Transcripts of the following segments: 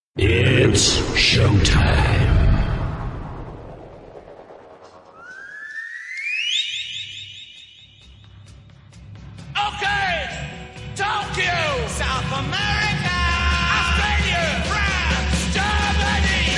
It's showtime. Okay! Tokyo! South America! Australia! France! Germany!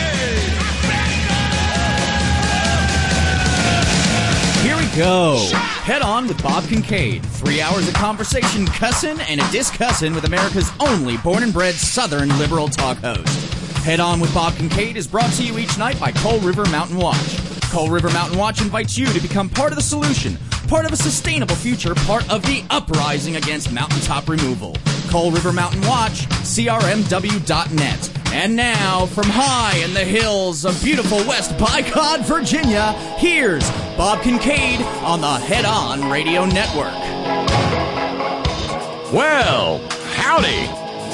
UK! Here we go. Head On with Bob Kincaid. 3 hours of conversation, cussin' and a discussin' with America's only born and bred Southern liberal talk host. Head On with Bob Kincaid is brought to you each night by Coal River Mountain Watch. Coal River Mountain Watch invites you to become part of the solution, part of a sustainable future, part of the uprising against mountaintop removal. Coal River Mountain Watch, crmw.net. And now, from high in the hills of beautiful West Bicod, Virginia, here's Bob Kincaid on the Head On Radio Network. Well, howdy.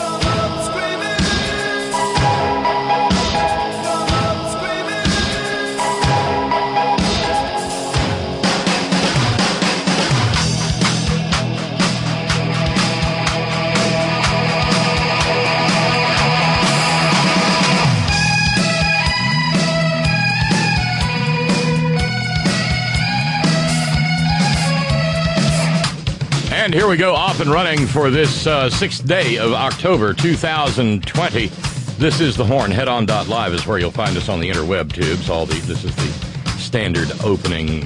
And here we go, off and running for this 6th day of October 2020. This is The Horn. Headon.live is where you'll find us on the interweb tubes. This is the standard opening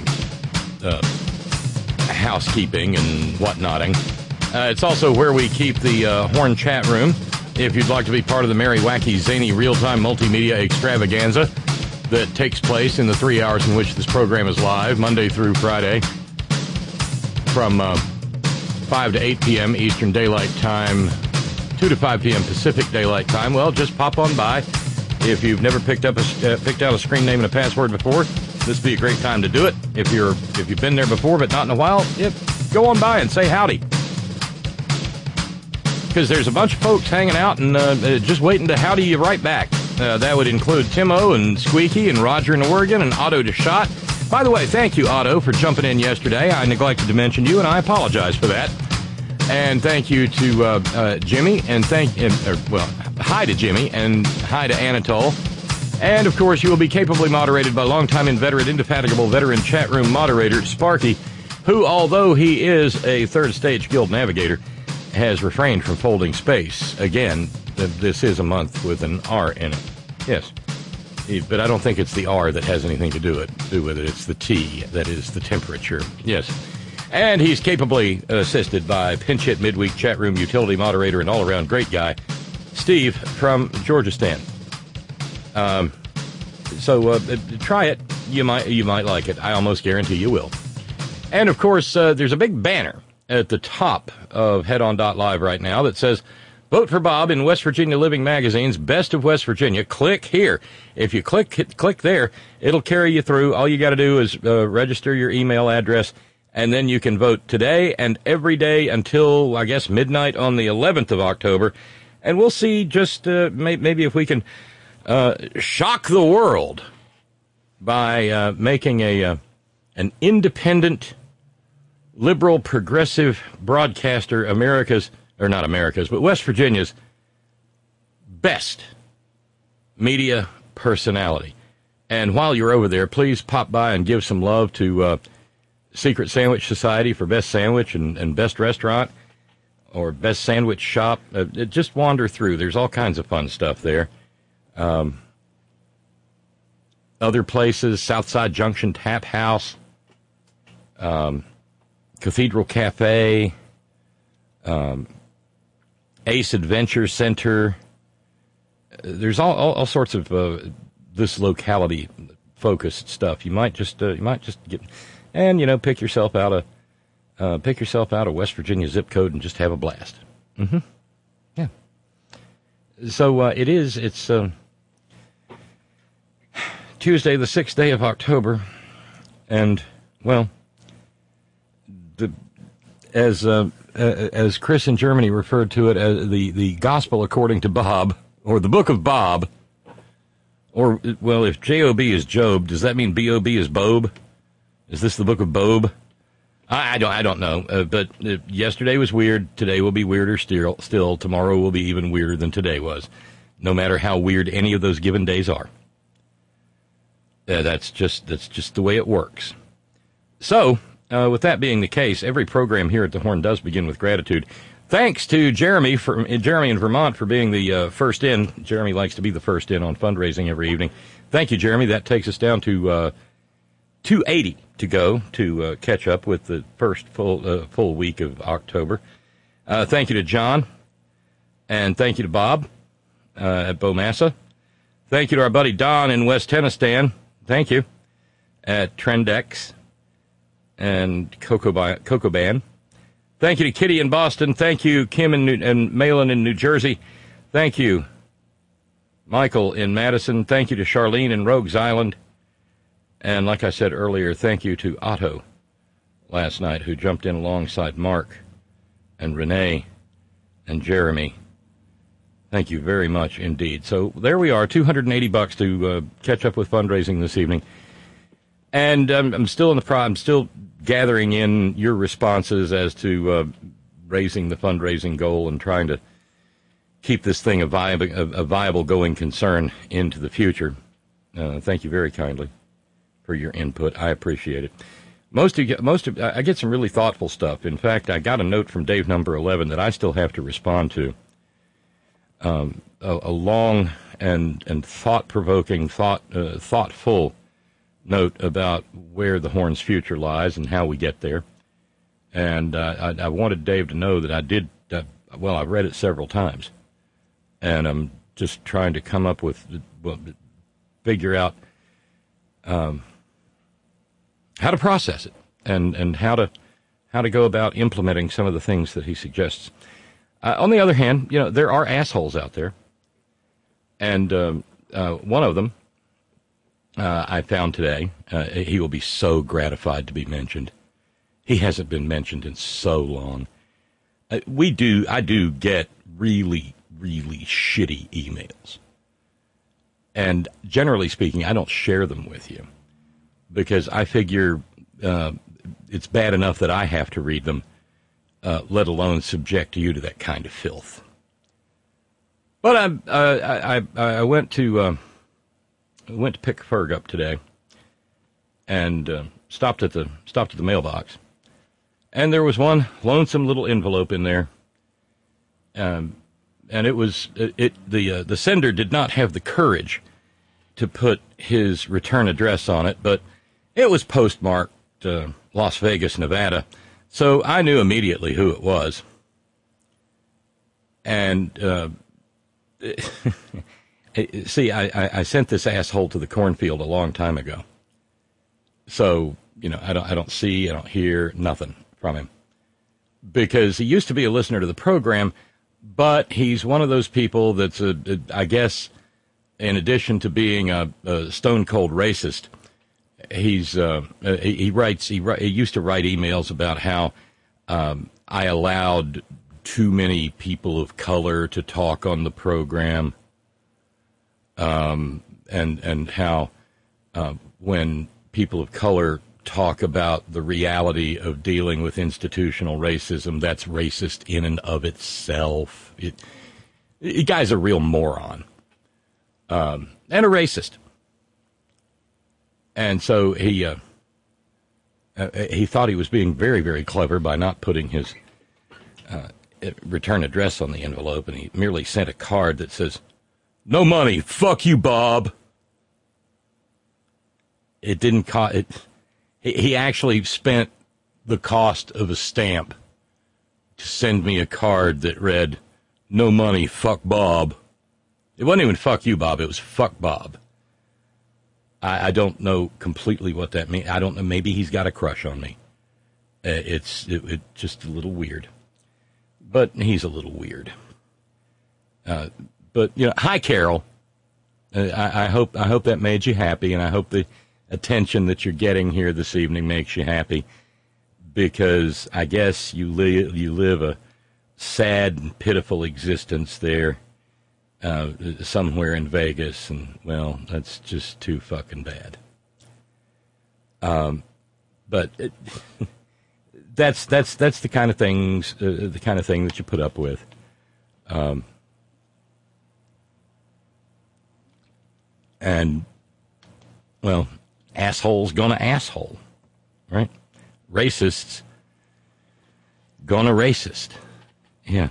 housekeeping and whatnotting. It's also where we keep the Horn chat room. If you'd like to be part of the merry, wacky, zany, real-time multimedia extravaganza that takes place in the 3 hours in which this program is live, Monday through Friday, from 5 to 8 p.m. Eastern Daylight Time, 2 to 5 p.m. Pacific Daylight Time. Well, just pop on by. If you've never picked out a screen name and a password before, this would be a great time to do it. If you've been there before but not in a while, go on by and say howdy. Because there's a bunch of folks hanging out and just waiting to howdy you right back. That would include Timo and Squeaky and Roger in Oregon and Otto DeShot. By the way, thank you, Otto, for jumping in yesterday. I neglected to mention you, and I apologize for that. And thank you to Jimmy, and hi to Jimmy, and hi to Anatole. And, of course, you will be capably moderated by longtime inveterate, indefatigable veteran chat room moderator, Sparky, who, although he is a third-stage guild navigator, has refrained from folding space. Again, this is a month with an R in it. Yes. But I don't think it's the R that has anything to do with it. It's the T that is the temperature. Yes. And he's capably assisted by pinch hit midweek chat room utility moderator and all-around great guy, Steve from Georgistan. So try it. You might like it. I almost guarantee you will. And, of course, there's a big banner at the top of headon.live right now that says, "Vote for Bob in West Virginia Living Magazine's Best of West Virginia. Click here." If you click there, it'll carry you through. All you got to do is register your email address, and then you can vote today and every day until, I guess, midnight on the 11th of October. And we'll see just maybe if we can shock the world by making an independent, liberal, progressive broadcaster West Virginia's best media personality. And while you're over there, please pop by and give some love to Secret Sandwich Society for Best Sandwich and Best Restaurant or Best Sandwich Shop. Just wander through. There's all kinds of fun stuff there. Other places, Southside Junction Tap House, Cathedral Cafe, Ace Adventure Center. There's all sorts of this locality focused stuff. You might just get, and pick yourself out a West Virginia zip code and just have a blast. Mm-hmm. Yeah. So it's Tuesday, the 6th day of October, and well, as Chris in Germany referred to it as the Gospel according to Bob, or the Book of Bob, or, well, if J-O-B is Job, does that mean B-O-B is Bob? Is this the Book of Bob? I don't know, but yesterday was weird, today will be weirder still, tomorrow will be even weirder than today was. no matter how weird any of those given days are. That's just the way it works. So, with that being the case, every program here at the Horn does begin with gratitude. Thanks to Jeremy in Vermont for being the first in. Jeremy likes to be the first in on fundraising every evening. Thank you, Jeremy. That takes us down to 280 to go to catch up with the first full week of October. Thank you to John, and thank you to Bob at Bomassa. Thank you to our buddy Don in West Tennessee. Thank you at Trendex and Coco Band. Thank you to Kitty in Boston. Thank you, Kim and Malin in New Jersey. Thank you, Michael in Madison. Thank you to Charlene in Rogues Island. And like I said earlier, thank you to Otto last night, who jumped in alongside Mark and Renee and Jeremy. Thank you very much indeed. So there we are, $280 to catch up with fundraising this evening. And I'm still I'm still gathering in your responses as to raising the fundraising goal and trying to keep this thing a viable going concern into the future. Thank you very kindly for your input. I appreciate it. I get some really thoughtful stuff. In fact, I got a note from Dave number 11 that I still have to respond to. A long and thought-provoking, thoughtful note about where the Horn's future lies and how we get there. And I wanted Dave to know that I did, I've read it several times. And I'm just trying to come up with, figure out how to process it and how to go about implementing some of the things that he suggests. On the other hand, there are assholes out there. And one of them, I found today, he will be so gratified to be mentioned. He hasn't been mentioned in so long. I do get really, really shitty emails. And generally speaking, I don't share them with you because I figure it's bad enough that I have to read them, let alone subject you to that kind of filth. But I went to pick Ferg up today, and stopped at the mailbox, and there was one lonesome little envelope in there, and it was the sender did not have the courage to put his return address on it, but it was postmarked Las Vegas, Nevada, so I knew immediately who it was, and. See, I sent this asshole to the cornfield a long time ago. So, I don't see, I don't hear nothing from him. Because he used to be a listener to the program, but he's one of those people that's, I guess, in addition to being a stone-cold racist, he used to write emails about how I allowed too many people of color to talk on the program, and how when people of color talk about the reality of dealing with institutional racism, that's racist in and of itself. The guy's a real moron, and a racist. And so he thought he was being very, very clever by not putting his return address on the envelope, and he merely sent a card that says, "No money, fuck you, Bob." It didn't cost it. He actually spent the cost of a stamp to send me a card that read, "No money, fuck Bob." It wasn't even "fuck you, Bob." It was "fuck Bob." I don't know completely what that means. I don't know. Maybe he's got a crush on me. It's just a little weird. But he's a little weird. But hi, Carol. I hope that made you happy, and I hope the attention that you're getting here this evening makes you happy, because I guess you live a sad and pitiful existence there, somewhere in Vegas, and well, that's just too fucking bad. But. That's the kind of things, the kind of thing that you put up with. And, well, assholes gonna asshole, right? Racists gonna racist. Yeah.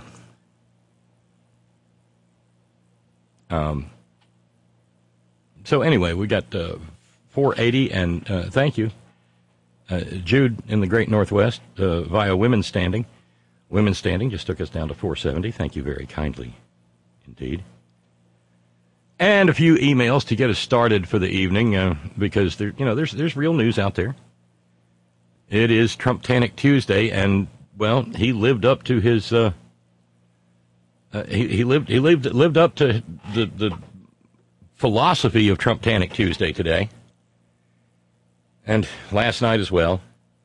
So anyway, we got 480, and thank you, Jude in the Great Northwest via Women's Standing. Women's Standing just took us down to 470. Thank you very kindly indeed. And a few emails to get us started for the evening, because there's real news out there. It is Trump-tanic Tuesday, and well, he lived up to his he lived up to the philosophy of Trump-tanic Tuesday today, and last night as well,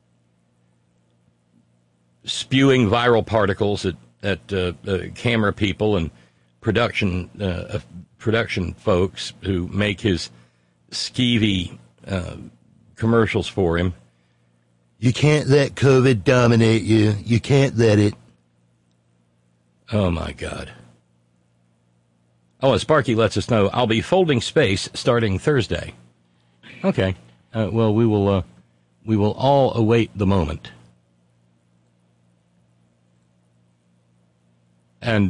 spewing viral particles at camera people and production folks who make his skeevy commercials for him. You can't let COVID dominate you. You can't let it. Oh, my God. Oh, and Sparky lets us know, I'll be folding space starting Thursday. Okay. Well, we will all await the moment. And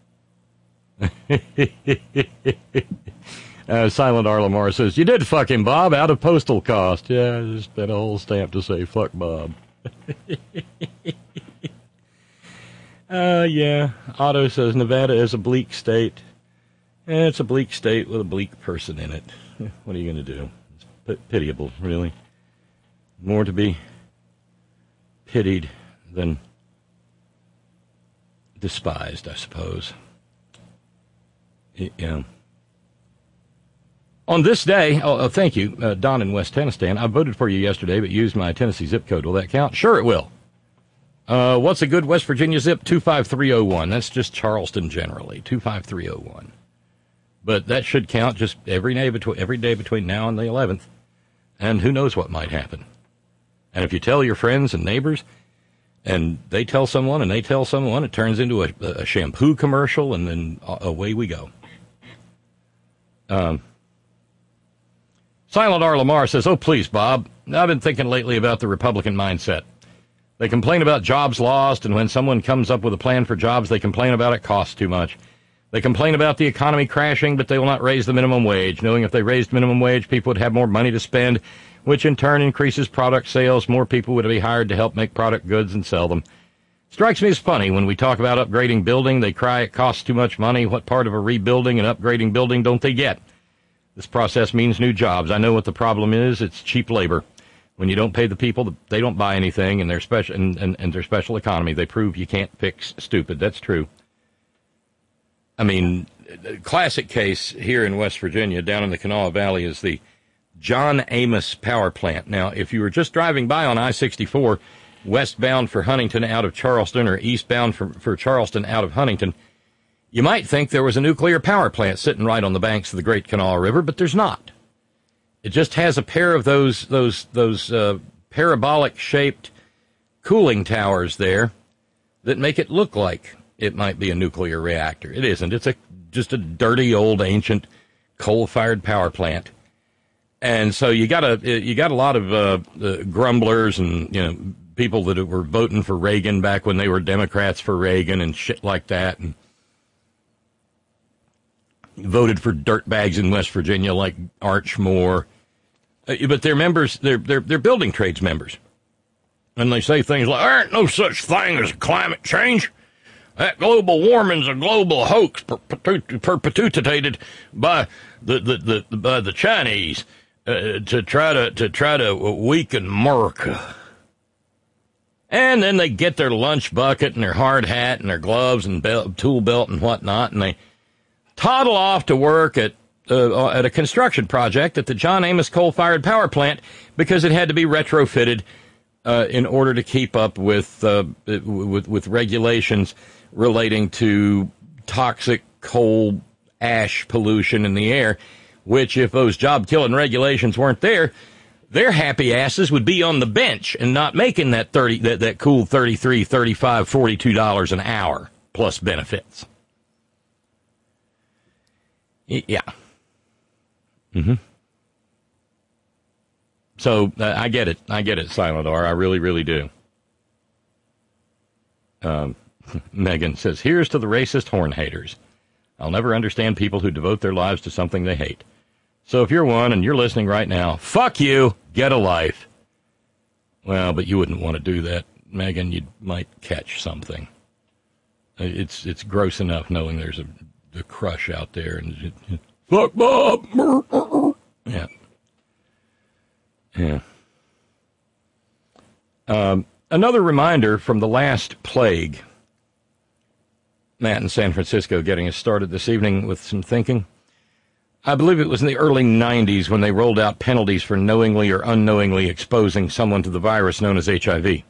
Silent Arlamar says, you did fuck him, Bob, out of postal cost. Yeah, I just spent a whole stamp to say fuck Bob. Yeah. Otto says, Nevada is a bleak state. It's a bleak state with a bleak person in it. What are you going to do? It's pitiable, really. More to be pitied than despised, I suppose. Yeah. On this day, thank you, Don in West Tennessee. I voted for you yesterday, but used my Tennessee zip code. Will that count? Sure, it will. What's a good West Virginia zip? 25301. That's just Charleston generally, 25301. But that should count just every day between now and the 11th. And who knows what might happen. And if you tell your friends and neighbors, and they tell someone, and they tell someone, it turns into a shampoo commercial, and then away we go. Silent R. Lamar says, oh, please, Bob, I've been thinking lately about the Republican mindset. They complain about jobs lost, and when someone comes up with a plan for jobs, they complain about it costs too much. They complain about the economy crashing, but they will not raise the minimum wage, knowing if they raised minimum wage, people would have more money to spend, which in turn increases product sales. More people would be hired to help make product goods and sell them. Strikes me as funny when we talk about upgrading building. They cry it costs too much money. What part of a rebuilding and upgrading building don't they get? This process means new jobs. I know what the problem is. It's cheap labor. When you don't pay the people, they don't buy anything, and their special and their special economy. They prove you can't fix stupid. That's true. I mean, classic case here in West Virginia, down in the Kanawha Valley, is the John Amos Power Plant. Now, if you were just driving by on I-64, westbound for Huntington out of Charleston, or eastbound for Charleston out of Huntington, you might think there was a nuclear power plant sitting right on the banks of the Great Kanawha River, but there's not. It just has a pair of those parabolic-shaped cooling towers there that make it look like it might be a nuclear reactor. It isn't. It's just a dirty old ancient coal-fired power plant. And so you got a lot of grumblers and people that were voting for Reagan back when they were Democrats for Reagan and shit like that, and voted for dirtbags in West Virginia like Arch Moore. But they're members. They're building trades members, and they say things like, "There ain't no such thing as climate change. That global warming's a global hoax perpetuated by the Chinese to try to weaken America." And then they get their lunch bucket and their hard hat and their gloves and tool belt and whatnot, and they toddle off to work at a construction project at the John Amos coal-fired power plant because it had to be retrofitted in order to keep up with regulations relating to toxic coal ash pollution in the air, which, if those job-killing regulations weren't there, their happy asses would be on the bench and not making that cool $33, $35, $42 an hour plus benefits. Yeah. Mm-hmm. So I get it. I get it, Silent R. I really, really do. Megan says, here's to the racist horn haters. I'll never understand people who devote their lives to something they hate. So if you're one and you're listening right now, fuck you, get a life. Well, but you wouldn't want to do that, Megan. You might catch something. It's gross enough knowing there's a crush out there. And fuck Bob. Yeah. Yeah. Another reminder from the last plague. Matt in San Francisco getting us started this evening with some thinking. I believe it was in the early 90s when they rolled out penalties for knowingly or unknowingly exposing someone to the virus known as HIV.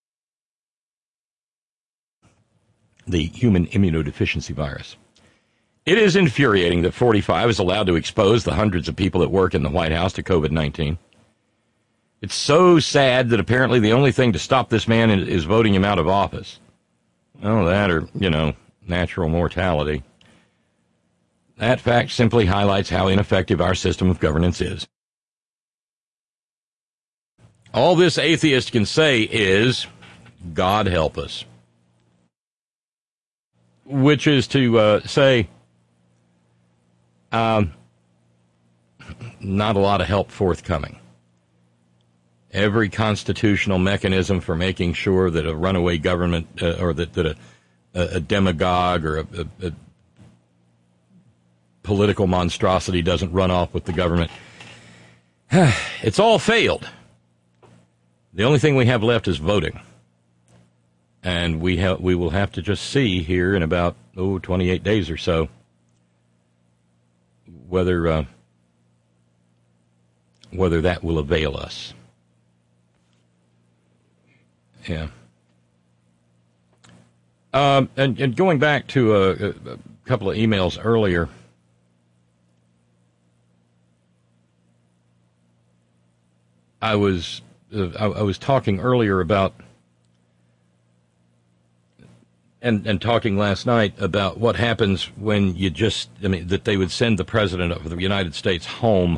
The human immunodeficiency virus. It is infuriating that 45 is allowed to expose the hundreds of people that work in the White House to COVID-19. It's so sad that apparently the only thing to stop this man is voting him out of office. Oh, that or, natural mortality. That fact simply highlights how ineffective our system of governance is. All this atheist can say is, God help us. Which is to say, not a lot of help forthcoming. Every constitutional mechanism for making sure that a runaway government or that a demagogue or a political monstrosity doesn't run off with the government, it's all failed. The only thing we have left is voting. And we will have to just see here in about 28 days or so whether that will avail us. Yeah. And going back to a couple of emails earlier, I was talking earlier about and talking last night about what happens when that they would send the President of the United States home.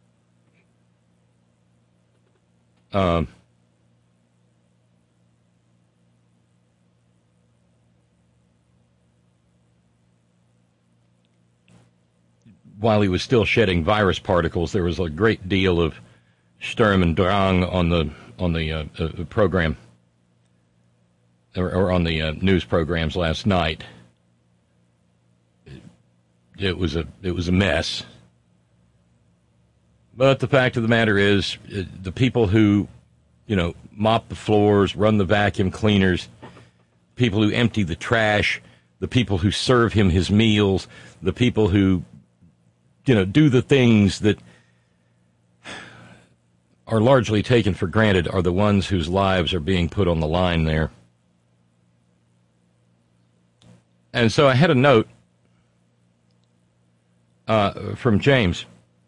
While he was still shedding virus particles, there was a great deal of Sturm und Drang on the program or on the news programs last night. It was a mess. But the fact of the matter is, the people who, mop the floors, run the vacuum cleaners, people who empty the trash, the people who serve him his meals, the people who do the things that are largely taken for granted are the ones whose lives are being put on the line there. And so I had a note from James.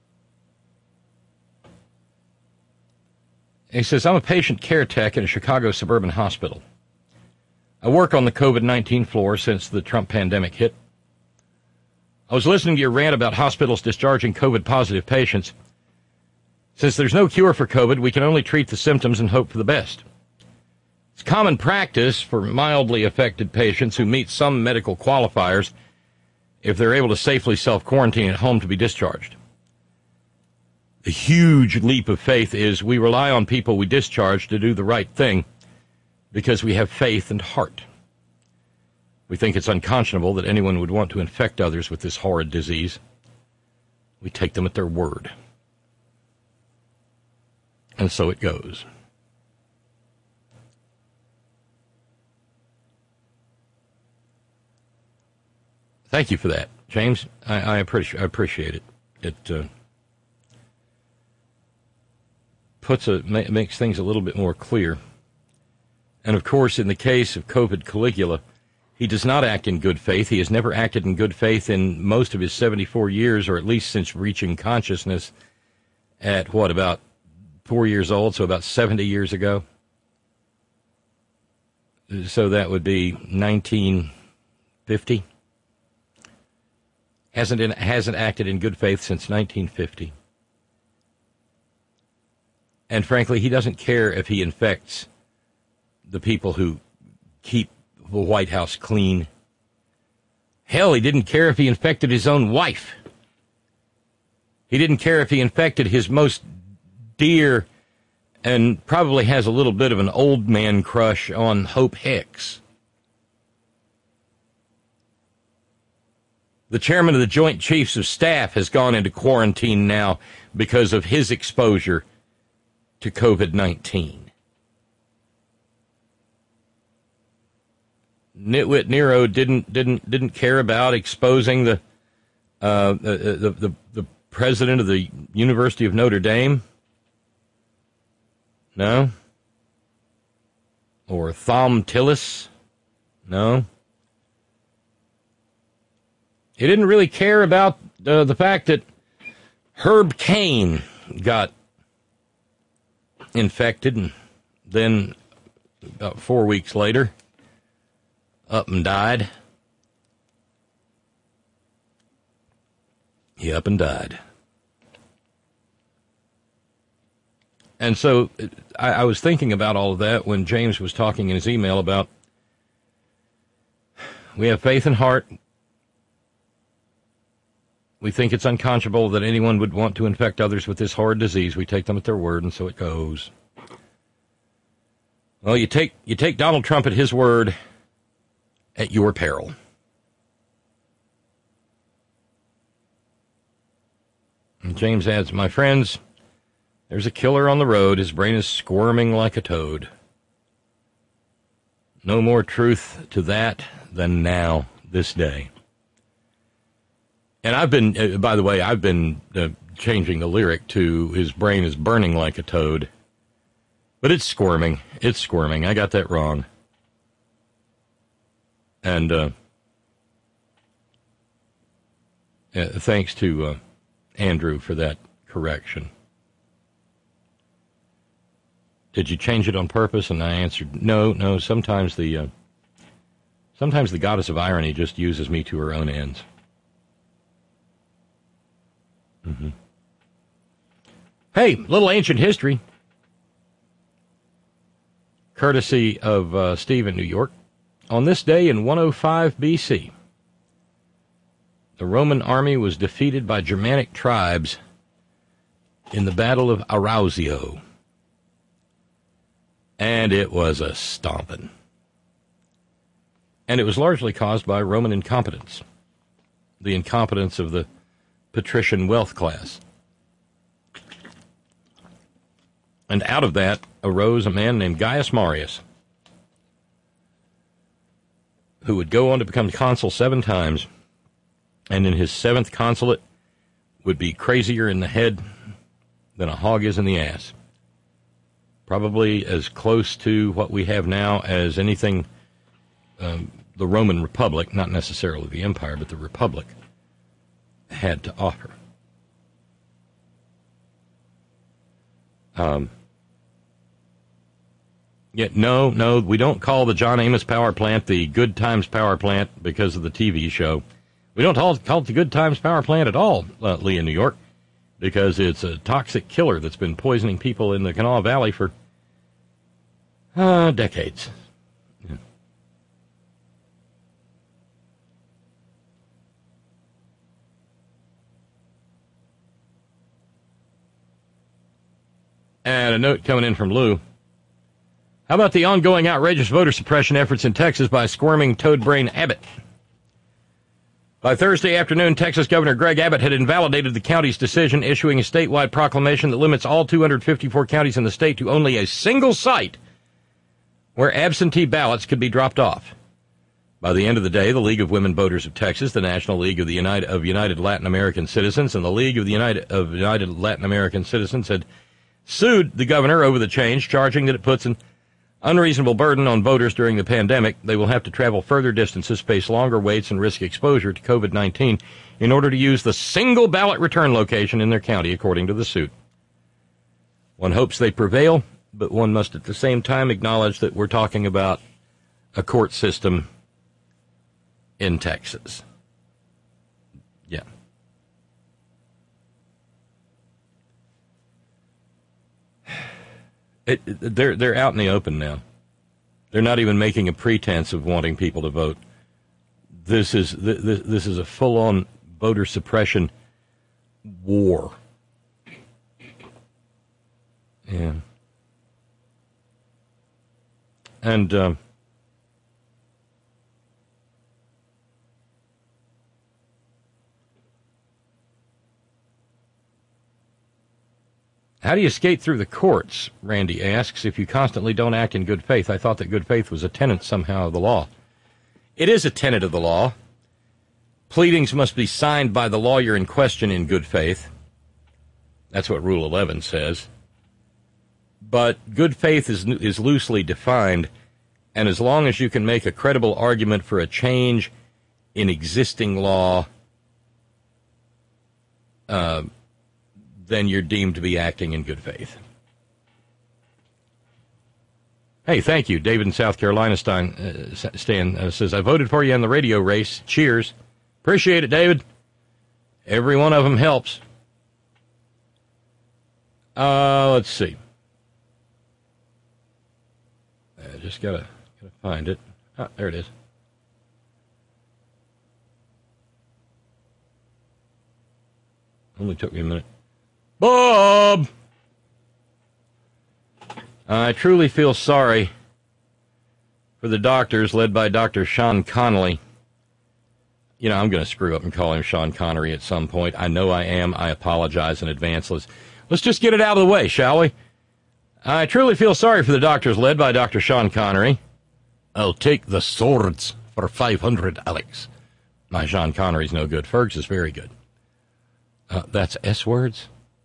He says, I'm a patient care tech in a Chicago suburban hospital. I work on the COVID-19 floor since the Trump pandemic hit. I was listening to your rant about hospitals discharging COVID-positive patients. Since there's no cure for COVID, we can only treat the symptoms and hope for the best. It's common practice for mildly affected patients who meet some medical qualifiers, if they're able to safely self-quarantine at home, to be discharged. The huge leap of faith is we rely on people we discharge to do the right thing because we have faith and heart. We think it's unconscionable that anyone would want to infect others with this horrid disease. We take them at their word. And so it goes. Thank you for that, James. I appreciate it. It makes things a little bit more clear. And of course, in the case of COVID Caligula, he does not act in good faith. He has never acted in good faith in most of his 74 years, or at least since reaching consciousness at, about 4 years old, so about 70 years ago. So that would be 1950. Hasn't acted in good faith since 1950. And frankly, he doesn't care if he infects the people who keep the White House clean. Hell, he didn't care if he infected his own wife. He didn't care if he infected his most dear and probably has a little bit of an old man crush on Hope Hicks. The chairman of the Joint Chiefs of Staff has gone into quarantine now because of his exposure to COVID-19. Nitwit Nero didn't care about exposing the president of the University of Notre Dame. No. Or Thom Tillis. No. He didn't really care about the fact that Herb Cain got infected, and then about 4 weeks later, up and died. He up and died. And so I was thinking about all of that when James was talking in his email about we have faith in heart. We think it's unconscionable that anyone would want to infect others with this horrid disease. We take them at their word, and so it goes. Well, you take Donald Trump at his word at your peril. And James adds, my friends, there's a killer on the road. His brain is squirming like a toad. No more truth to that than now, this day. And I've been, by the way, changing the lyric to his brain is burning like a toad. But it's squirming. It's squirming. I got that wrong. And thanks to Andrew for that correction. Did you change it on purpose? And I answered, no. Sometimes the goddess of irony just uses me to her own ends. Mm-hmm. Hey, little ancient history. Courtesy of Steve in New York. On this day in 105 BC, the Roman army was defeated by Germanic tribes in the Battle of Arausio. And it was a stomping. And it was largely caused by Roman incompetence. The incompetence of the patrician wealth class. And out of that arose a man named Gaius Marius, who would go on to become consul 7 times, and in his 7th consulate would be crazier in the head than a hog is in the ass. Probably as close to what we have now as anything the Roman Republic, not necessarily the empire, but the Republic, had to offer. Yet no, we don't call the John Amos power plant the Good Times power plant because of the TV show. We don't call it the Good Times power plant at all, Lee in New York, because it's a toxic killer that's been poisoning people in the Kanawha Valley for decades. Yeah. And a note coming in from Lou. How about the ongoing outrageous voter suppression efforts in Texas by squirming toad brain Abbott? By Thursday afternoon, Texas Governor Greg Abbott had invalidated the county's decision, issuing a statewide proclamation that limits all 254 counties in the state to only a single site where absentee ballots could be dropped off. By the end of the day, the League of Women Voters of Texas, the National League of the United Latin American Citizens, and the League of the United Latin American Citizens had sued the governor over the change, charging that it puts an unreasonable burden on voters during the pandemic. They will have to travel further distances, face longer waits, and risk exposure to COVID-19 in order to use the single ballot return location in their county, according to the suit. One hopes they prevail, but one must at the same time acknowledge that we're talking about a court system in Texas. Yeah. They're out in the open now. They're not even making a pretense of wanting people to vote. This is a full-on voter suppression war. Yeah. And how do you skate through the courts, Randy asks, if you constantly don't act in good faith? I thought that good faith was a tenet somehow of the law. It is a tenet of the law. Pleadings must be signed by the lawyer in question in good faith. That's what Rule 11 says. But good faith is loosely defined, and as long as you can make a credible argument for a change in existing law, then you're deemed to be acting in good faith. Hey, thank you. David in South Carolina Stan says, I voted for you in the radio race. Cheers. Appreciate it, David. Every one of them helps. Let's see. I just gotta find it. Ah, there it is. Only took me a minute. Bob! I truly feel sorry for the doctors led by Dr. Sean Connolly. You know, I'm going to screw up and call him Sean Connery at some point. I know I am. I apologize in advance. Let's just get it out of the way, shall we? I truly feel sorry for the doctors led by Dr. Sean Connery. I'll take the swords for 500, Alex. My Sean Connery's no good. Fergs is very good. That's S-words?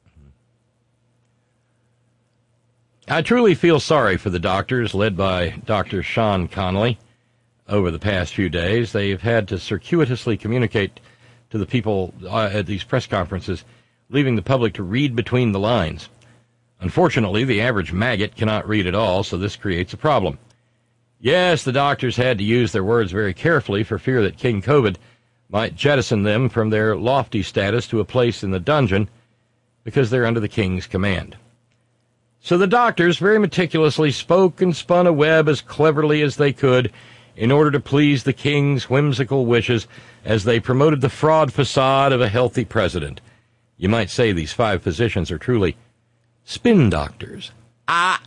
I truly feel sorry for the doctors led by Dr. Sean Connolly. Over the past few days, they've had to circuitously communicate to the people at these press conferences, leaving the public to read between the lines. Unfortunately, the average maggot cannot read at all, so this creates a problem. Yes, the doctors had to use their words very carefully for fear that King COVID might jettison them from their lofty status to a place in the dungeon because they're under the king's command. So the doctors very meticulously spoke and spun a web as cleverly as they could in order to please the king's whimsical wishes as they promoted the fraud facade of a healthy president. You might say these 5 physicians are truly spin doctors. Yeah,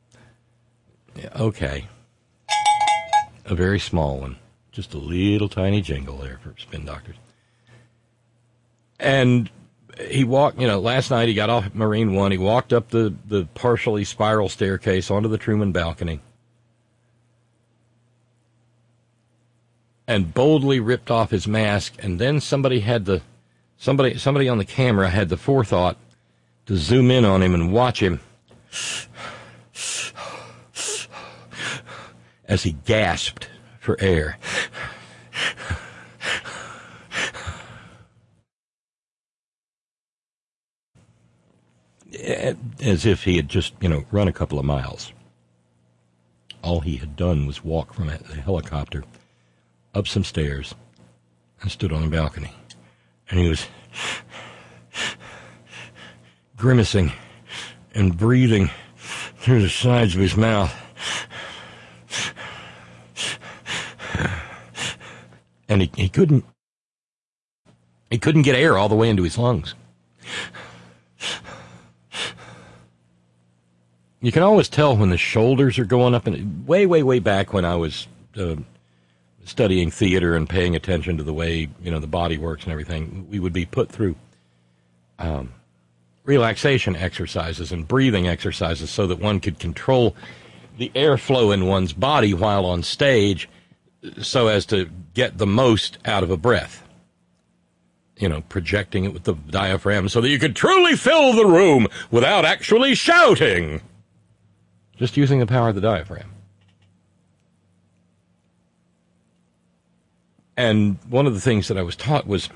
okay. A very small one. Just a little tiny jingle there for spin doctors. And he walked, last night he got off Marine One. He walked up the partially spiral staircase onto the Truman balcony and boldly ripped off his mask. And then somebody on the camera had the forethought to zoom in on him and watch him as he gasped for air. As if he had just, run a couple of miles. All he had done was walk from a helicopter up some stairs and stood on the balcony. And he was grimacing and breathing through the sides of his mouth. And he couldn't get air all the way into his lungs. You can always tell when the shoulders are going up. And way back when I was studying theater and paying attention to the way, the body works and everything, we would be put through relaxation exercises and breathing exercises so that one could control the airflow in one's body while on stage so as to get the most out of a breath. Projecting it with the diaphragm so that you could truly fill the room without actually shouting. Just using the power of the diaphragm. And one of the things that I was taught was,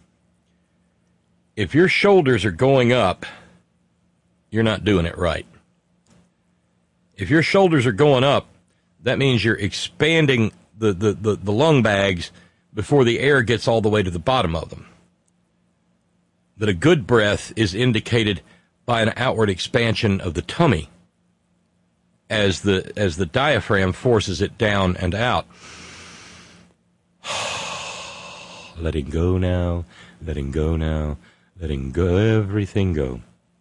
if your shoulders are going up, you're not doing it right. If your shoulders are going up, that means you're expanding the lung bags before the air gets all the way to the bottom of them. That a good breath is indicated by an outward expansion of the tummy as the diaphragm forces it down and out. Letting go now, letting go now, letting go, everything go.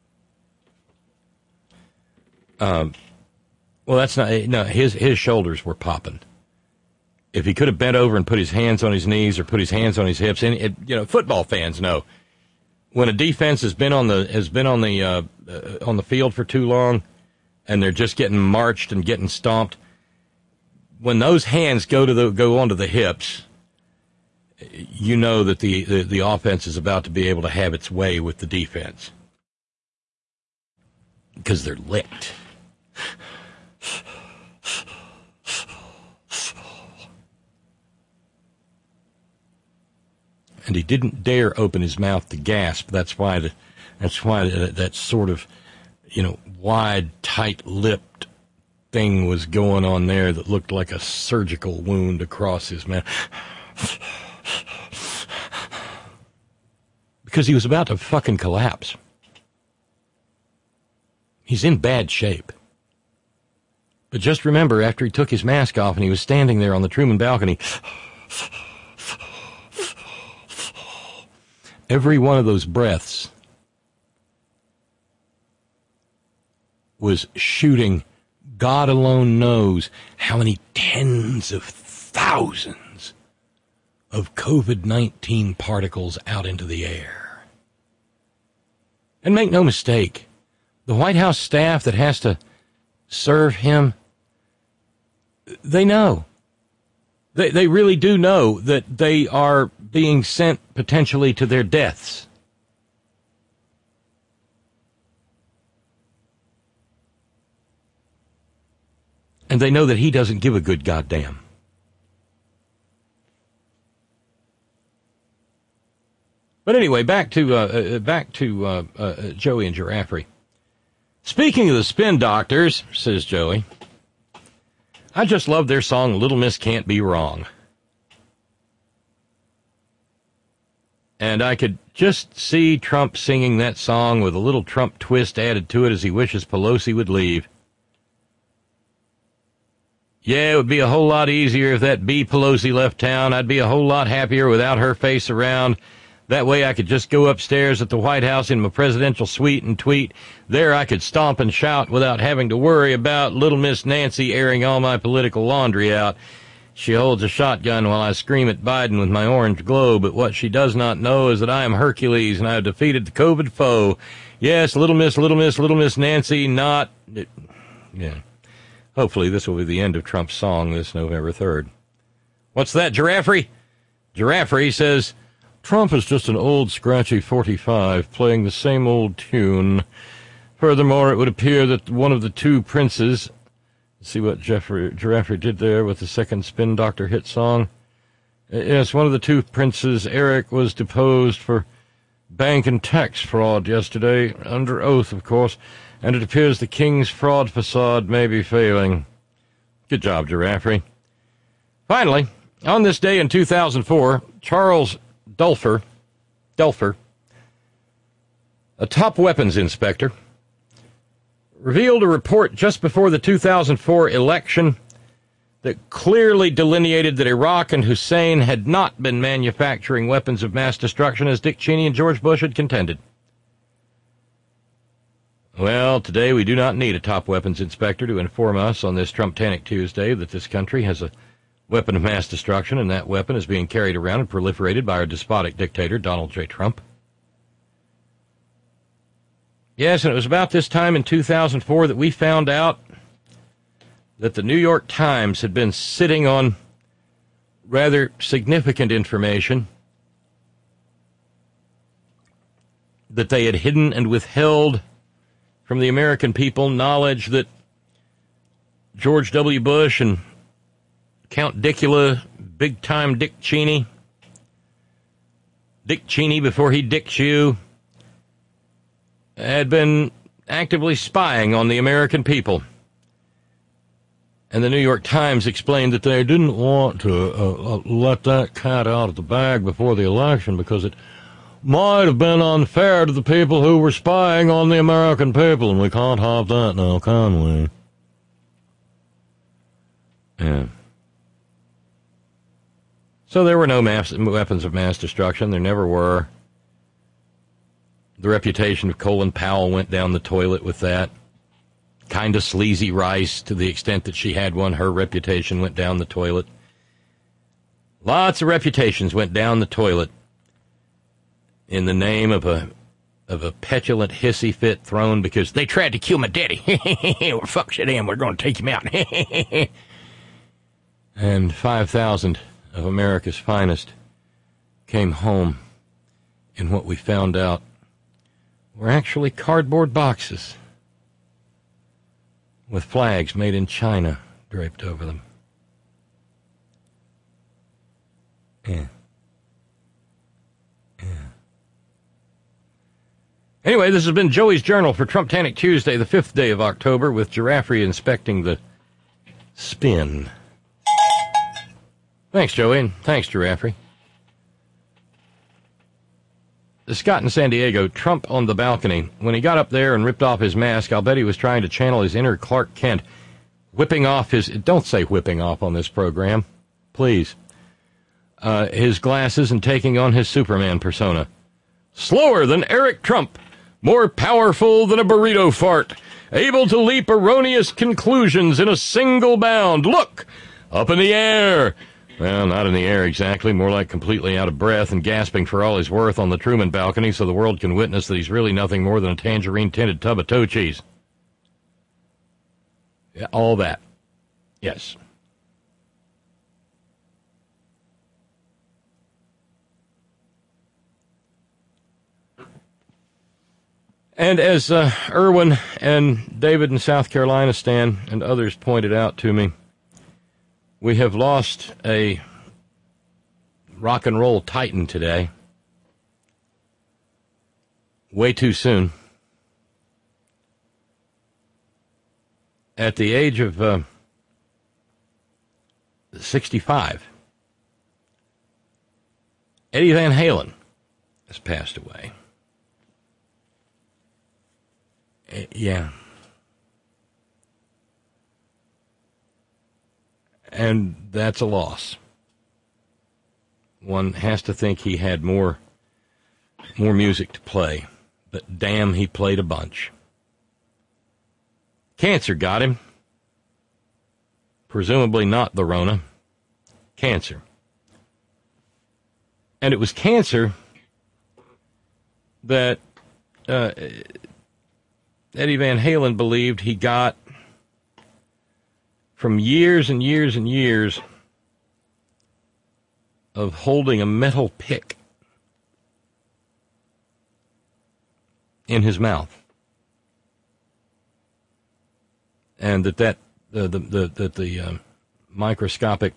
Well, that's not, no, his shoulders were popping. If he could have bent over and put his hands on his knees or put his hands on his hips, and football fans know when a defense has been on the field for too long, and they're just getting marched and getting stomped. When those hands go onto the hips, you know that the offense is about to be able to have its way with the defense because they're licked. And he didn't dare open his mouth to gasp. That's why that sort of, wide, tight-lipped thing was going on there that looked like a surgical wound across his mouth. Because he was about to fucking collapse. He's in bad shape. But just remember, after he took his mask off and he was standing there on the Truman balcony, every one of those breaths was shooting, God alone knows how many tens of thousands of COVID-19 particles out into the air. And make no mistake, the White House staff that has to serve him, they know. They really do know that they are being sent potentially to their deaths. And they know that he doesn't give a good goddamn. But anyway, back to Joey and Giraffe. Speaking of the spin doctors, says Joey, I just love their song, Little Miss Can't Be Wrong. And I could just see Trump singing that song with a little Trump twist added to it as he wishes Pelosi would leave. Yeah, it would be a whole lot easier if that B. Pelosi left town. I'd be a whole lot happier without her face around. That way I could just go upstairs at the White House in my presidential suite and tweet. There I could stomp and shout without having to worry about little Miss Nancy airing all my political laundry out. She holds a shotgun while I scream at Biden with my orange glow, but what she does not know is that I am Hercules and I have defeated the COVID foe. Yes, little Miss Nancy, not... Yeah. Hopefully this will be the end of Trump's song this November 3rd. What's that, Giraffe? Giraffe says, Trump is just an old scratchy 45 playing the same old tune. Furthermore, it would appear that one of the two princes... See what Giraffe did there with the second Spin Doctor hit song? Yes, one of the two princes, Eric, was deposed for bank and tax fraud yesterday, under oath, of course, and it appears the king's fraud facade may be failing. Good job, Giraffe. Finally, on this day in 2004, Charles Dulfer, a top weapons inspector, revealed a report just before the 2004 election that clearly delineated that Iraq and Hussein had not been manufacturing weapons of mass destruction as Dick Cheney and George Bush had contended. Well, today we do not need a top weapons inspector to inform us on this Trumptanic Tuesday that this country has a weapon of mass destruction, and that weapon is being carried around and proliferated by our despotic dictator, Donald J. Trump. Yes, and it was about this time in 2004 that we found out that the New York Times had been sitting on rather significant information that they had hidden and withheld from the American people, knowledge that George W. Bush and Count Dicula, big-time Dick Cheney before he dicked you, had been actively spying on the American people. And the New York Times explained that they didn't want to let that cat out of the bag before the election because it might have been unfair to the people who were spying on the American people, and we can't have that now, can we? Yeah. So there were no weapons of mass destruction. There never were. The reputation of Colin Powell went down the toilet with that. Kind of sleazy Rice, to the extent that she had one, her reputation went down the toilet. Lots of reputations went down the toilet in the name of a petulant hissy fit thrown because they tried to kill my daddy. Well, fuck shit in, we're going to take him out. And 5,000 of America's finest came home in what we found out were actually cardboard boxes with flags made in China draped over them. Yeah. Anyway, this has been Joey's Journal for Trumptanic Tuesday, the 5th day of October, with Giraffre inspecting the spin. Thanks, Joey, and thanks, Giraffre. Scott in San Diego, Trump on the balcony. When he got up there and ripped off his mask, I'll bet he was trying to channel his inner Clark Kent, whipping off his... Don't say whipping off on this program, please. His glasses and taking on his Superman persona. Slower than Eric Trump, more powerful than a burrito fart, able to leap erroneous conclusions in a single bound. Look, up in the air. Well, not in the air exactly, more like completely out of breath and gasping for all he's worth on the Truman balcony so the world can witness that he's really nothing more than a tangerine-tinted tub of toe cheese. Yeah, all that. Yes. And as Irwin and David in South Carolina, Stan, and others pointed out to me, we have lost a rock and roll titan today. Way too soon. At the age of 65, Eddie Van Halen has passed away. Yeah. And that's a loss. One has to think he had more music to play, but damn, he played a bunch. Cancer got him. Presumably not the Rona. Cancer. And it was cancer that Eddie Van Halen believed he got from years and years and years of holding a metal pick in his mouth. And that the microscopic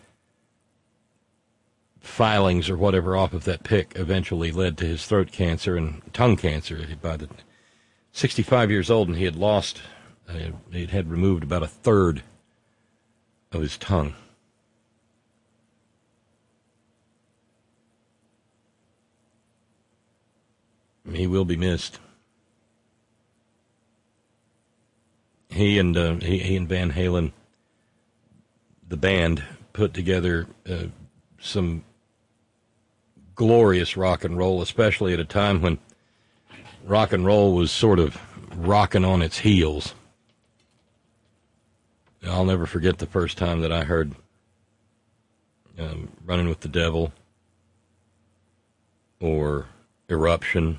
filings or whatever off of that pick eventually led to his throat cancer and tongue cancer. By the 65 years old, and he had lost, he had removed about a third of his tongue. He will be missed. He and Van Halen, the band, put together some glorious rock and roll, especially at a time when rock and roll was sort of rocking on its heels. I'll never forget the first time that I heard Running with the Devil or Eruption.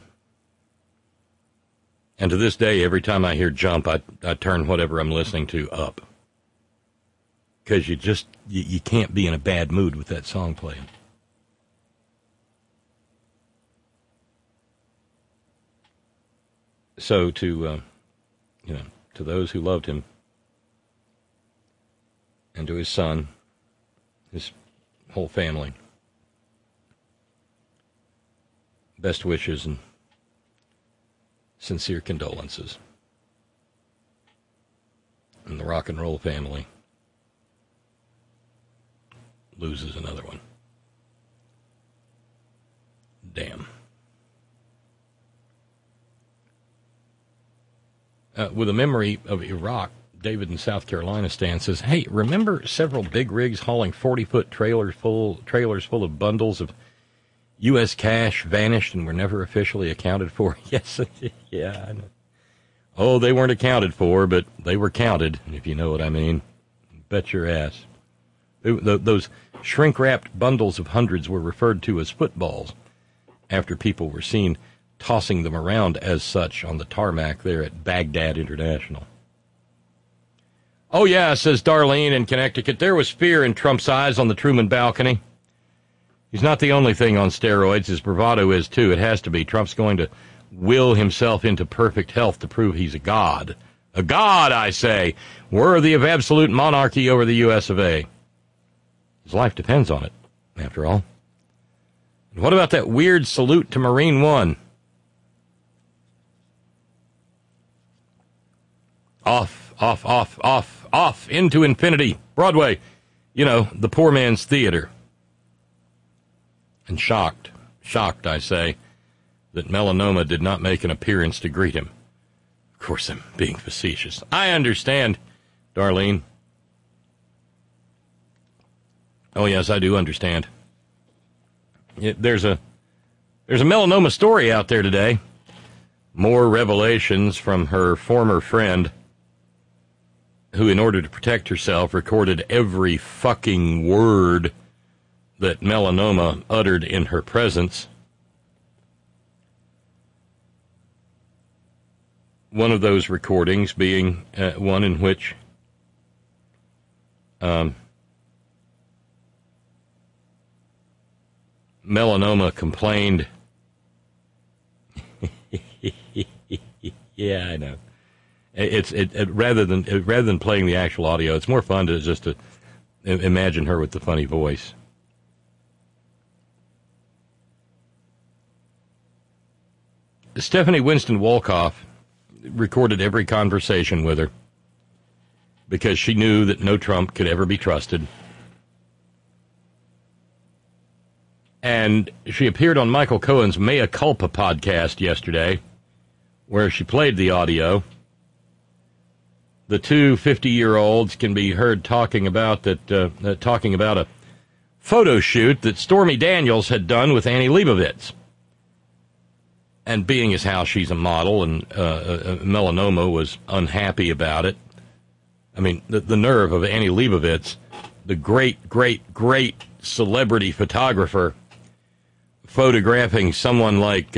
And to this day, every time I hear Jump, I turn whatever I'm listening to up. Because you can't be in a bad mood with that song playing. So to those who loved him, and to his son, his whole family, best wishes and sincere condolences. And the rock and roll family loses another one. Damn. With a memory of Iraq David in South Carolina, Stan says, hey, remember several big rigs hauling 40-foot trailers full of bundles of U.S. cash vanished and were never officially accounted for? Yes, yeah, I know. Oh, they weren't accounted for, but they were counted, if you know what I mean. Bet your ass. Those shrink-wrapped bundles of hundreds were referred to as footballs after people were seen tossing them around as such on the tarmac there at Baghdad International. Oh, yeah, says Darlene in Connecticut, there was fear in Trump's eyes on the Truman balcony. He's not the only thing on steroids. His bravado is, too. It has to be. Trump's going to will himself into perfect health to prove he's a god. A god, I say, worthy of absolute monarchy over the U.S. of A. His life depends on it, after all. And what about that weird salute to Marine One? Off, into infinity. Broadway. You know, the poor man's theater. And shocked, I say, that Melanoma did not make an appearance to greet him. Of course, I'm being facetious. I understand, Darlene. Oh, yes, I do understand. There's a Melanoma story out there today. More revelations from her former friend, who, in order to protect herself, recorded every fucking word that Melanoma uttered in her presence. One of those recordings being one in which Melanoma complained. Yeah, I know. Rather than playing the actual audio, it's more fun to just to imagine her with the funny voice. Stephanie Winston Wolkoff recorded every conversation with her because she knew that no Trump could ever be trusted. And she appeared on Michael Cohen's Mea Culpa podcast yesterday, where she played the audio. The two 50-year-olds can be heard talking about a photo shoot that Stormy Daniels had done with Annie Leibovitz. And being as how she's a model and Melanoma was unhappy about it. I mean, the nerve of Annie Leibovitz, the great celebrity photographer, photographing someone like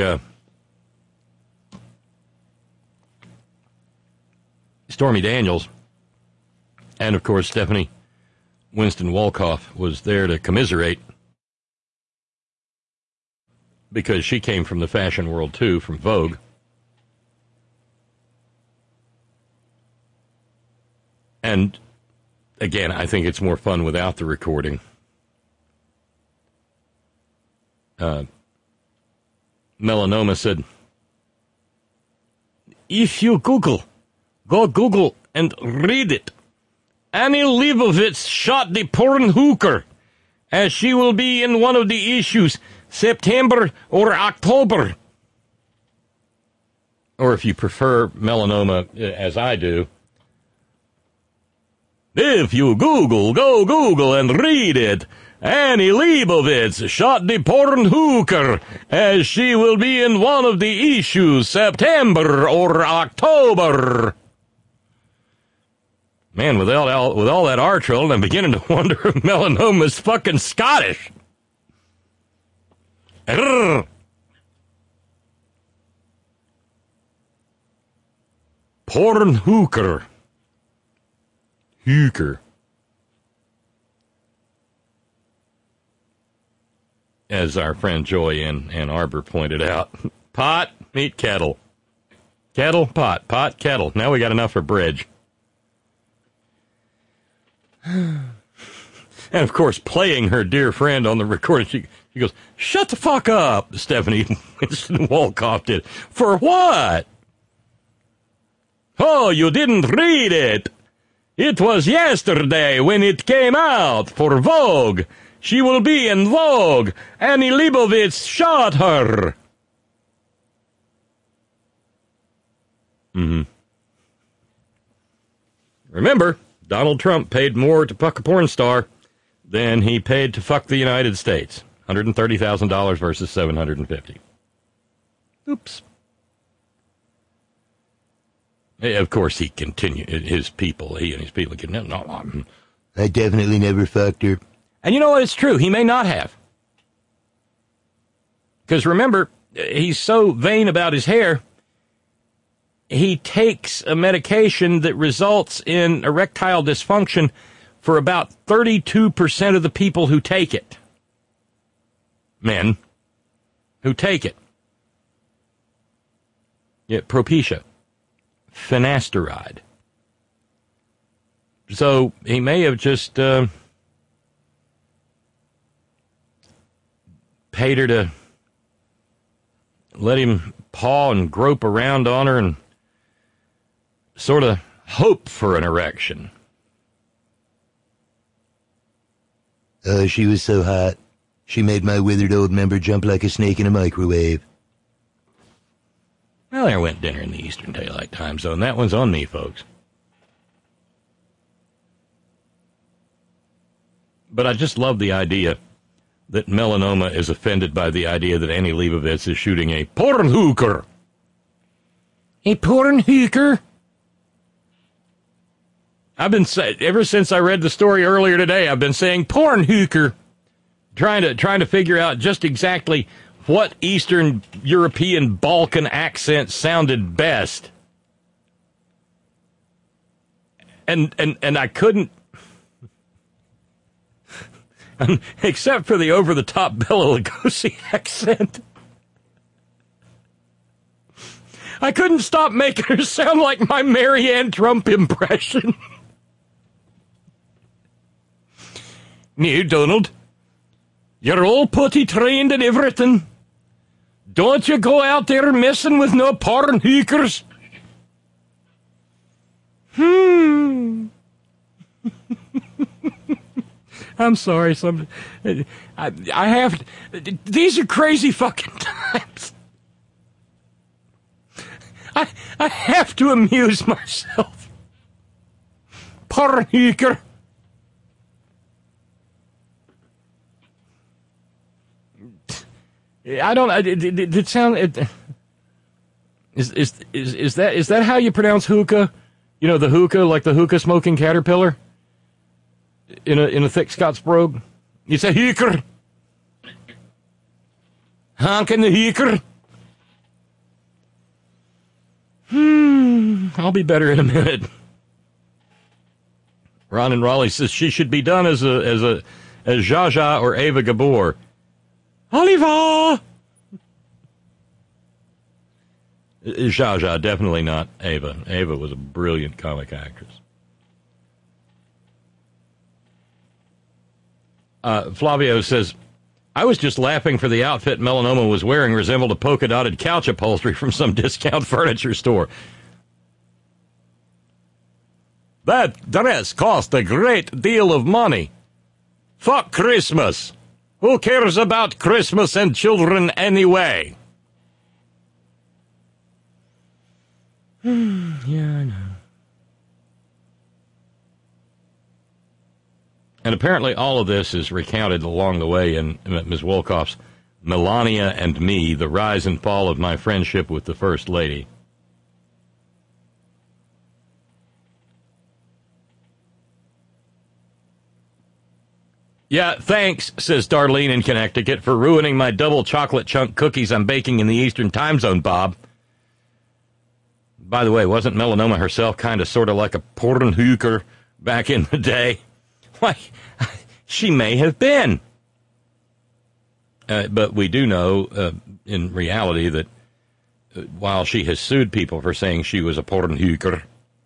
Stormy Daniels. And, of course, Stephanie Winston Wolkoff was there to commiserate, because she came from the fashion world, too, from Vogue. And, again, I think it's more fun without the recording. Melanoma said, if you go Google and read it. Annie Leibovitz shot the porn hooker, as she will be in one of the issues, September or October. Or if you prefer Melanoma, as I do, if you go Google and read it. Annie Leibovitz shot the porn hooker, as she will be in one of the issues, September or October. Man, with all that artril, I'm beginning to wonder if Melanoma's fucking Scottish. Porn hooker. As our friend Joy in Ann Arbor pointed out. Pot, meet kettle. Kettle, pot, kettle. Now we got enough for bridge. And, of course, playing her dear friend on the recording, she goes, shut the fuck up, Stephanie Winston Wolkoff did. For what? Oh, you didn't read it. It was yesterday when it came out for Vogue. She will be in Vogue. Annie Leibovitz shot her. Remember, Donald Trump paid more to fuck a porn star than he paid to fuck the United States. $130,000 versus $750,000. Oops. Of course, he continued. He and his people continued. No, I definitely never fucked her. And you know what? It's true. He may not have. Because remember, he's so vain about his hair, he takes a medication that results in erectile dysfunction for about 32% of the people who take it. Men who take it. Yeah, Propecia. Finasteride. So he may have just paid her to let him paw and grope around on her and sort of hope for an erection. Oh, she was so hot. She made my withered old member jump like a snake in a microwave. Well, there went dinner in the Eastern Daylight Time Zone. That one's on me, folks. But I just love the idea that melanoma is offended by the idea that Annie Leibovitz is shooting a porn hooker. A porn hooker? I've been saying, ever since I read the story earlier today, I've been saying porn hooker, trying to figure out just exactly what Eastern European Balkan accent sounded best. And I couldn't, except for the over-the-top Bela Lugosi accent. I couldn't stop making her sound like my Marianne Trump impression. No, Donald, you're all potty trained and everything. Don't you go out there messing with no porn hookers. I'm sorry, I have, these are crazy fucking times. I have to amuse myself. Porn hooker. I don't. It sound. Is that how you pronounce hookah? You know, the hookah, like the hookah smoking caterpillar in a thick Scots brogue. You say hooker. Honking the hooker. I'll be better in a minute. Ron and Raleigh says she should be done as Zsa Zsa or Ava Gabor. Oliver! Zsa Zsa, definitely not Ava. Ava was a brilliant comic actress. Flavio says, I was just laughing for the outfit Melanoma was wearing resembled a polka-dotted couch upholstery from some discount furniture store. That dress cost a great deal of money. Fuck Christmas. Who cares about Christmas and children anyway? Yeah, I know. And apparently all of this is recounted along the way in Ms. Wolkoff's Melania and Me, The Rise and Fall of My Friendship with the First Lady. Yeah, thanks, says Darlene in Connecticut, for ruining my double chocolate chunk cookies I'm baking in the Eastern Time Zone, Bob. By the way, wasn't Melanoma herself kind of sort of like a porn hooker back in the day? Why, she may have been. But we do know, in reality, that while she has sued people for saying she was a porn hooker,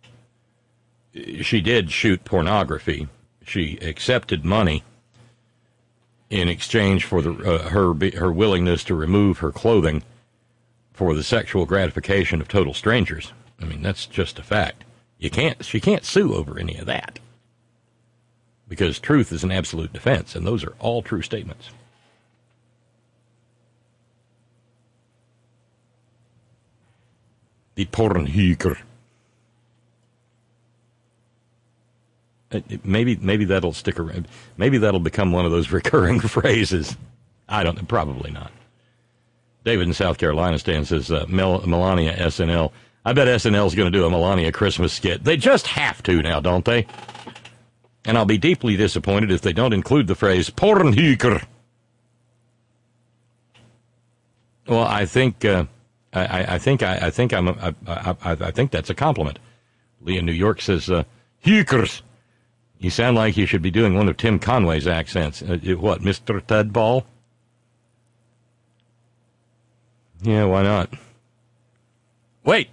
she did shoot pornography. She accepted money in exchange for her willingness to remove her clothing for the sexual gratification of total strangers. I mean, that's just a fact. She can't sue over any of that. Because truth is an absolute defense, and those are all true statements. The porn hooker. Maybe that'll stick around. Maybe that'll become one of those recurring phrases. I don't know. Probably not. David in South Carolina says, Melania SNL. I bet SNL's going to do a Melania Christmas skit. They just have to now, don't they? And I'll be deeply disappointed if they don't include the phrase "pornhooker." Well, I think I think that's a compliment. Lee in New York says, "Hookers." You sound like you should be doing one of Tim Conway's accents. What, Mr. Tudball? Yeah, why not? Wait.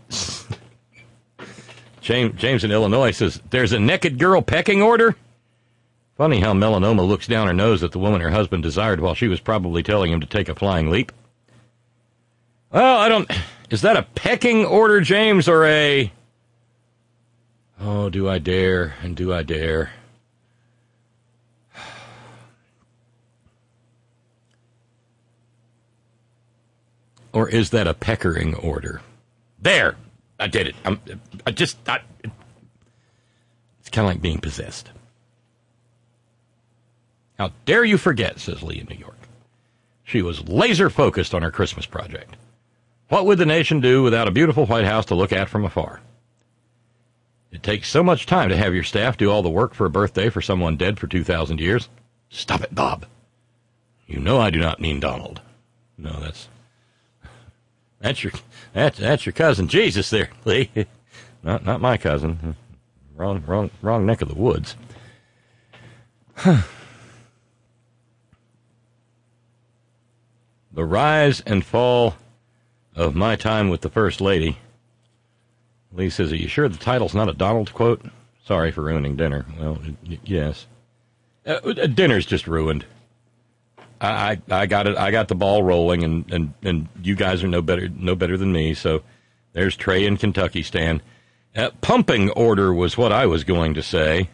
James in Illinois says, there's a naked girl pecking order? Funny how melanoma looks down her nose at the woman her husband desired while she was probably telling him to take a flying leap. Well, is that a pecking order, James, or a... Oh, do I dare, and do I dare? Or is that a peckering order? There! I did it. It's kind of like being possessed. How dare you forget, says Lee in New York. She was laser focused on her Christmas project. What would the nation do without a beautiful White House to look at from afar? It takes so much time to have your staff do all the work for a birthday for someone dead for 2,000 years. Stop it, Bob. You know I do not mean Donald. No, that's your cousin Jesus there, Lee. Not my cousin. Wrong neck of the woods. The rise and fall of my time with the First Lady. Lee says, are you sure the title's not a Donald quote? Sorry for ruining dinner. Well, yes. Dinner's just ruined. I got it. I got the ball rolling, and you guys are no better than me. So there's Trey in Kentucky, Stan. Pumping order was what I was going to say.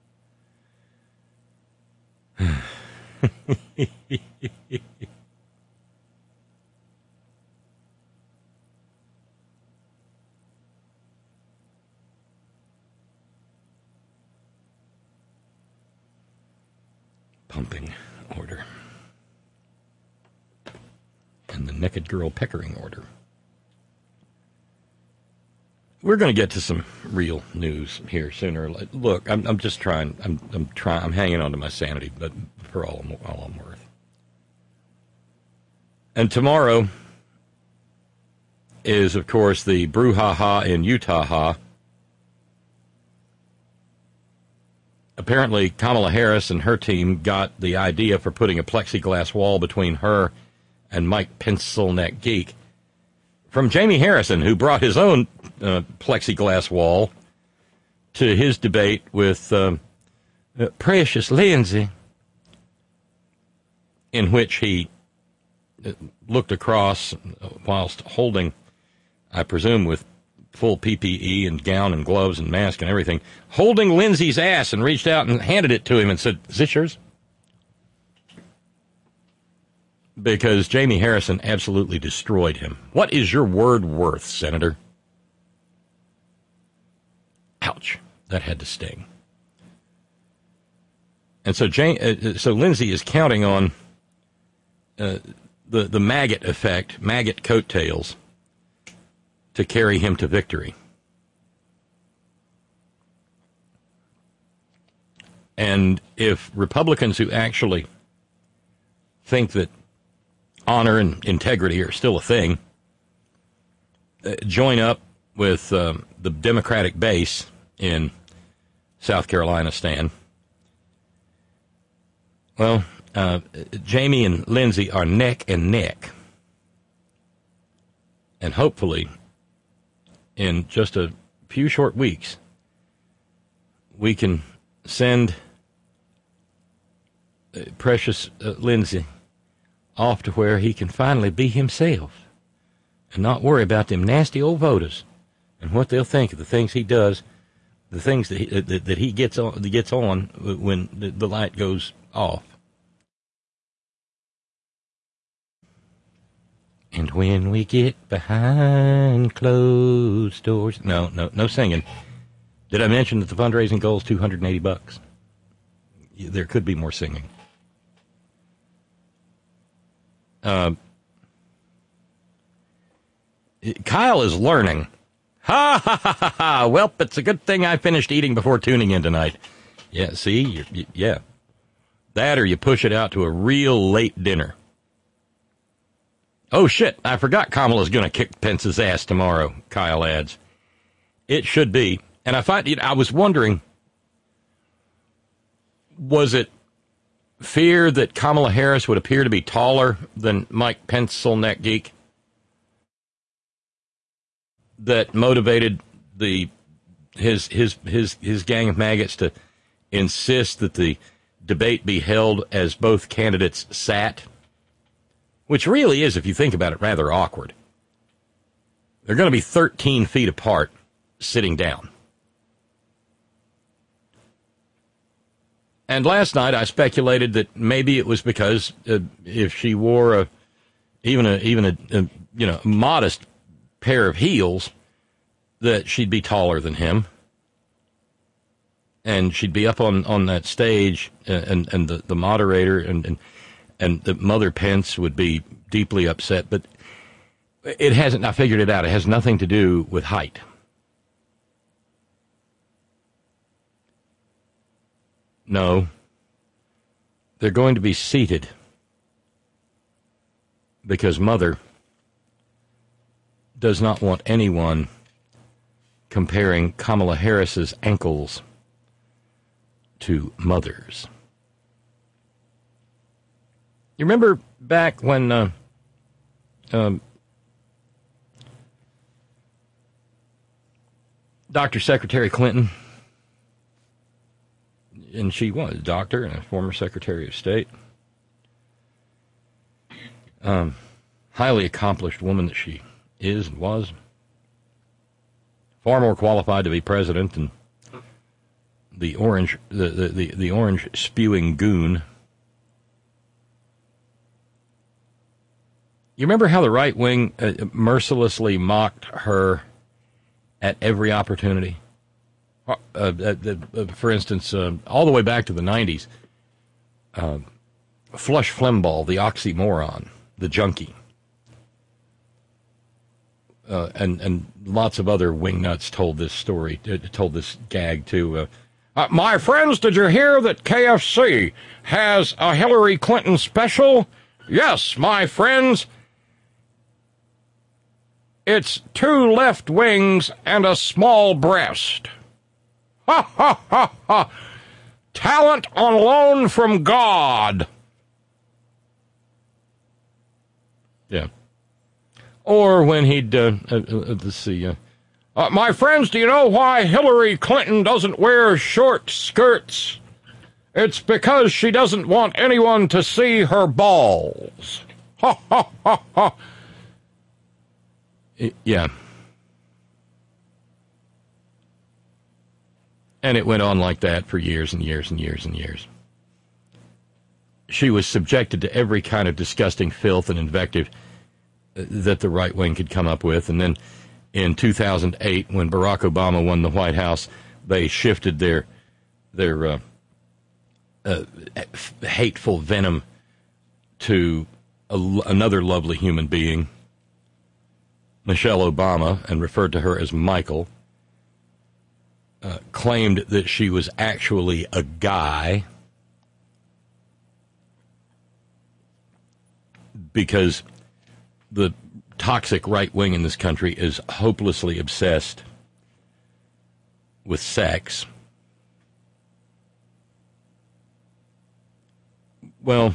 Pumping order. And the naked girl peckering order. We're going to get to some real news here sooner. Look, I'm just trying. I'm hanging on to my sanity, but for all I'm worth. And tomorrow is, of course, the brouhaha in Utah. Apparently, Kamala Harris and her team got the idea for putting a plexiglass wall between her and Mike Pencilneck Geek from Jamie Harrison, who brought his own plexiglass wall to his debate with Precious Lindsay, in which he looked across whilst holding, I presume with full PPE and gown and gloves and mask and everything, holding Lindsay's ass, and reached out and handed it to him and said, is this yours? Because Jamie Harrison absolutely destroyed him. What is your word worth, Senator? Ouch. That had to sting. And so so Lindsay is counting on the maggot effect, maggot coattails, to carry him to victory. And if Republicans who actually think that honor and integrity are still a thing join up with the Democratic base in South Carolina, Stan, well, Jamie and Lindsay are neck and neck. And hopefully, in just a few short weeks, we can send Precious Lindsay off to where he can finally be himself and not worry about them nasty old voters and what they'll think of the things he does, the things that he gets on when the light goes off. And when we get behind closed doors... No singing. Did I mention that the fundraising goal is $280? There could be more singing. Kyle is learning. Ha ha ha ha ha! Well, it's a good thing I finished eating before tuning in tonight. Yeah, see? Yeah. That or you push it out to a real late dinner. Oh, shit, I forgot Kamala's going to kick Pence's ass tomorrow, Kyle adds. It should be. And I was wondering, was it fear that Kamala Harris would appear to be taller than Mike Pencilneck Geek that motivated his gang of maggots to insist that the debate be held as both candidates sat? Which really is, if you think about it, rather awkward. They're going to be 13 feet apart, sitting down. And last night I speculated that maybe it was because if she wore even a modest pair of heels, that she'd be taller than him, and she'd be up on that stage, and the moderator and the Mother Pence would be deeply upset. But it hasn't. I figured it out. It has nothing to do with height. No, they're going to be seated because Mother does not want anyone comparing Kamala Harris's ankles to Mother's. You remember back when Dr. Secretary Clinton, and she was a doctor and a former Secretary of State, highly accomplished woman that she is and was, far more qualified to be president than the orange spewing goon. You remember how the right wing mercilessly mocked her at every opportunity? For instance, all the way back to the 90s, Flush Flimbaugh, the oxymoron, the junkie, and lots of other wingnuts told this story, told this gag too. My friends, did you hear that KFC has a Hillary Clinton special? Yes, my friends. It's 2 left wings and a small breast. Ha, ha, ha, ha. Talent on loan from God. Yeah. Or when he'd, let's see, my friends, do you know why Hillary Clinton doesn't wear short skirts? It's because she doesn't want anyone to see her balls. Ha, ha, ha, ha. Yeah. And it went on like that for years and years and years and years. She was subjected to every kind of disgusting filth and invective that the right wing could come up with. And then in 2008, when Barack Obama won the White House, they shifted their hateful venom to another lovely human being, Michelle Obama, and referred to her as Michael. Claimed that she was actually a guy because the toxic right wing in this country is hopelessly obsessed with sex. Well,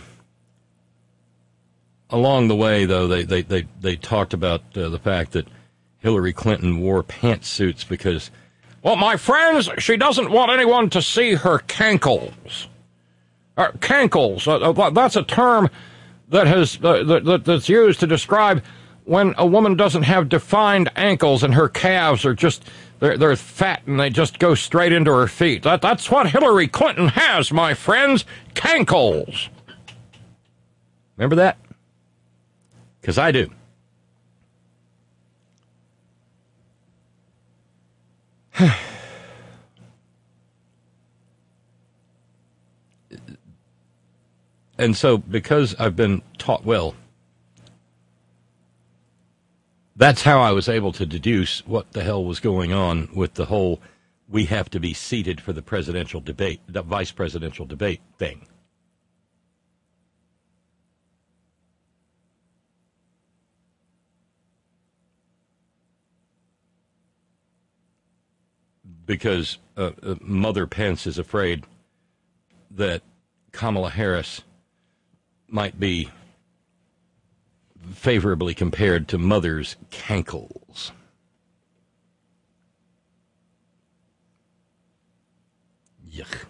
along the way, though, they talked about the fact that Hillary Clinton wore pantsuits because, well, my friends, she doesn't want anyone to see her cankles. Cankles, that's a term that that's used to describe when a woman doesn't have defined ankles and her calves are just, they're fat and they just go straight into her feet. That's what Hillary Clinton has, my friends, cankles. Remember that? Because I do. And so because I've been taught well, that's how I was able to deduce what the hell was going on with the whole we have to be seated for the presidential debate, the vice presidential debate thing. Because Mother Pence is afraid that Kamala Harris might be favorably compared to Mother's cankles. Yuck.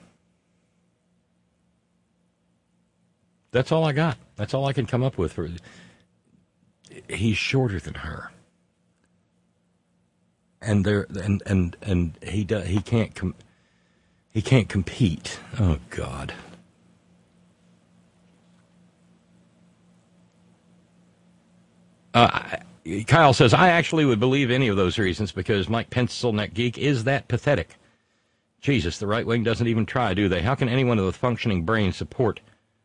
That's all I got. That's all I can come up with. He's shorter than her. And he can't compete. Oh God. Kyle says, I actually would believe any of those reasons because Mike Pencilneck Geek is that pathetic. Jesus, the right wing doesn't even try, do they? How can anyone with a functioning brain support?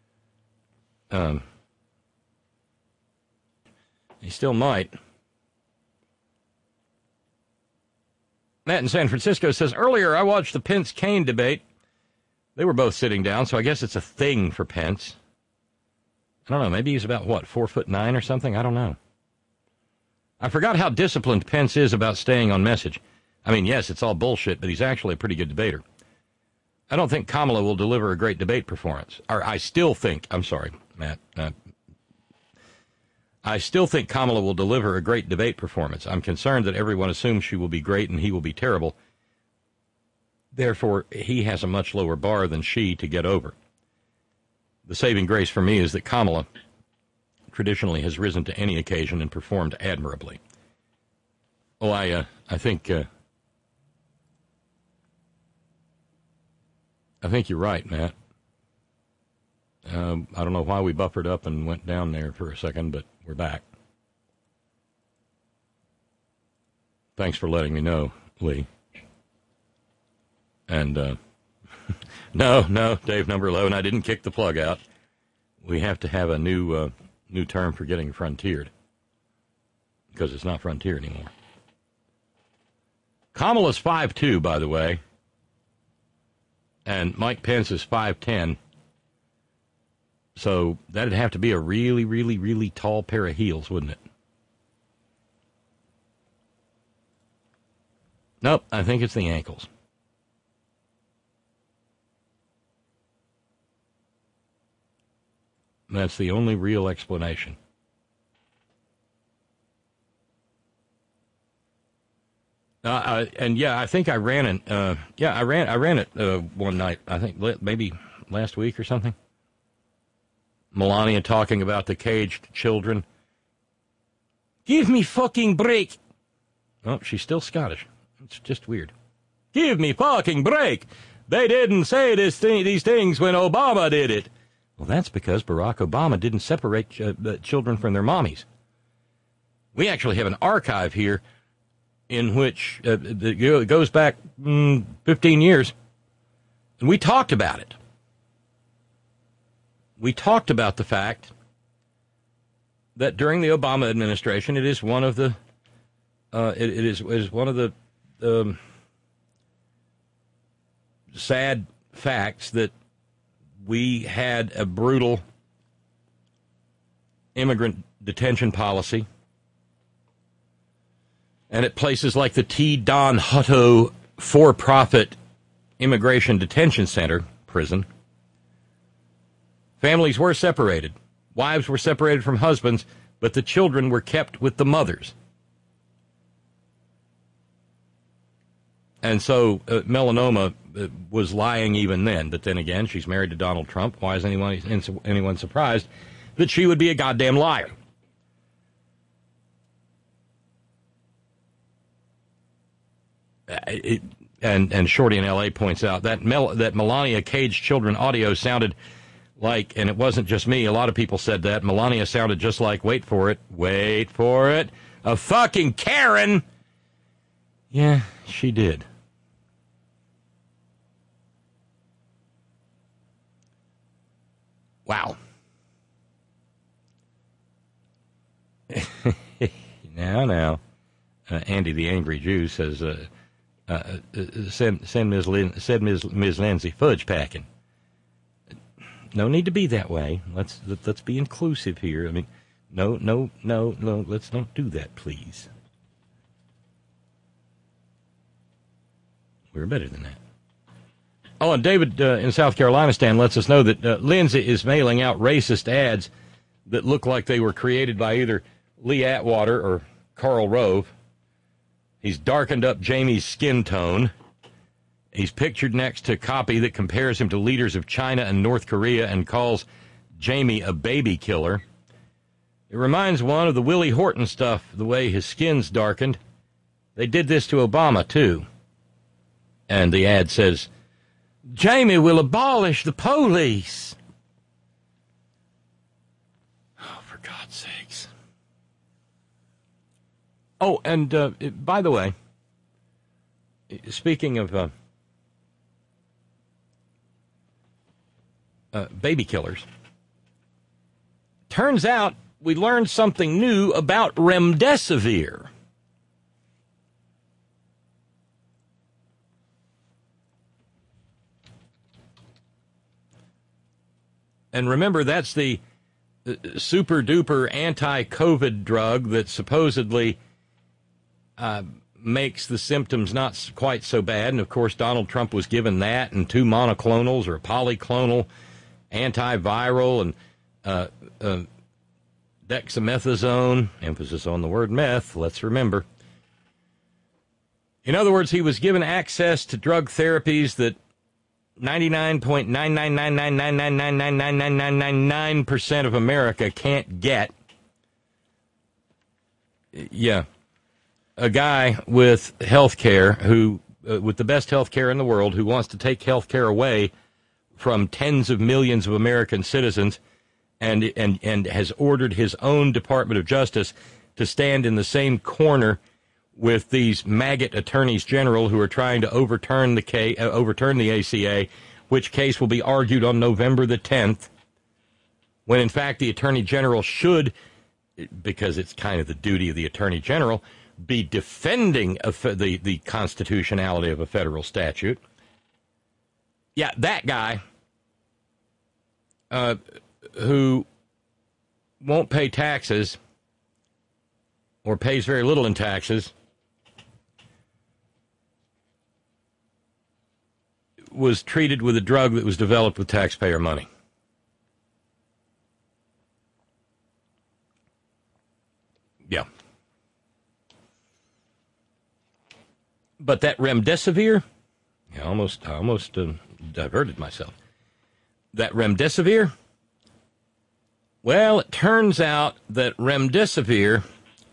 He still might. Matt in San Francisco says, earlier I watched the Pence-Kaine debate. They were both sitting down, so I guess it's a thing for Pence. I don't know, maybe he's about, 4'9" or something? I don't know. I forgot how disciplined Pence is about staying on message. I mean, yes, it's all bullshit, but he's actually a pretty good debater. I don't think Kamala will deliver a great debate performance. Or I still think, I'm sorry, Matt, I still think Kamala will deliver a great debate performance. I'm concerned that everyone assumes she will be great and he will be terrible. Therefore, he has a much lower bar than she to get over. The saving grace for me is that Kamala traditionally has risen to any occasion and performed admirably. Well, I think you're right, Matt. I don't know why we buffered up and went down there for a second, but we're back. Thanks for letting me know, Lee. And no, Dave number 11, I didn't kick the plug out. We have to have a new term for getting frontiered because it's not frontier anymore. Kamala's 5'2", by the way, and Mike Pence is 5'10". So that'd have to be a really, really, really tall pair of heels, wouldn't it? Nope, I think it's the ankles. That's the only real explanation. And yeah, I think I ran it. I ran it one night. I think maybe last week or something. Melania talking about the caged children. Give me fucking break. Oh, she's still Scottish. It's just weird. Give me fucking break. They didn't say these things when Obama did it. Well, that's because Barack Obama didn't separate children from their mommies. We actually have an archive here in which it goes back 15 years, and we talked about it. We talked about the fact that during the Obama administration, it is one of the it is one of the sad facts that we had a brutal immigrant detention policy. And at places like the T. Don Hutto for-profit immigration detention center, prison, families were separated. Wives were separated from husbands, but the children were kept with the mothers. And so Melanoma was lying even then. But then again, she's married to Donald Trump. Why is anyone surprised that she would be a goddamn liar? And Shorty in L.A. points out that Melania caged children audio sounded like, and it wasn't just me, a lot of people said that, Melania sounded just like, wait for it, a fucking Karen. Yeah, she did. Wow. Now. Andy the Angry Jew says, send Ms. Lindsay fudge packing. No need to be that way. Let's be inclusive here. I mean, no. Let's don't do that, please. We're better than that. Oh, and David in South Carolina, Stan, lets us know that Lindsay is mailing out racist ads that look like they were created by either Lee Atwater or Karl Rove. He's darkened up Jamie's skin tone. He's pictured next to copy that compares him to leaders of China and North Korea and calls Jamie a baby killer. It reminds one of the Willie Horton stuff, the way his skin's darkened. They did this to Obama, too. And the ad says, Jamie will abolish the police. Oh, for God's sakes. Oh, and by the way, speaking of baby killers, turns out we learned something new about remdesivir. And remember, that's the super-duper anti-COVID drug that supposedly makes the symptoms not quite so bad. And, of course, Donald Trump was given that and 2 monoclonals or polyclonal antiviral and dexamethasone, emphasis on the word meth, let's remember. In other words, he was given access to drug therapies that 99.99999999999% of America can't get. Yeah. A guy with health care who, with the best health care in the world, who wants to take health care away from tens of millions of American citizens and has ordered his own Department of Justice to stand in the same corner with these maggot attorneys general who are trying to overturn the ACA, which case will be argued on November the 10th, when in fact the attorney general should, because it's kind of the duty of the attorney general, be defending the constitutionality of a federal statute. Yeah, that guy who won't pay taxes or pays very little in taxes was treated with a drug that was developed with taxpayer money. Yeah. But that remdesivir, I almost diverted myself. That remdesivir, well, it turns out that remdesivir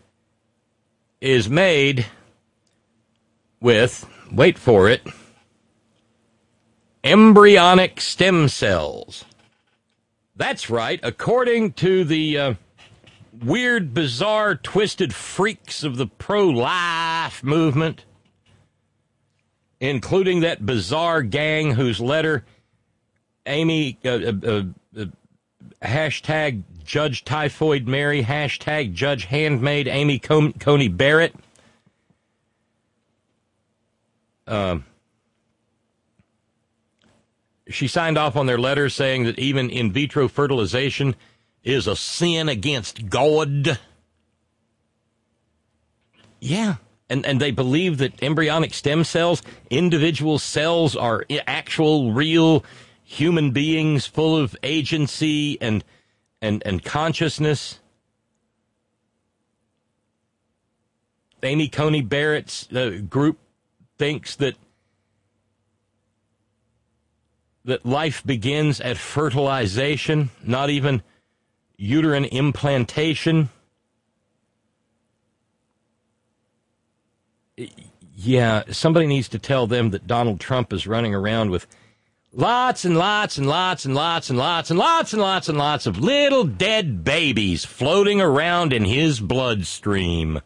is made with, wait for it, embryonic stem cells. That's right. According to the weird, bizarre, twisted freaks of the pro-life movement, including that bizarre gang whose letter Amy, hashtag Judge Typhoid Mary, hashtag Judge Handmaid Amy Coney Barrett. She signed off on their letter saying that even in vitro fertilization is a sin against God. Yeah. And they believe that embryonic stem cells, individual cells, are actual, real human beings full of agency and consciousness. Amy Coney Barrett's group thinks that life begins at fertilization, not even uterine implantation. Yeah, somebody needs to tell them that Donald Trump is running around with lots and lots and lots and lots and lots and lots and lots and lots of little dead babies floating around in his bloodstream.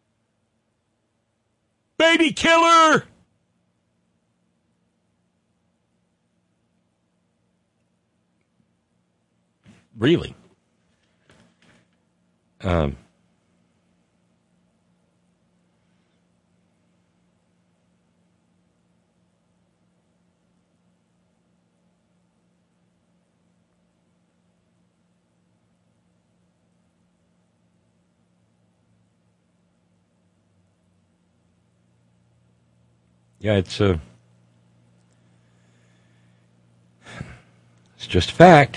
Baby killer! Really? Yeah, it's just a fact.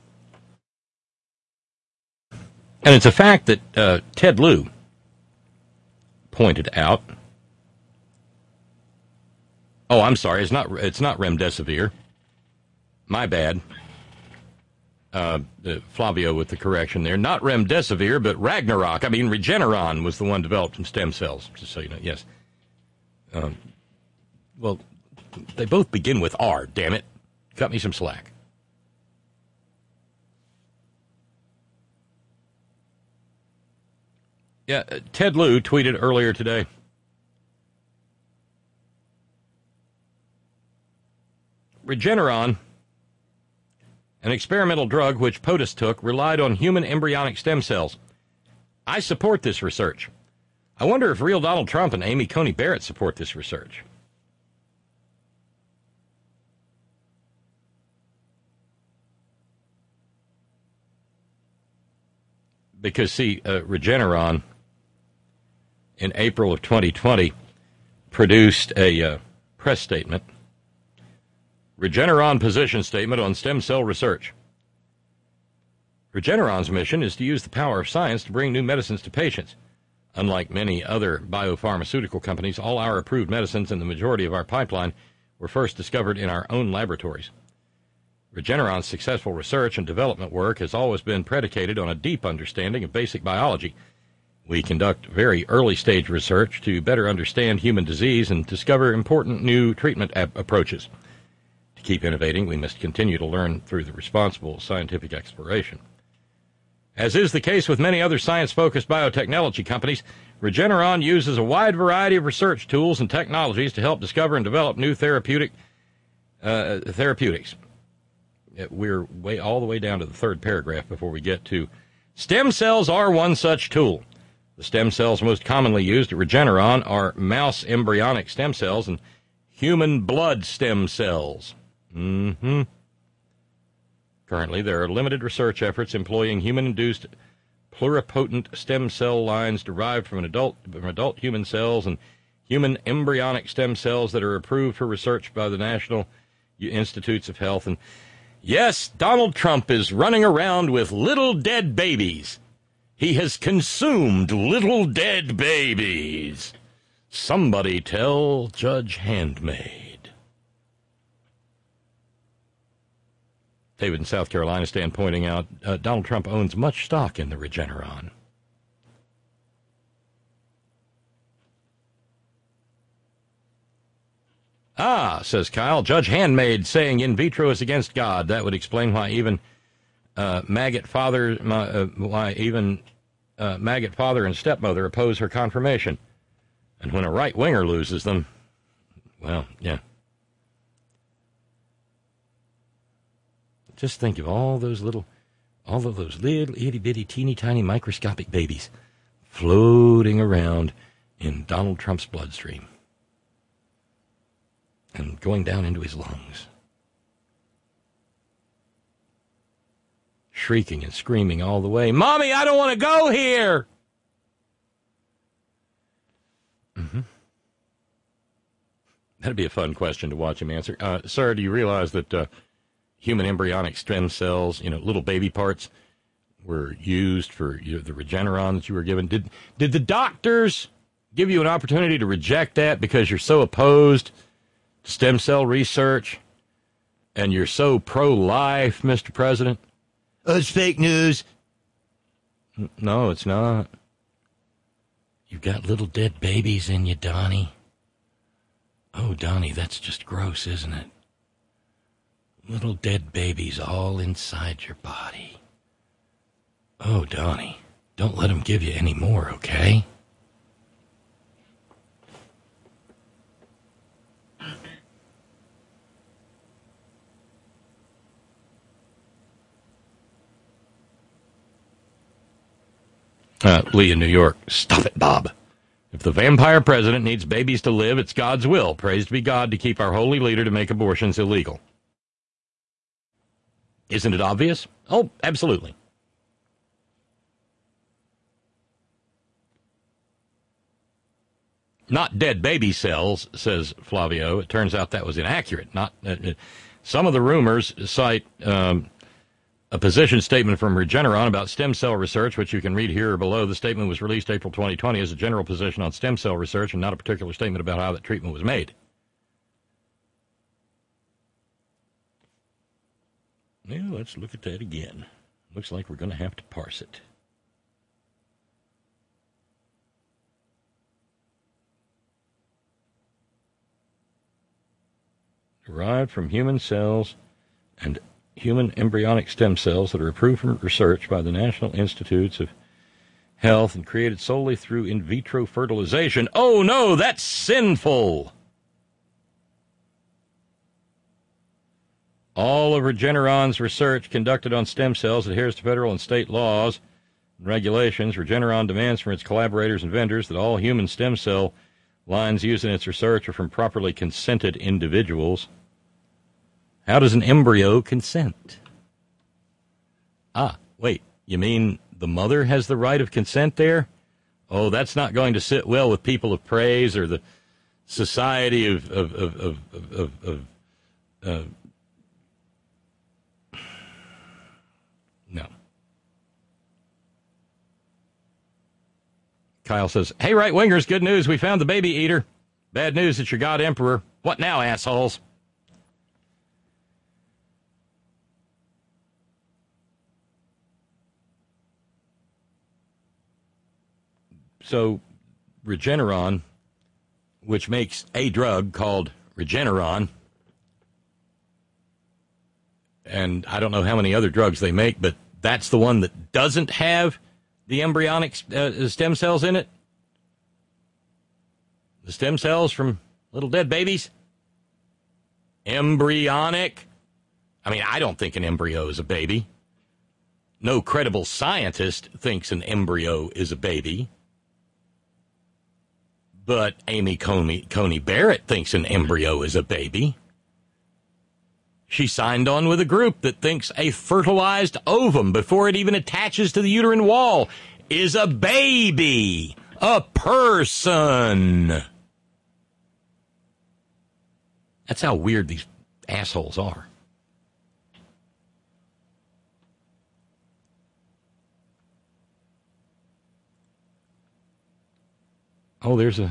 And it's a fact that Ted Lieu pointed out. Oh, I'm sorry. It's not remdesivir. My bad. Flavio with the correction there. Not remdesivir, but Ragnarok. I mean, Regeneron was the one developed from stem cells, just so you know. Yes. Well, they both begin with R, damn it. Cut me some slack. Yeah, Ted Lieu tweeted earlier today. Regeneron, an experimental drug which POTUS took, relied on human embryonic stem cells. I support this research. I wonder if real Donald Trump and Amy Coney Barrett support this research. Because, see, Regeneron, in April of 2020, produced a press statement. Regeneron position statement on stem cell research. Regeneron's mission is to use the power of science to bring new medicines to patients. Unlike many other biopharmaceutical companies, all our approved medicines and the majority of our pipeline were first discovered in our own laboratories. Regeneron's successful research and development work has always been predicated on a deep understanding of basic biology. We conduct very early-stage research to better understand human disease and discover important new treatment approaches. To keep innovating, we must continue to learn through the responsible scientific exploration. As is the case with many other science-focused biotechnology companies, Regeneron uses a wide variety of research tools and technologies to help discover and develop new therapeutics. We're all the way down to the third paragraph before we get to stem cells are one such tool. The stem cells most commonly used at Regeneron are mouse embryonic stem cells and human blood stem cells. Currently, there are limited research efforts employing human-induced pluripotent stem cell lines derived from adult human cells and human embryonic stem cells that are approved for research by the National Institutes of Health. And yes, Donald Trump is running around with little dead babies. He has consumed little dead babies. Somebody tell Judge Handmaid. David in South Carolina stand pointing out Donald Trump owns much stock in the Regeneron. Ah, says Kyle, Judge Handmaid saying in vitro is against God. That would explain why even maggot father and stepmother oppose her confirmation. And when a right-winger loses them, well, yeah. Just think of all of those little itty-bitty, teeny-tiny, microscopic babies floating around in Donald Trump's bloodstream and going down into his lungs, shrieking and screaming all the way, "Mommy, I don't want to go here!" That'd be a fun question to watch him answer. Sir, do you realize that human embryonic stem cells, little baby parts, were used for the Regeneron that you were given? Did the doctors give you an opportunity to reject that because you're so opposed to stem cell research and you're so pro-life, Mr. President? Oh, it's fake news. No, it's not. You've got little dead babies in you, Donnie. Oh, Donnie, that's just gross, isn't it? Little dead babies all inside your body. Oh, Donnie, don't let them give you any more, okay? Lee in New York, stop it, Bob. If the vampire president needs babies to live, it's God's will. Praised be God to keep our holy leader to make abortions illegal. Isn't it obvious? Oh, absolutely. not dead baby cells, says Flavio. It turns out that was inaccurate. Not some of the rumors cite a position statement from Regeneron about stem cell research, which you can read here or below. The statement was released April 2020 as a general position on stem cell research and not a particular statement about how that treatment was made. Well, let's look at that again. Looks like we're going to have to parse it. Derived from human cells and human embryonic stem cells that are approved for research by the National Institutes of Health and created solely through in vitro fertilization. Oh, no, that's sinful. All of Regeneron's research conducted on stem cells adheres to federal and state laws and regulations. Regeneron demands from its collaborators and vendors that all human stem cell lines used in its research are from properly consented individuals. How does an embryo consent? Wait, you mean the mother has the right of consent there? Oh, that's not going to sit well with people of praise or the society of no. Kyle says, hey, right-wingers, good news. We found the baby eater. Bad news, it's your god emperor. What now, assholes? So, Regeneron, which makes a drug called Regeneron, and I don't know how many other drugs they make, but that's the one that doesn't have the embryonic stem cells in it. The stem cells from little dead babies. Embryonic. I mean, I don't think an embryo is a baby. No credible scientist thinks an embryo is a baby. But Amy Coney Barrett thinks an embryo is a baby. She signed on with a group that thinks a fertilized ovum, before it even attaches to the uterine wall, is a baby, a person. That's how weird these assholes are. Oh, there's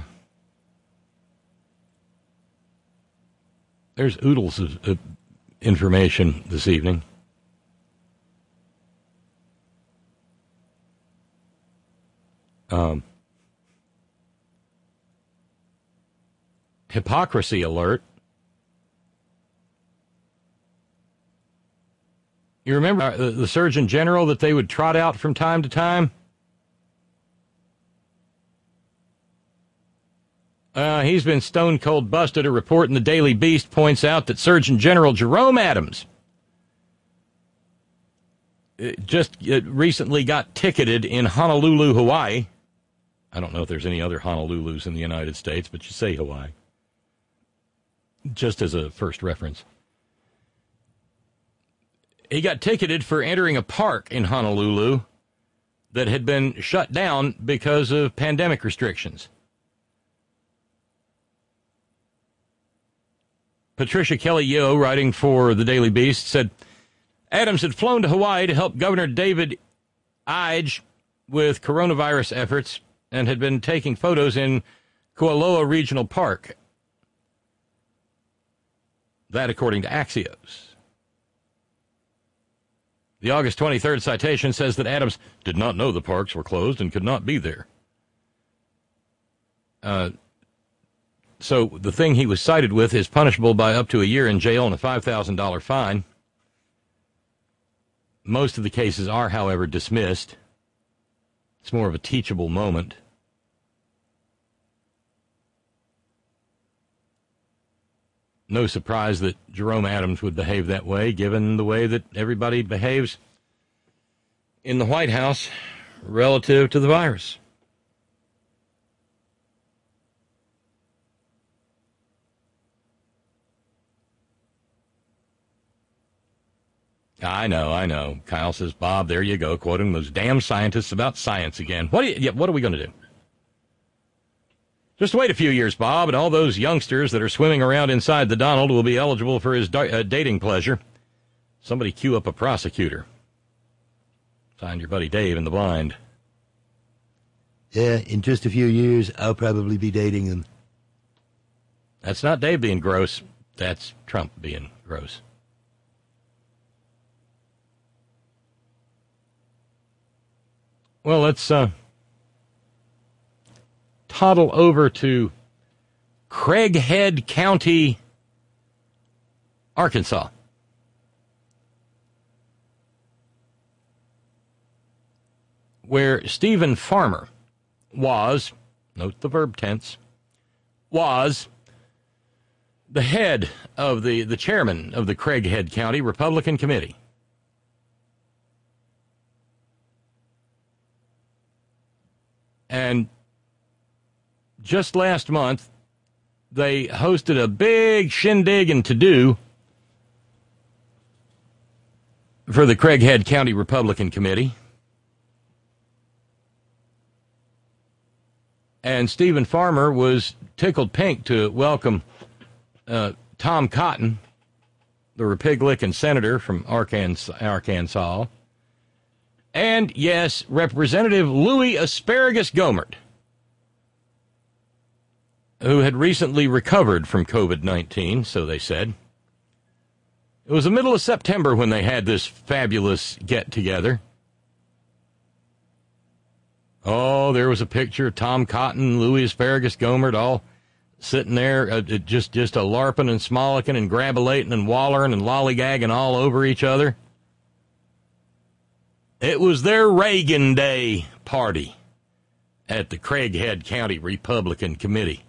oodles of information this evening. Hypocrisy alert. You remember the Surgeon General that they would trot out from time to time? He's been stone cold busted. A report in the Daily Beast points out that Surgeon General Jerome Adams just recently got ticketed in Honolulu, Hawaii. I don't know if there's any other Honolulus in the United States, but you say Hawaii. Just as a first reference. He got ticketed for entering a park in Honolulu that had been shut down because of pandemic restrictions. Patricia Kelly-Yo, writing for the Daily Beast, said Adams had flown to Hawaii to help Governor David Ige with coronavirus efforts and had been taking photos in Kualoa Regional Park. That according to Axios. The August 23rd citation says that Adams did not know the parks were closed and could not be there. So the thing he was cited with is punishable by up to a year in jail and a $5,000 fine. Most of the cases are, however, dismissed. It's more of a teachable moment. No surprise that Jerome Adams would behave that way, given the way that everybody behaves in the White House relative to the virus. I know. Kyle says, Bob, there you go, quoting those damn scientists about science again. What are we going to do? Just wait a few years, Bob, and all those youngsters that are swimming around inside the Donald will be eligible for his dating pleasure. Somebody cue up a prosecutor. Signed, your buddy Dave in the blind. Yeah, in just a few years, I'll probably be dating him. That's not Dave being gross. That's Trump being gross. Well, let's toddle over to Craighead County, Arkansas. Where Stephen Farmer was, note the verb tense, was the head of the chairman of the Craighead County Republican Committee. And just last month, they hosted a big shindig and to-do for the Craighead County Republican Committee. And Stephen Farmer was tickled pink to welcome Tom Cotton, the Republican senator from Arkansas, and, yes, Representative Louis Asparagus Gohmert, who had recently recovered from COVID-19, so they said. It was the middle of September when they had this fabulous get-together. Oh, there was a picture of Tom Cotton, Louis Asparagus Gohmert, all sitting there, just a larping and smolicking and grabulating and wallering and lollygagging all over each other. It was their Reagan Day party at the Craighead County Republican Committee.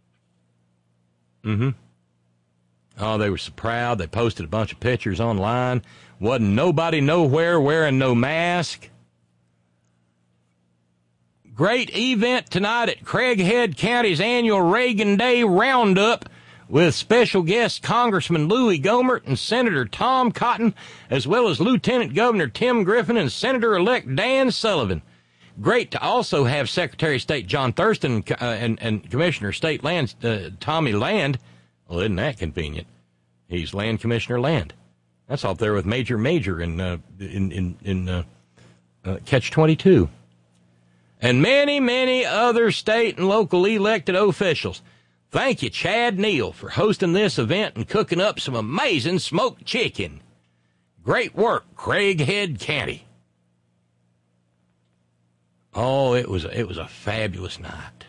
Oh, they were so proud. They posted a bunch of pictures online. Wasn't nobody nowhere wearing no mask. Great event tonight at Craighead County's annual Reagan Day Roundup with special guest Congressman Louis Gohmert and Senator Tom Cotton, as well as Lieutenant Governor Tim Griffin and Senator-elect Dan Sullivan. Great to also have Secretary of State John Thurston and Commissioner of State Lands Tommy Land. Well, isn't that convenient? He's Land Commissioner Land. That's up there with Major in Catch-22. And many, many other state and local elected officials. Thank you, Chad Neal, for hosting this event and cooking up some amazing smoked chicken. Great work, Craighead County. Oh, it was a fabulous night.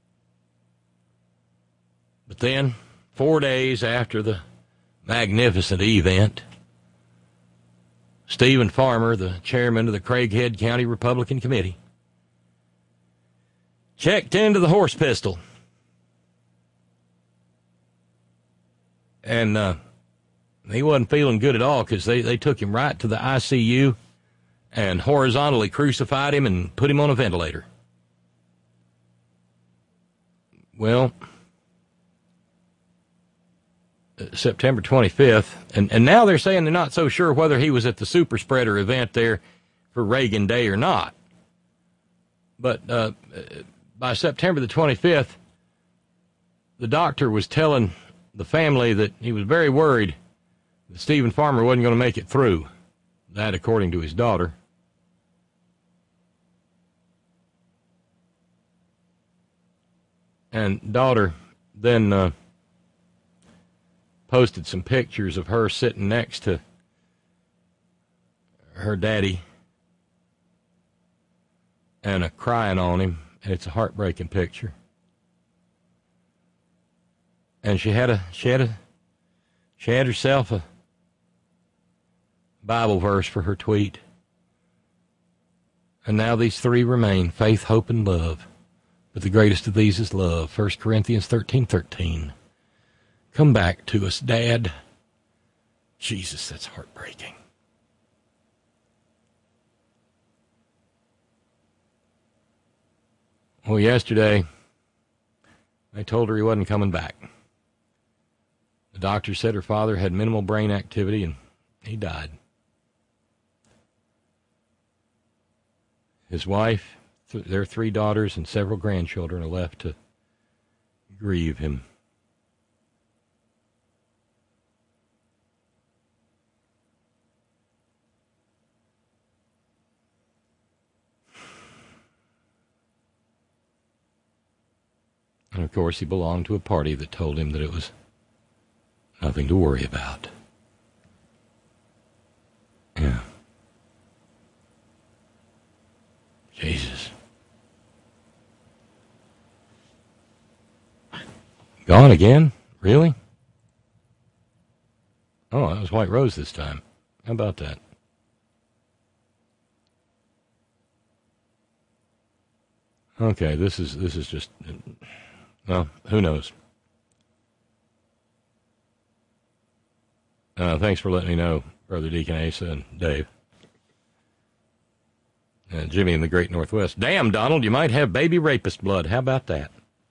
But then, 4 days after the magnificent event, Stephen Farmer, the chairman of the Craighead County Republican Committee, checked into the horse pistol. And he wasn't feeling good at all because they took him right to the ICU and horizontally crucified him and put him on a ventilator. Well, September 25th, and now they're saying they're not so sure whether he was at the super spreader event there for Reagan Day or not. But by September the 25th, the doctor was telling the family that he was very worried that Stephen Farmer wasn't going to make it through. That, according to his daughter. And daughter then posted some pictures of her sitting next to her daddy and crying on him. And it's a heartbreaking picture. And she had herself a Bible verse for her tweet. And now these three remain: faith, hope, and love. But the greatest of these is love. 1 Corinthians 13:13. Come back to us, Dad. Jesus, that's heartbreaking. Well, yesterday, they told her he wasn't coming back. The doctor said her father had minimal brain activity and he died. His wife, their 3 daughters, and several grandchildren are left to grieve him. And of course, he belonged to a party that told him that it was nothing to worry about. Yeah. Jesus. Gone again? Really? Oh, that was White Rose this time. How about that? Okay, this is just, well, who knows? Thanks for letting me know, Brother Deacon Asa and Dave. Jimmy in the Great Northwest. Damn, Donald, you might have baby rapist blood. How about that?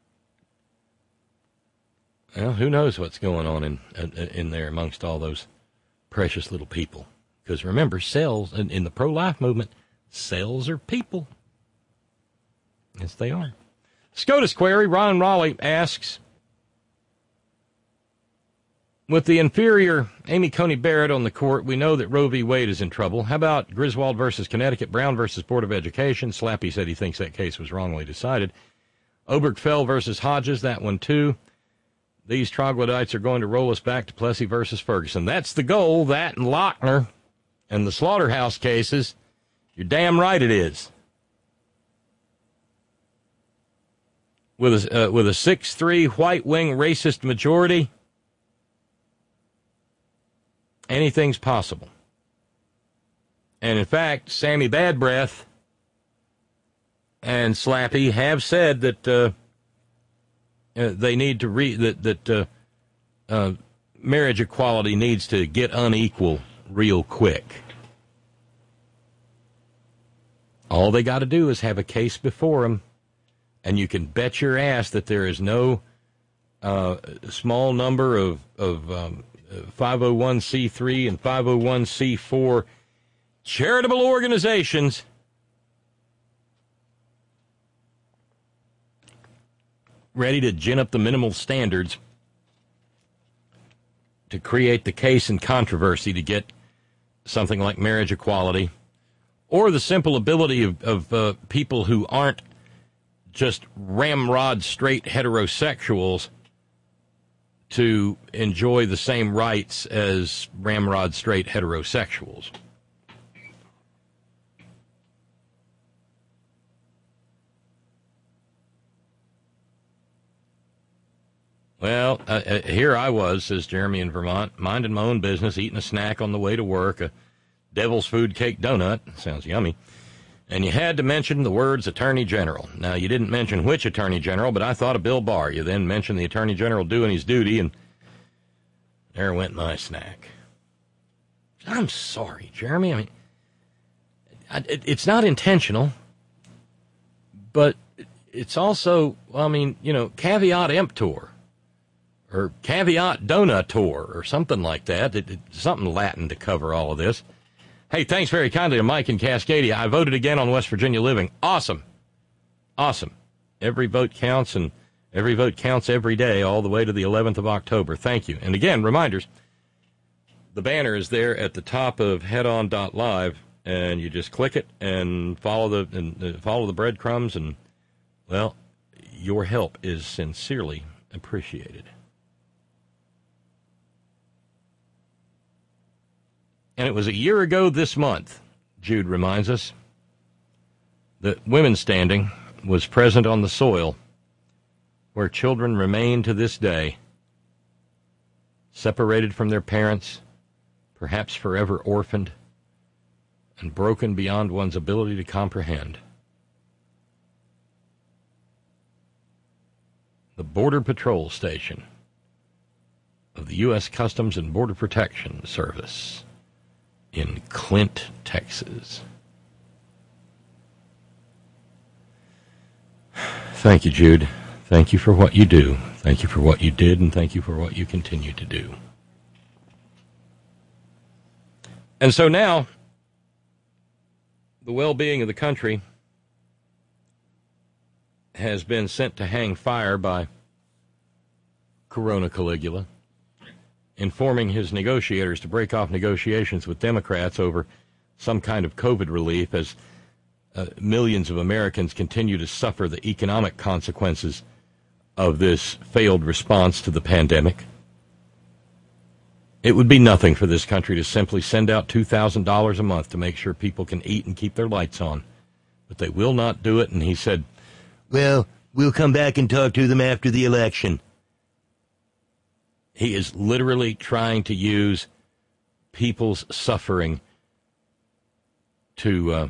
Well, who knows what's going on in there amongst all those precious little people. Because remember, cells, in the pro-life movement, cells are people. Yes, they are. SCOTUS query, Ron Raleigh asks, with the inferior Amy Coney Barrett on the court, we know that Roe v. Wade is in trouble. How about Griswold versus Connecticut, Brown versus Board of Education? Slappy said he thinks that case was wrongly decided. Obergefell versus Hodges, that one too. These troglodytes are going to roll us back to Plessy versus Ferguson. That's the goal, that and Lochner and the slaughterhouse cases. You're damn right it is. With a 6-3 white wing racist majority, anything's possible. And in fact, Sammy Bad Breath and Slappy have said that they need to marriage equality needs to get unequal real quick. All they got to do is have a case before them, and you can bet your ass that there is no small number of 501c3 and 501c4 charitable organizations ready to gin up the minimal standards to create the case and controversy to get something like marriage equality, or the simple ability of people who aren't just ramrod straight heterosexuals to enjoy the same rights as ramrod straight heterosexuals. Well, here I was, says Jeremy in Vermont, minding my own business, eating a snack on the way to work, a devil's food cake donut. Sounds yummy. And you had to mention the words Attorney General. Now, you didn't mention which Attorney General, but I thought of Bill Barr. You then mentioned the Attorney General doing his duty, and there went my snack. I'm sorry, Jeremy. I mean, it's not intentional, but it's also, I mean, you know, caveat emptor, or caveat donator, or something like that. Something Latin to cover all of this. Hey, thanks very kindly to Mike in Cascadia. I voted again on West Virginia Living. Awesome. Awesome. Every vote counts, and every vote counts every day, all the way to the 11th of October. Thank you. And again, reminders, the banner is there at the top of headon.live, and you just click it and follow the breadcrumbs, and, well, your help is sincerely appreciated. And it was a year ago this month, Jude reminds us, that women's standing was present on the soil where children remain to this day, separated from their parents, perhaps forever orphaned, and broken beyond one's ability to comprehend. The Border Patrol Station of the U.S. Customs and Border Protection Service in Clint, Texas. Thank you, Jude. Thank you for what you do. Thank you for what you did, and thank you for what you continue to do. And so now, the well-being of the country has been sent to hang fire by Corona Caligula, informing his negotiators to break off negotiations with Democrats over some kind of COVID relief as millions of Americans continue to suffer the economic consequences of this failed response to the pandemic. It would be nothing for this country to simply send out $2,000 a month to make sure people can eat and keep their lights on. But they will not do it, and he said, Well, we'll come back and talk to them after the election. He is literally trying to use people's suffering to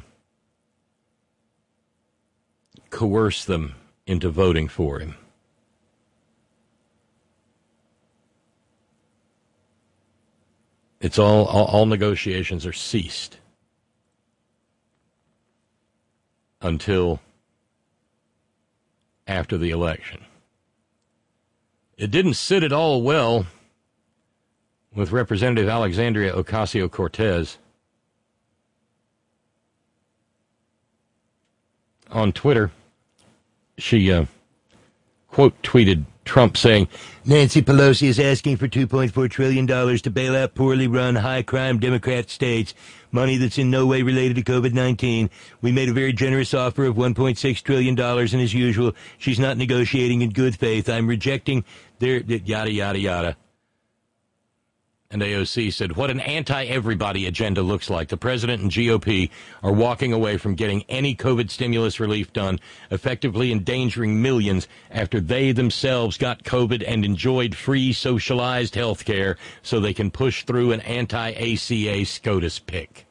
coerce them into voting for him. It's all negotiations are ceased until after the election. It didn't sit at all well with Representative Alexandria Ocasio-Cortez. On Twitter, she, quote, tweeted Trump saying, Nancy Pelosi is asking for $2.4 trillion to bail out poorly run, high-crime Democrat states, money that's in no way related to COVID-19. We made a very generous offer of $1.6 trillion, and as usual, she's not negotiating in good faith. I'm rejecting their yada, yada, yada. And AOC said, what an anti-everybody agenda looks like. The president and GOP are walking away from getting any COVID stimulus relief done, effectively endangering millions after they themselves got COVID and enjoyed free socialized health care so they can push through an anti-ACA SCOTUS pick.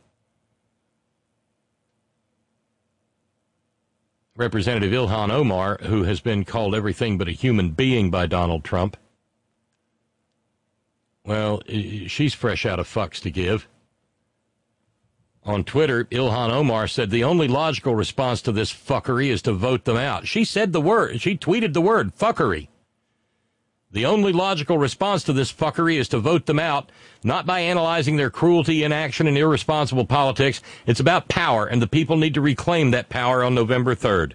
Representative Ilhan Omar, who has been called everything but a human being by Donald Trump, well, she's fresh out of fucks to give. On Twitter, Ilhan Omar said the only logical response to this fuckery is to vote them out. She said the word. She tweeted the word, fuckery. The only logical response to this fuckery is to vote them out, not by analyzing their cruelty, inaction, and irresponsible politics. It's about power, and the people need to reclaim that power on November 3rd.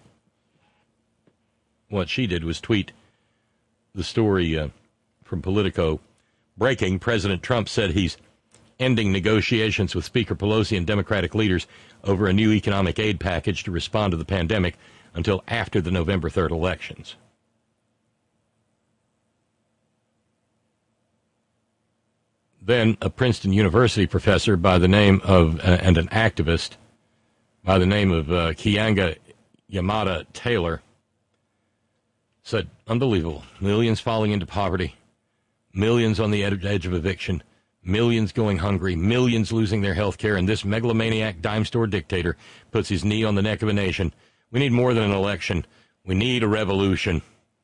What she did was tweet the story from Politico. Breaking, President Trump said he's ending negotiations with Speaker Pelosi and Democratic leaders over a new economic aid package to respond to the pandemic until after the November 3rd elections. Then a Princeton University professor by the name of, and an activist by the name of Keeanga Yamada Taylor said, unbelievable, millions falling into poverty, millions on the edge of eviction, millions going hungry, millions losing their health care, and this megalomaniac dime store dictator puts his knee on the neck of a nation. We need more than an election. We need a revolution.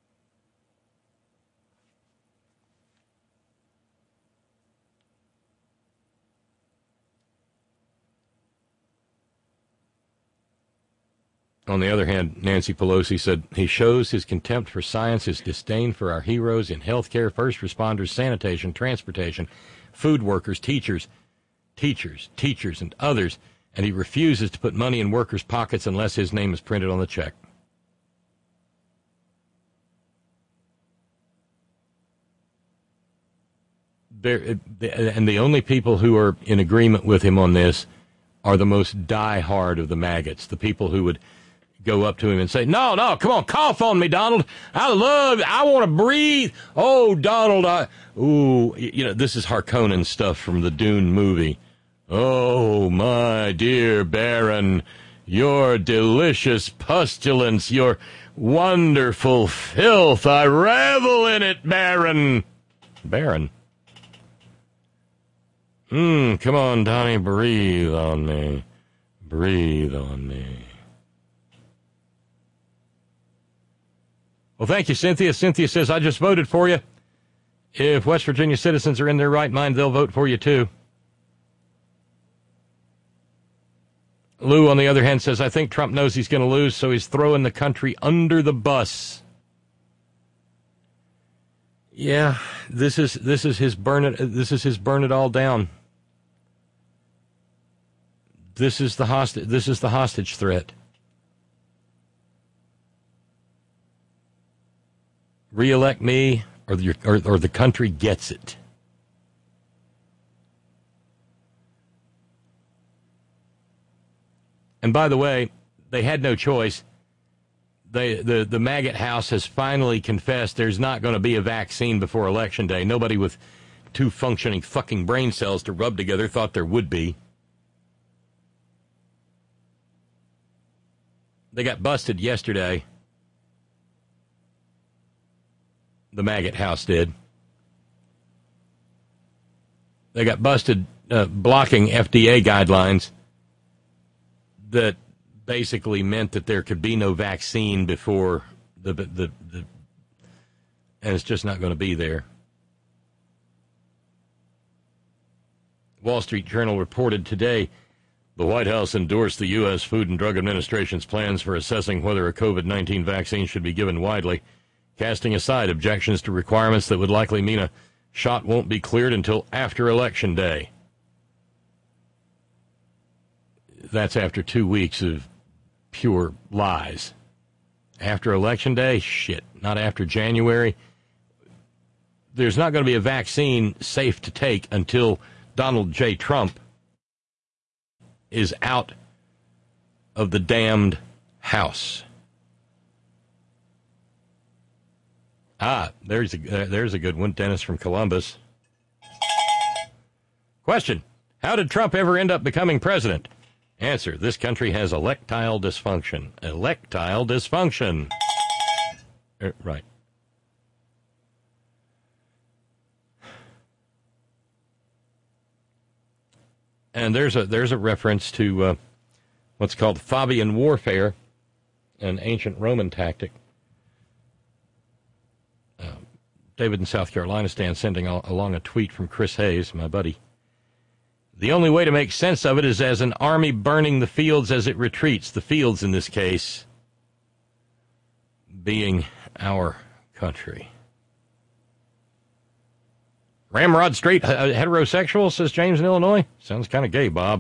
On the other hand, Nancy Pelosi said, he shows his contempt for science, his disdain for our heroes in healthcare, first responders, sanitation, transportation, food workers, teachers, and others, and he refuses to put money in workers' pockets unless his name is printed on the check. And the only people who are in agreement with him on this are the most die-hard of the maggots, the people who would go up to him and say, no, come on, cough on me, Donald. I want to breathe. Oh, Donald, this is Harkonnen stuff from the Dune movie. Oh, my dear Baron, your delicious pustulence, your wonderful filth, I revel in it, Baron. Baron. Come on, Donnie, breathe on me. Breathe on me. Well, thank you, Cynthia. Cynthia says, I just voted for you. If West Virginia citizens are in their right mind, they'll vote for you, too. Lou, on the other hand, says, I think Trump knows he's going to lose, so he's throwing the country under the bus. Yeah, this is his burn it all down. This is the hostage threat. Re-elect me, or the country gets it. And by the way, they had no choice. The maggot house has finally confessed there's not going to be a vaccine before Election Day. Nobody with two functioning fucking brain cells to rub together thought there would be. They got busted yesterday. The maggot house did. They got busted blocking FDA guidelines that basically meant that there could be no vaccine before and it's just not going to be there. Wall Street Journal reported today the White House endorsed the U.S. Food and Drug Administration's plans for assessing whether a COVID-19 vaccine should be given widely, casting aside objections to requirements that would likely mean a shot won't be cleared until after Election Day. That's after 2 weeks of pure lies. After Election Day? Shit. Not after January. There's not going to be a vaccine safe to take until Donald J. Trump is out of the damned house. There's a good one. Dennis from Columbus. Question: how did Trump ever end up becoming president? Answer: this country has electile dysfunction. Electile dysfunction. Right. And there's a reference to what's called Fabian warfare, an ancient Roman tactic. David in South Carolina stands sending along a tweet from Chris Hayes, my buddy. The only way to make sense of it is as an army burning the fields as it retreats. The fields, in this case, being our country. Ramrod straight heterosexual, says James in Illinois. Sounds kind of gay, Bob.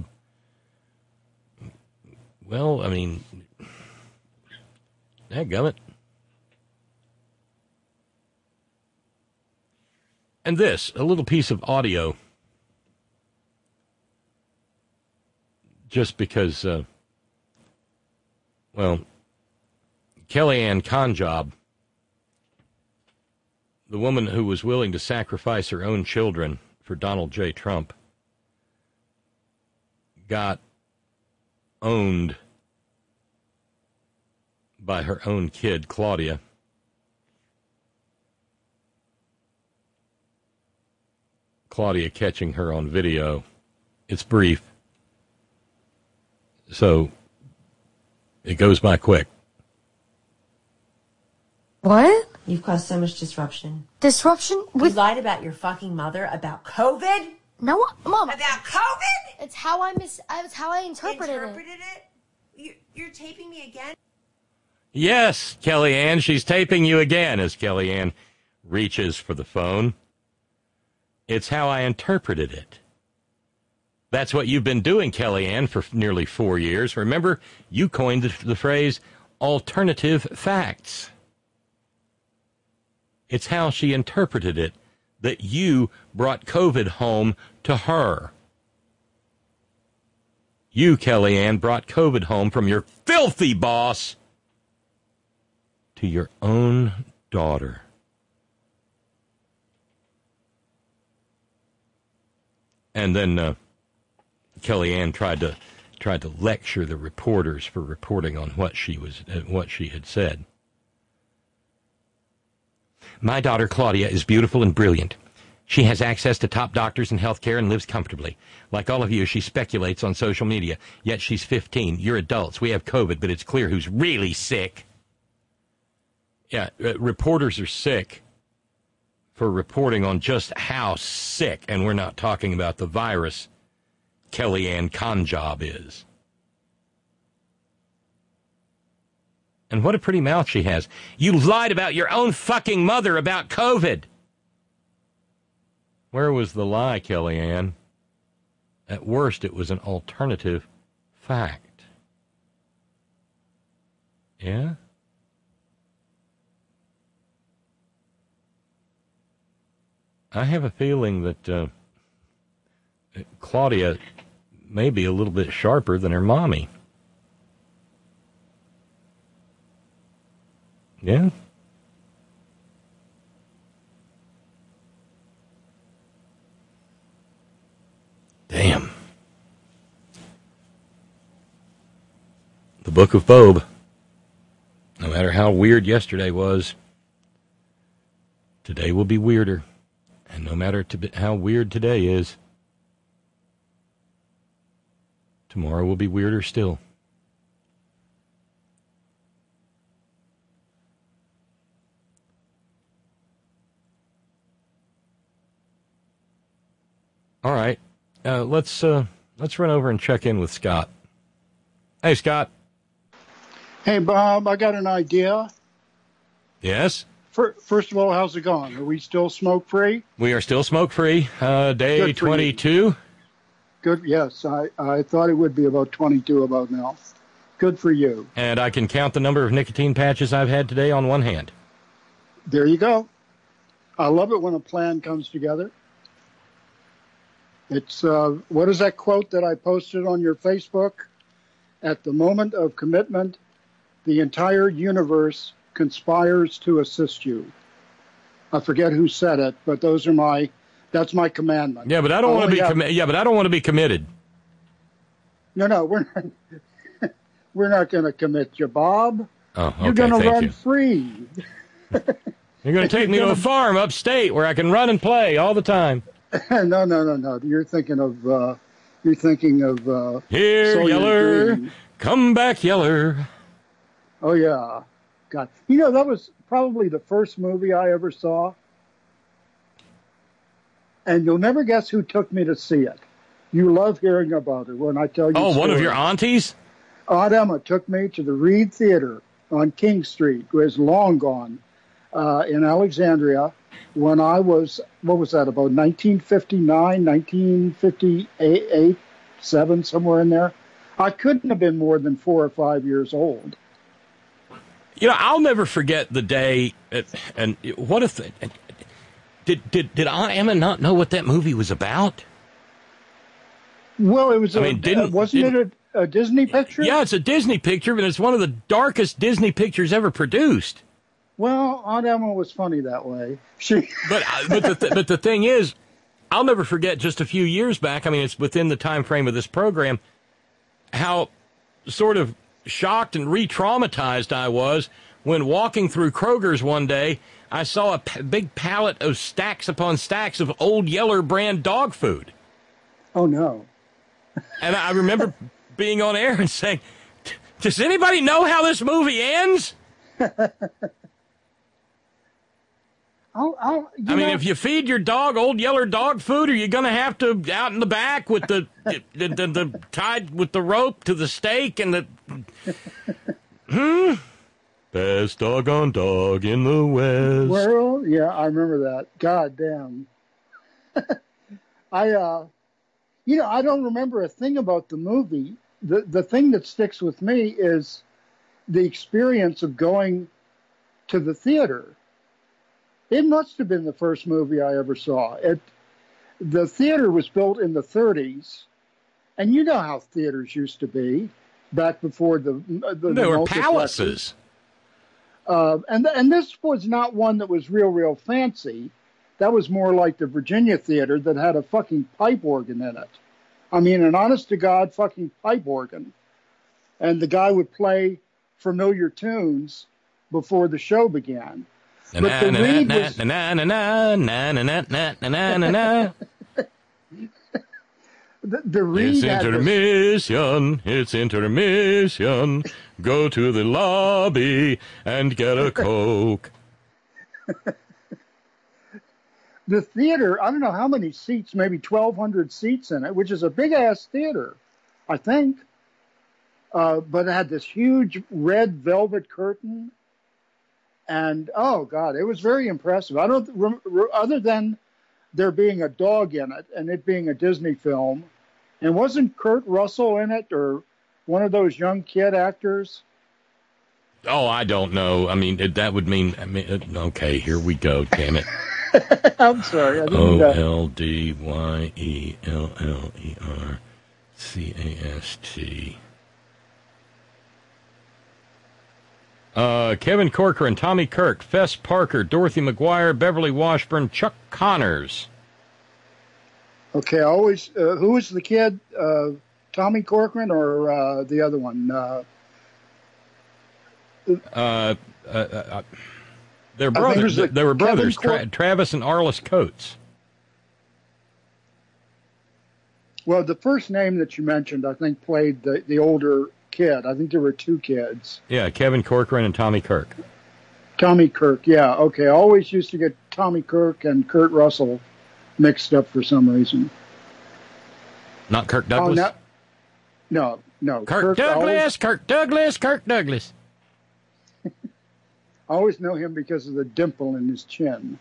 Well, I mean, dadgummit. And this, a little piece of audio. Just because, Kellyanne Conjob, the woman who was willing to sacrifice her own children for Donald J. Trump, got owned by her own kid, Claudia. Claudia catching her on video. It's brief, so it goes by quick. What? You've caused so much disruption. Disruption? You lied about your fucking mother about COVID? No, Mom. About COVID? It's how I interpreted it. You're taping me again? Yes, Kellyanne, she's taping you again as Kellyanne reaches for the phone. It's how I interpreted it. That's what you've been doing, Kellyanne, for nearly 4 years. Remember, you coined the phrase alternative facts. It's how she interpreted it, that you brought COVID home to her. You, Kellyanne, brought COVID home from your filthy boss to your own daughter. And then Kellyanne tried to lecture the reporters for reporting on what she had said. My daughter, Claudia, is beautiful and brilliant. She has access to top doctors and health care and lives comfortably. Like all of you, she speculates on social media, yet she's 15. You're adults. We have COVID, but it's clear who's really sick. Yeah, reporters are sick for reporting on just how sick, and we're not talking about the virus, Kellyanne Conjob is. And what a pretty mouth she has. You lied about your own fucking mother about COVID. Where was the lie, Kellyanne? At worst, it was an alternative fact. Yeah? I have a feeling that Claudia may be a little bit sharper than her mommy. Yeah? Damn. The Book of Bob. No matter how weird yesterday was, today will be weirder. And no matter how weird today is, tomorrow will be weirder still. All right, let's run over and check in with Scott. Hey, Scott. Hey, Bob, I got an idea. Yes? First of all, how's it going? Are we still smoke-free? We are still smoke-free. Day 22. Good, yes. I thought it would be about 22 about now. Good for you. And I can count the number of nicotine patches I've had today on one hand. There you go. I love it when a plan comes together. It's, what is that quote that I posted on your Facebook? At the moment of commitment, the entire universe conspires to assist you. I forget who said it, but that's my commandment. Yeah, but I don't want to be but I don't want to be committed. No, we're not going to commit you, Bob. Oh, okay, you're going to run you. free. You're going to take me to a farm upstate where I can run and play all the time. No. You're thinking of Here, Soylent Yeller. Green. Come back, Yeller. Oh yeah, God. You know, that was probably the first movie I ever saw, and you'll never guess who took me to see it. You love hearing about it when I tell you. Oh, one of stories. your aunties? Aunt Emma took me to the Reed Theater on King Street, which is long gone, in Alexandria, when I was, what was that, about 1959, 1958, 7, somewhere in there. I couldn't have been more than 4 or 5 years old. You know, I'll never forget the day, and what if, did Aunt Emma not know what that movie was about? Well, it was, wasn't it a Disney picture? Yeah, it's a Disney picture, but it's one of the darkest Disney pictures ever produced. Well, Aunt Emma was funny that way. But the thing is, I'll never forget just a few years back, I mean, it's within the time frame of this program, how sort of shocked and re-traumatized I was when walking through Kroger's one day, I saw a big pallet of stacks upon stacks of Old Yeller brand dog food. Oh, no. And I remember being on air and saying, does anybody know how this movie ends? If you feed your dog Old Yeller dog food, are you going to have to out in the back with the tied with the rope to the stake and the best doggone dog in the West? Well, yeah, I remember that. God damn. I don't remember a thing about the movie. The thing that sticks with me is the experience of going to the theater. It must have been the first movie I ever saw. The theater was built in the 30s, and you know how theaters used to be back before the They were palaces. And this was not one that was real fancy. That was more like the Virginia Theater that had a fucking pipe organ in it. I mean, an honest-to-God fucking pipe organ. And the guy would play familiar tunes before the show began. But the Reed was... The Reed It's intermission. Go to the lobby and get a Coke. The theater, I don't know how many seats, maybe 1,200 seats in it, which is a big-ass theater, I think. But it had this huge red velvet curtain. And, oh, God, it was very impressive. I don't, other than there being a dog in it and it being a Disney film, and wasn't Kurt Russell in it or one of those young kid actors? Oh, I don't know. I mean, that would mean, okay, here we go, damn it. I'm sorry. I didn't, OLDYELLERCAST. Kevin Corcoran, Tommy Kirk, Fess Parker, Dorothy McGuire, Beverly Washburn, Chuck Connors. Okay, who was the kid? Tommy Corcoran or the other one? They're brothers. They were brothers, Kevin Travis and Arliss Coates. Well, the first name that you mentioned, I think, played the older kid. I think there were two kids. Yeah, Kevin Corcoran and Tommy Kirk. Tommy Kirk, yeah. Okay, I always used to get Tommy Kirk and Kurt Russell mixed up for some reason. Not Kirk Douglas? No. Kirk Douglas. I always know him because of the dimple in his chin.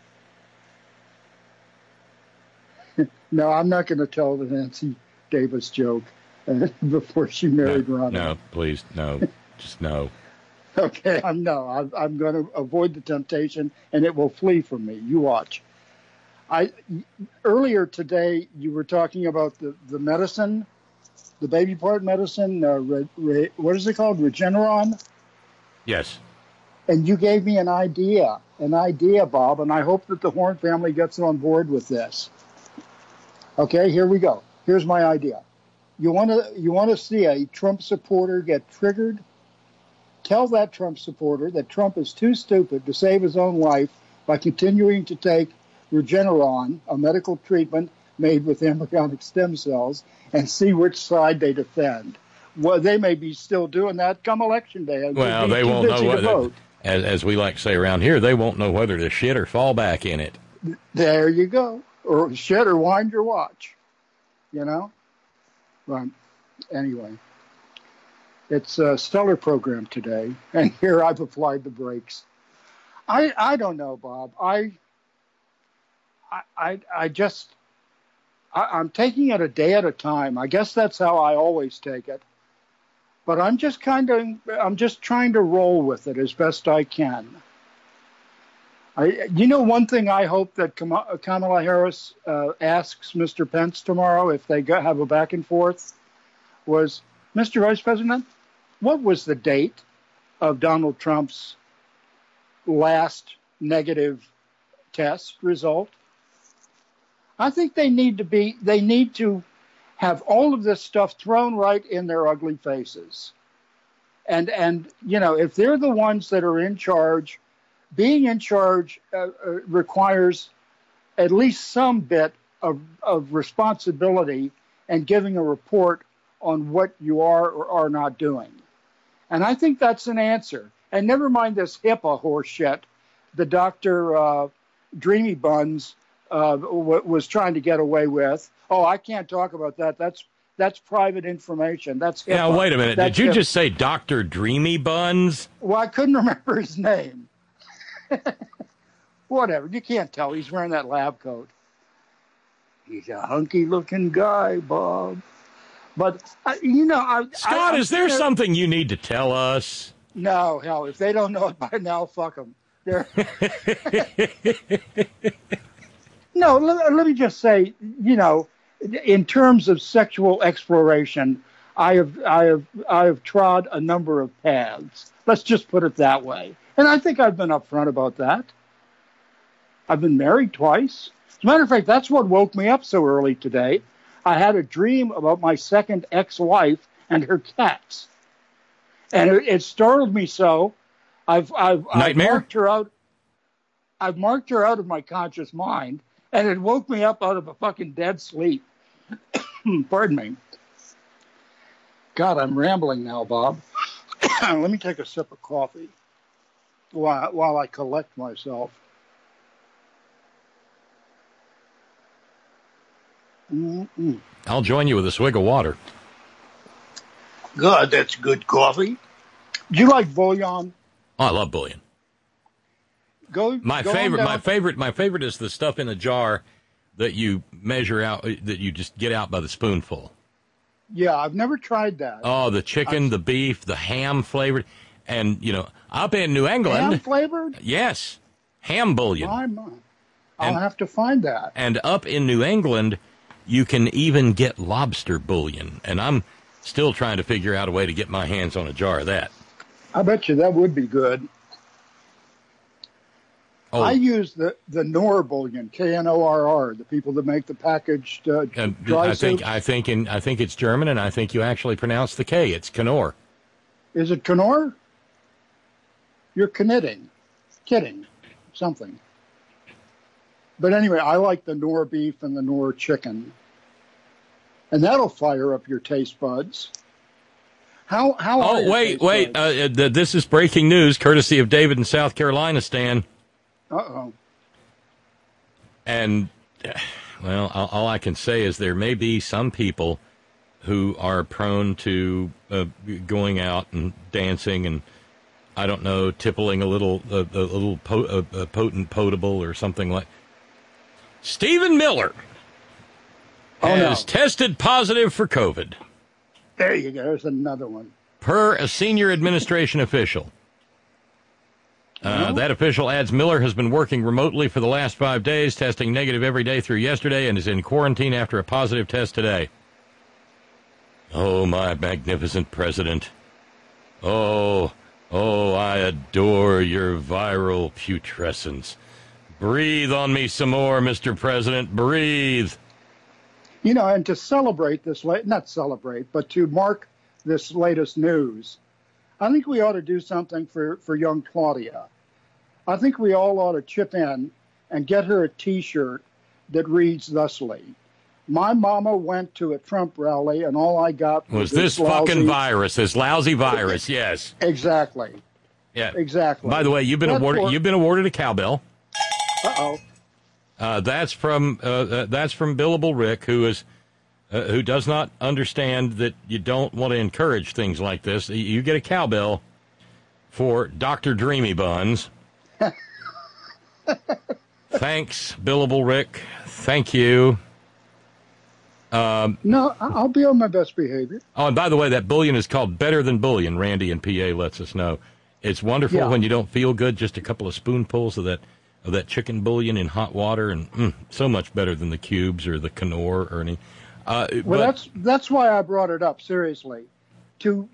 No, I'm not going to tell the Nancy Davis joke before she married Ronald. No, please, no. Just no. Okay, I'm going to avoid the temptation, and it will flee from me. You watch. Earlier today, you were talking about the medicine, the baby part medicine. What is it called? Regeneron? Yes. And you gave me an idea, Bob, and I hope that the Horn family gets on board with this. Okay, here we go. Here's my idea. You want to see a Trump supporter get triggered? Tell that Trump supporter that Trump is too stupid to save his own life by continuing to take Regeneron, a medical treatment made with embryonic stem cells, and see which side they defend. Well, they may be still doing that come election day. Well, they won't know whether, as we like to say around here, they won't know whether to shit or fall back in it. There you go. Or shit or wind your watch. You know? But anyway, it's a stellar program today, and here I've applied the brakes. I don't know, Bob. I'm taking it a day at a time. I guess that's how I always take it. But I'm just trying to roll with it as best I can. One thing I hope that Kamala Harris asks Mr. Pence tomorrow, if they have a back and forth, was, Mr. Vice President, what was the date of Donald Trump's last negative test result? I think they need to have all of this stuff thrown right in their ugly faces. And if they're the ones that are in charge, being in charge requires at least some bit of responsibility and giving a report on what you are or are not doing. And I think that's an answer. And never mind this HIPAA horse shit the Dr. Dreamy Buns was trying to get away with. Oh, I can't talk about that. That's private information. That's HIPAA. Yeah, wait a minute. Did you just say Dr. Dreamy Buns? Well, I couldn't remember his name. Whatever. You can't tell. He's wearing that lab coat. He's a hunky-looking guy, Bob. But, Scott, is there something you need to tell us? No, hell, if they don't know it by now, fuck them. No, let me just say, in terms of sexual exploration, I have trod a number of paths. Let's just put it that way. And I think I've been upfront about that. I've been married twice. As a matter of fact, that's what woke me up so early today. I had a dream about my second ex-wife and her cats. And it startled me so. I've marked her out. I've marked her out of my conscious mind, and it woke me up out of a fucking dead sleep. Pardon me. God, I'm rambling now, Bob. Let me take a sip of coffee while I collect myself. Mm-mm. I'll join you with a swig of water. God, that's good coffee. Do you like bouillon? Oh, I love bouillon. My favorite is the stuff in a jar that you measure out, that you just get out by the spoonful. Yeah, I've never tried that. Oh, the chicken, the beef, the ham flavored, and up in New England, ham flavored. Yes, ham bouillon. My. I'll have to find that. And up in New England, you can even get lobster bouillon. And I'm still trying to figure out a way to get my hands on a jar of that. I bet you that would be good. Oh, I use the Knorr bouillon, Knorr, the people that make the packaged dry soup. I think it's German, and I think you actually pronounce the K. It's Knorr. Is it Knorr? You're kidding, something. But anyway, I like the Knorr beef and the Knorr chicken, and that'll fire up your taste buds. How? Oh, wait! This is breaking news, courtesy of David in South Carolina, Stan. Uh-oh. And, well, all I can say is there may be some people who are prone to going out and dancing and, I don't know, tippling a little potent potable or something like. Stephen Miller has tested positive for COVID. There you go. There's another one. Per a senior administration official. That official adds Miller has been working remotely for the last 5 days, testing negative every day through yesterday, and is in quarantine after a positive test today. Oh, my magnificent president. Oh, I adore your viral putrescence. Breathe on me some more, Mr. President. Breathe. You know, and to celebrate this, not celebrate, but to mark this latest news, I think we ought to do something for young Claudia. I think we all ought to chip in and get her a T-shirt that reads thusly: "My mama went to a Trump rally, and all I got was this fucking virus, this lousy virus." Yes, exactly. Yeah, exactly. By the way, you've been awarded a cowbell. Uh-oh. That's from Billable Rick, who does not understand that you don't want to encourage things like this. You get a cowbell for Dr. Dreamy Buns. Thanks, Billable Rick. Thank you. No, I'll be on my best behavior. Oh, and by the way, that bouillon is called Better Than Bouillon. Randy in PA lets us know. It's wonderful when you don't feel good. Just a couple of spoonfuls of that chicken bouillon in hot water, and so much better than the cubes or the Knorr or any. That's why I brought it up. Seriously, to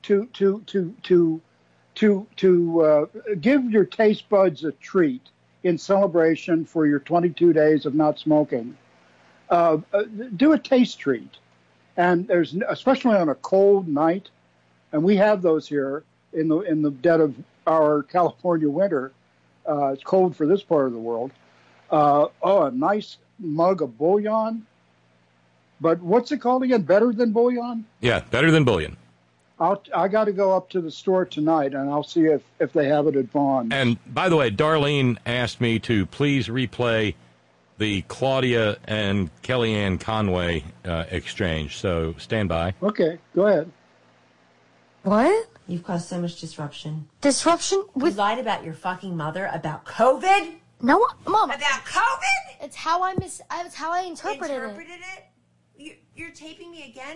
give your taste buds a treat in celebration for your 22 days of not smoking. Do a taste treat, and there's especially on a cold night, and we have those here in the dead of our California winter. It's cold for this part of the world. A nice mug of bouillon. But what's it called again? Better Than Bouillon? Yeah, Better Than Bouillon. I got to go up to the store tonight, and I'll see if they have it at Vaughn. And by the way, Darlene asked me to please replay the Claudia and Kellyanne Conway exchange. So stand by. Okay, go ahead. What? You've caused so much disruption. Disruption? You lied about your fucking mother about COVID? No, Mom. About COVID? It's how I interpreted it. Interpreted it? You're taping me again?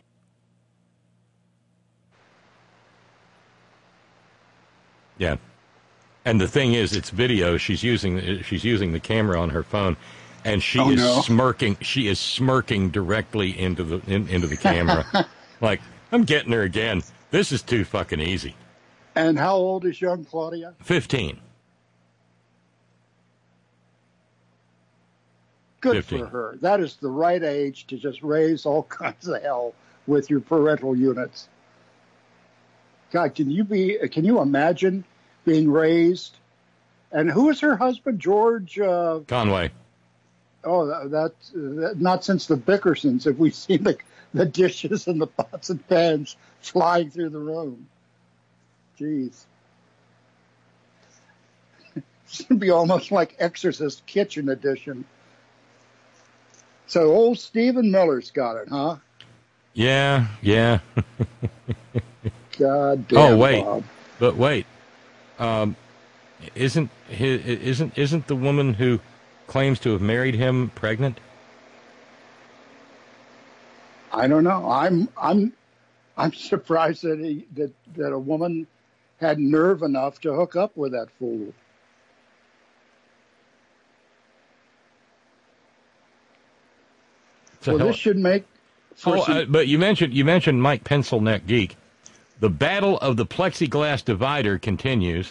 Yeah. And the thing is, it's video. She's using the camera on her phone, and she is smirking. She is smirking directly into the camera, like, I'm getting her again. This is too fucking easy. And how old is young Claudia? 15. Good 15. for her. That is the right age to just raise all kinds of hell with your parental units. God, can you imagine being raised? And who is her husband? George Conway. Oh, that's not since the Bickersons have we seen the dishes and the pots and pans flying through the room. Jeez. It's going to be almost like Exorcist Kitchen Edition. So old Stephen Miller's got it, huh? Yeah. God damn. Oh wait, Bob. but wait, isn't the woman who claims to have married him pregnant? I don't know. I'm surprised that a woman had nerve enough to hook up with that fool. Well, this should make. But you mentioned Mike Pencilneck Geek. The battle of the plexiglass divider continues.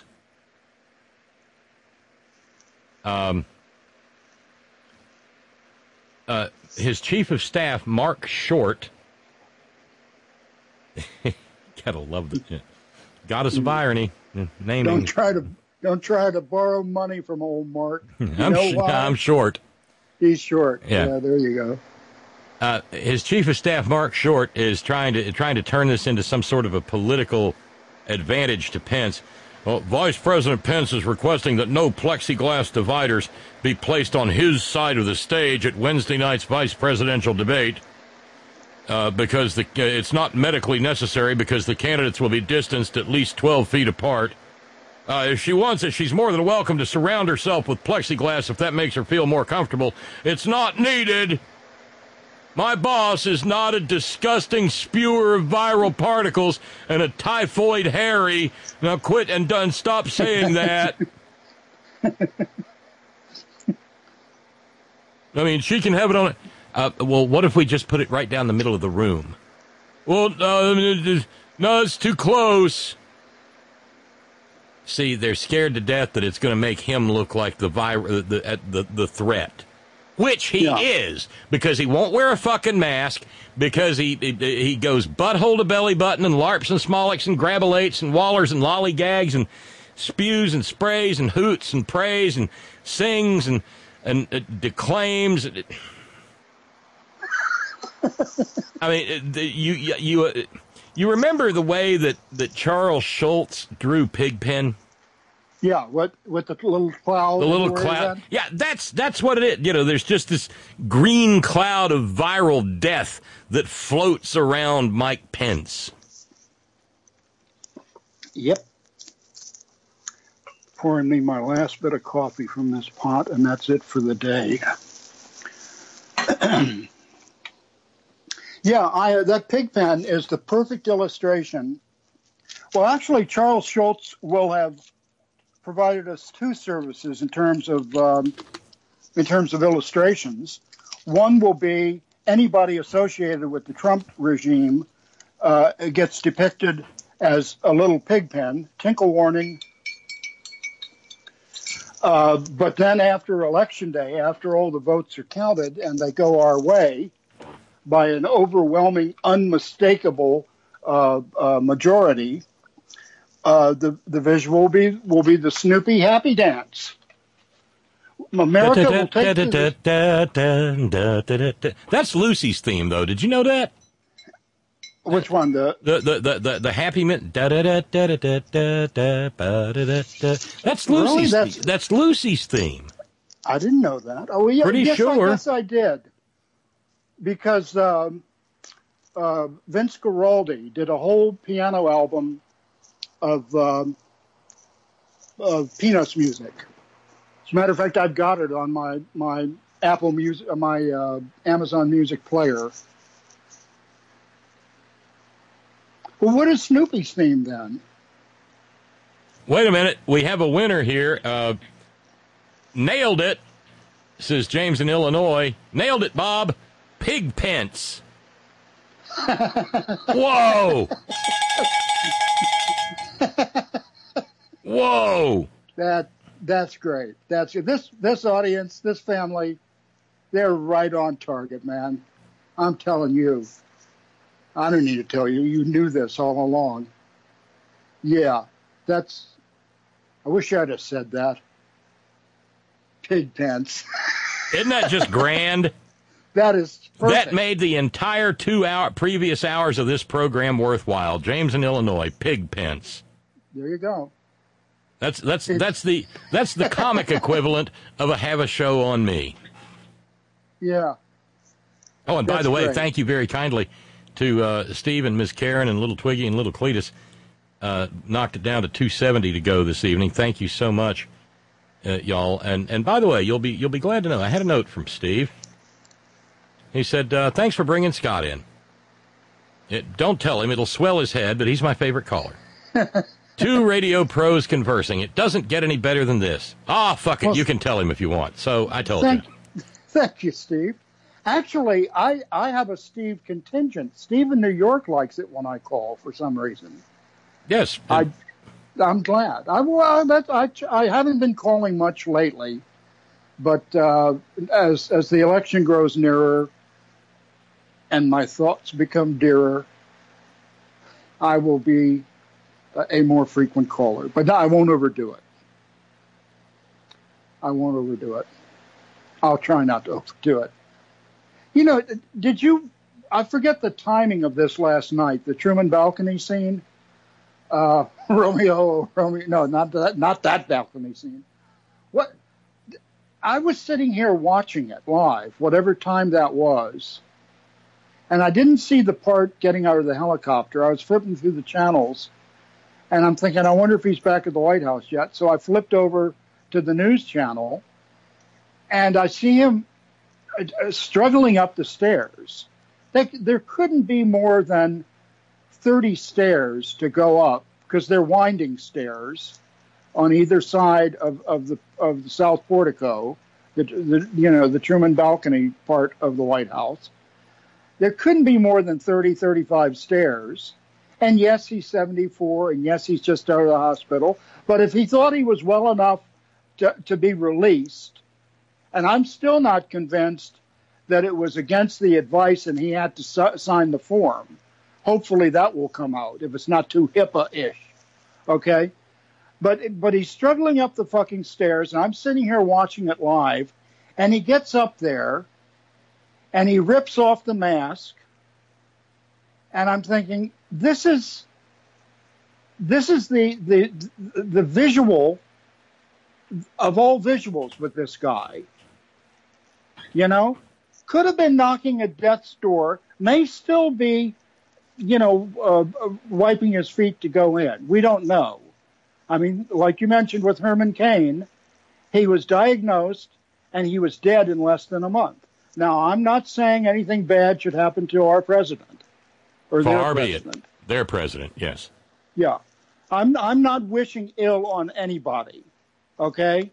His chief of staff, Mark Short. Gotta love the goddess of irony. Naming. Don't try to borrow money from old Mark. I'm short. He's short. Yeah, there you go. His chief of staff, Mark Short, is trying to turn this into some sort of a political advantage to Pence. Well, Vice President Pence is requesting that no plexiglass dividers be placed on his side of the stage at Wednesday night's vice presidential debate because it's not medically necessary because the candidates will be distanced at least 12 feet apart. If she wants it, she's more than welcome to surround herself with plexiglass if that makes her feel more comfortable. It's not needed. My boss is not a disgusting spewer of viral particles and a typhoid Harry. Now quit and stop saying that. I mean, she can have it on. Well, what if we just put it right down the middle of the room? Well, no, it's too close. See, they're scared to death that it's going to make him look like the threat. Which he is, because he won't wear a fucking mask, because he goes butthole to belly button and LARPs and smollicks and grabulates and wallers and lollygags and spews and sprays and hoots and prays and sings and declaims. I mean, you remember the way that Charles Schultz drew Pigpen? Yeah, with the little cloud. The little cloud. Yeah, that's what it is. You know, there's just this green cloud of viral death that floats around Mike Pence. Yep. Pouring me my last bit of coffee from this pot, and that's it for the day. Yeah, that Pigpen is the perfect illustration. Well, actually, Charles Schultz will have provided us two services in terms of illustrations. One will be anybody associated with the Trump regime gets depicted as a little Pigpen, tinkle warning. But then after Election Day, after all the votes are counted and they go our way by an overwhelming, unmistakable majority, the visual will be the Snoopy happy dance. America will take That's Lucy's theme, though. Did you know that? Which one? The happy mint. That's Lucy's. Really? That's Lucy's theme. I didn't know that. Oh, yeah. Pretty sure. I guess I did. Because Vince Guaraldi did a whole piano album of Peanuts music. As a matter of fact, I've got it on my Apple Music, my Amazon Music player. Well, what is Snoopy's theme then? Wait a minute. We have a winner here. Nailed it, says James in Illinois. Nailed it, Bob. Pigpence. Whoa. Whoa. That's great. That's this audience, this family, they're right on target, man. I'm telling you. I don't need to tell you. You knew this all along. Yeah, I wish I'd have said that. Pigpence. Isn't that just grand? That is perfect. That made the entire 2 previous hours of this program worthwhile. James in Illinois, Pigpence. There you go. That's the comic equivalent of have a show on me. Yeah. Oh, and by That's the way, great. thank you very kindly to Steve and Miss Karen and little Twiggy and little Cletus. Knocked it down to 270 to go this evening. Thank you so much, y'all. And by the way, you'll be glad to know I had a note from Steve. He said, "Thanks for bringing Scott in. Don't tell him; it'll swell his head. But he's my favorite caller." Two radio pros conversing. It doesn't get any better than this. Ah, fuck it. Well, you can tell him if you want. So I told you. Thank you, Steve. Actually, I have a Steve contingent. Steve in New York likes it when I call for some reason. Yes. I'm glad. I haven't been calling much lately, but as the election grows nearer and my thoughts become dearer, I will be a more frequent caller. But I won't overdo it. I'll try not to overdo it. You know, I forget the timing of this last night, the Truman balcony scene. Romeo, no, not that balcony scene. What? I was sitting here watching it live, whatever time that was, and I didn't see the part getting out of the helicopter. I was flipping through the channels, and I'm thinking, I wonder if he's back at the White House yet. So I flipped over to the news channel, and I see him struggling up the stairs. There couldn't be more than 30 stairs to go up because they're winding stairs on either side of the south portico, the Truman balcony part of the White House. There couldn't be more than 30, 35 stairs. And yes, he's 74, and yes, he's just out of the hospital. But if he thought he was well enough to be released, and I'm still not convinced that it was against the advice and he had to sign the form. Hopefully that will come out if it's not too HIPAA-ish, okay? But he's struggling up the fucking stairs, and I'm sitting here watching it live, and he gets up there, and he rips off the mask, and I'm thinking, this is the visual of all visuals with this guy. You know, could have been knocking at death's door, may still be, wiping his feet to go in. We don't know. I mean, like you mentioned with Herman Cain, he was diagnosed and he was dead in less than a month. Now, I'm not saying anything bad should happen to our president or their president. Their president, yes. Yeah. I'm not wishing ill on anybody, okay?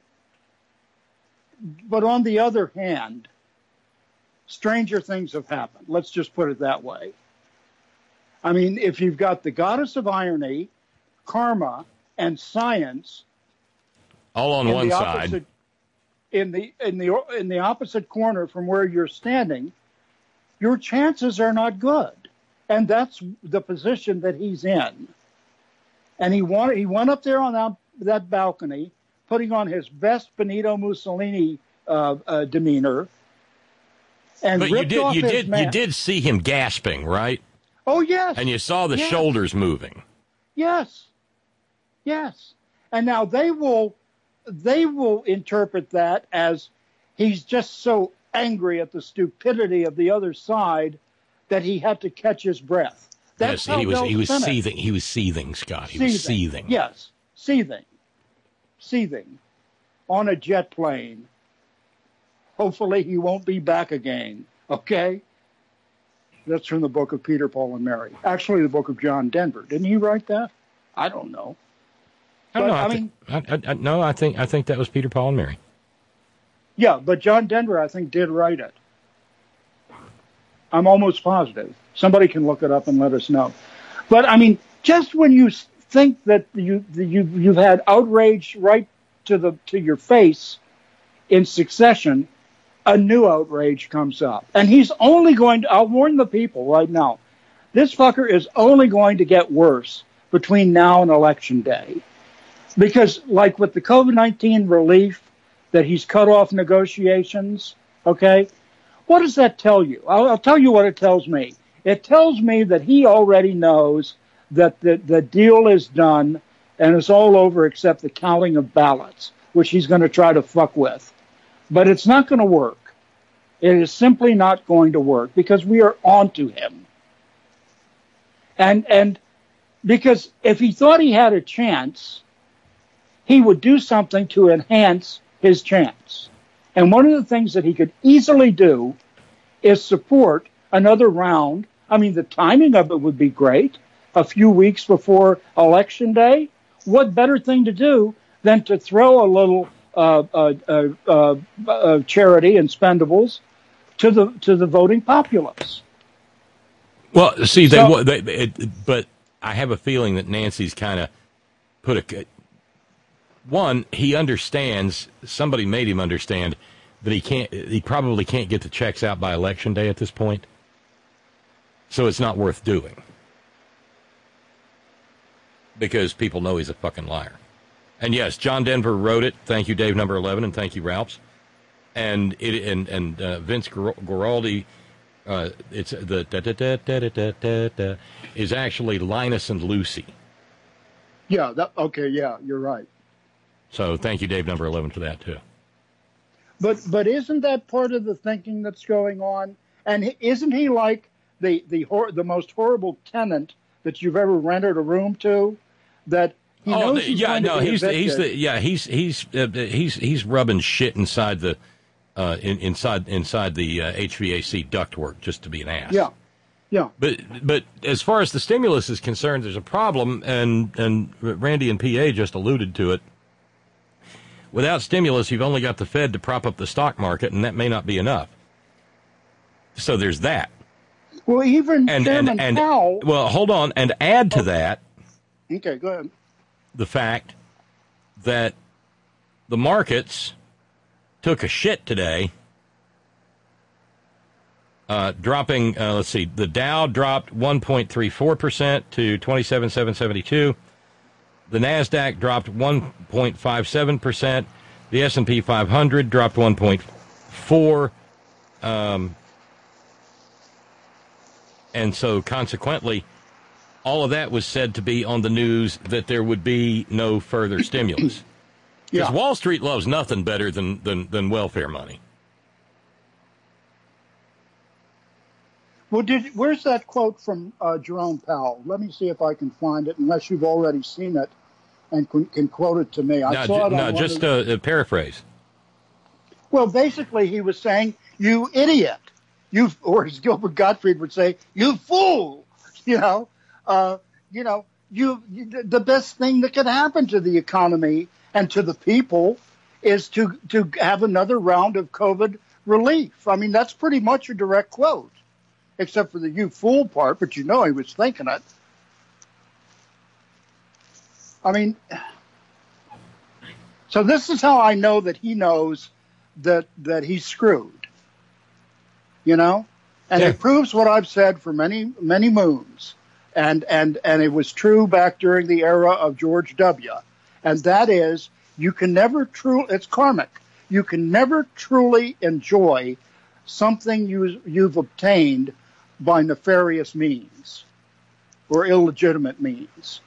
But on the other hand, stranger things have happened. Let's just put it that way. I mean, if you've got the goddess of irony, karma, and science, all on one side, in the opposite corner from where you're standing, your chances are not good, and that's the position that he's in. And he went up there on that balcony, putting on his best Benito Mussolini demeanor, and but ripped off his mask. You did see him gasping, right? Oh yes. And you saw the shoulders moving. Yes. And now they will interpret that as he's just so angry at the stupidity of the other side that he had to catch his breath. That's yes, how he was seething. He was seething, Scott. He was seething. Yes, seething on a jet plane. Hopefully he won't be back again. Okay. That's from the book of Peter, Paul, and Mary. Actually, the book of John Denver. Didn't he write that? I don't know. I think that was Peter, Paul, and Mary. Yeah, but John Denver, I think, did write it. I'm almost positive. Somebody can look it up and let us know. But I mean, just when you think that you've had outrage right to your face in succession, a new outrage comes up. And he's only going to, I'll warn the people right now, this fucker is only going to get worse between now and Election Day. Because like with the COVID-19 relief, that he's cut off negotiations, okay? What does that tell you? I'll tell you what it tells me. It tells me that he already knows that the deal is done and it's all over except the counting of ballots, which he's going to try to fuck with. But it's not going to work. It is simply not going to work because we are on to him. And because if he thought he had a chance, he would do something to enhance his chance. And one of the things that he could easily do is support another round. I mean, the timing of it would be great. A few weeks before Election Day, what better thing to do than to throw a little charity and spendables to the voting populace. Well, see, but I have a feeling that Nancy's kind of put one, he understands, somebody made him understand that he probably can't get the checks out by Election Day at this point. So it's not worth doing. Because people know he's a fucking liar. And yes, John Denver wrote it. Thank you, Dave number 11, and thank you, Ralphs. And Vince Guaraldi, it's the is actually Linus and Lucy. Yeah, okay, yeah, you're right. So thank you, Dave number 11, for that too. But isn't that part of the thinking that's going on? And isn't he like the most horrible tenant that you've ever rented a room to? That he knows he's rubbing shit inside the inside the HVAC ductwork just to be an ass. Yeah. Yeah. But as far as the stimulus is concerned, there's a problem, and Randy and PA just alluded to it. Without stimulus, you've only got the Fed to prop up the stock market, and that may not be enough. So there's that. Well, even Chairman Powell... Well, hold on, and add to that... Okay, go ahead. The fact that the markets took a shit today, dropping, let's see, the Dow dropped 1.34% to 27,772. The NASDAQ dropped 1.57%. The S&P 500 dropped 1.4%. And so, consequently, all of that was said to be on the news that there would be no further stimulus. Because Wall Street loves nothing better than welfare money. Well, where's that quote from Jerome Powell? Let me see if I can find it, unless you've already seen it and can quote it to me. I saw it on just a paraphrase. Well, basically, he was saying, "You idiot," or as Gilbert Gottfried would say, "You fool." The best thing that could happen to the economy and to the people is to have another round of COVID relief. I mean, that's pretty much a direct quote, except for the "you fool" part, but he was thinking it. I mean, so this is how I know that he knows that he's screwed, and it proves what I've said for many, many moons. And it was true back during the era of George W. And that is, you can never it's karmic. You can never truly enjoy something you've obtained by nefarious means or illegitimate means.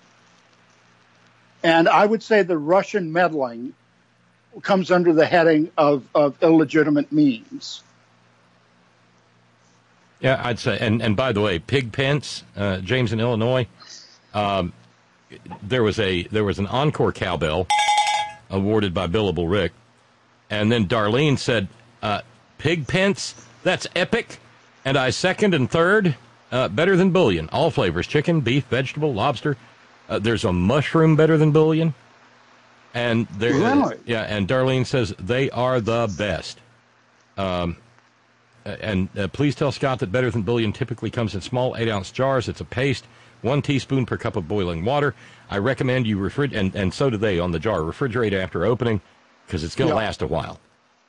And I would say the Russian meddling comes under the heading of illegitimate means. Yeah, I'd say, and by the way, Pig Pence, James in Illinois, there was an encore cowbell awarded by Billable Rick, and then Darlene said, "Pig Pence, that's epic, and I second and third, better than bullion, all flavors, chicken, beef, vegetable, lobster. There's a mushroom better than bullion, and really? And Darlene says they are the best." And please tell Scott that Better Than Bullion typically comes in small 8-ounce jars. It's a paste, 1 teaspoon per cup of boiling water. I recommend you and so do they on the jar. Refrigerate after opening, because it's going to last a while.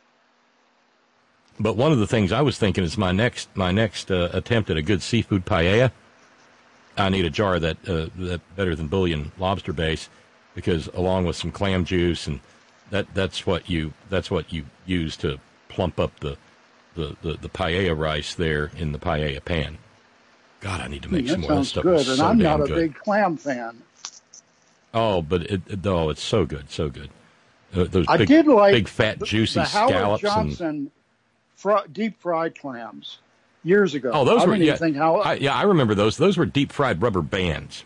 But one of the things I was thinking is my next attempt at a good seafood paella. I need a jar of that Better Than Bullion lobster base, because along with some clam juice, and that's what you use to plump up the paella rice there in the paella pan. God, I need to make some more of this stuff. Good, it's and so I'm damn not a good. big clam fan. Oh, but it's so good, so good. Those I big, did like big fat juicy the Howard scallops Johnson deep fried clams years ago. Oh, those were I remember those. Those were deep fried rubber bands.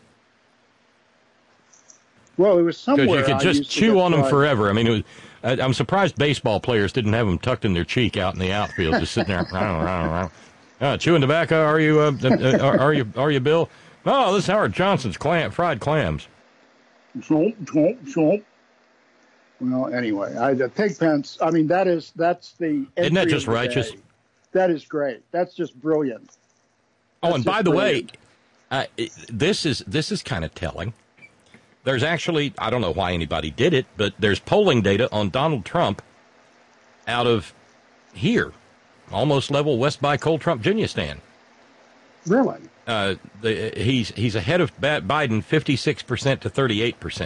Well, it was somewhere Because you could I just used to chew get on them fried. forever. I mean, I'm surprised baseball players didn't have them tucked in their cheek out in the outfield, just sitting there. Chewing tobacco? Are you Bill? No, this is Howard Johnson's fried clams. Well, anyway, the Pig Pence. I mean, that's the. Isn't that entry just of the righteous? day. That is great. That's just brilliant. Oh, and by the way, brilliant. this is kind of telling. There's actually, I don't know why anybody did it, but there's polling data on Donald Trump out of here, almost level West by Cole-Trump-Ginistan. Really? He's ahead of Biden 56% to 38%.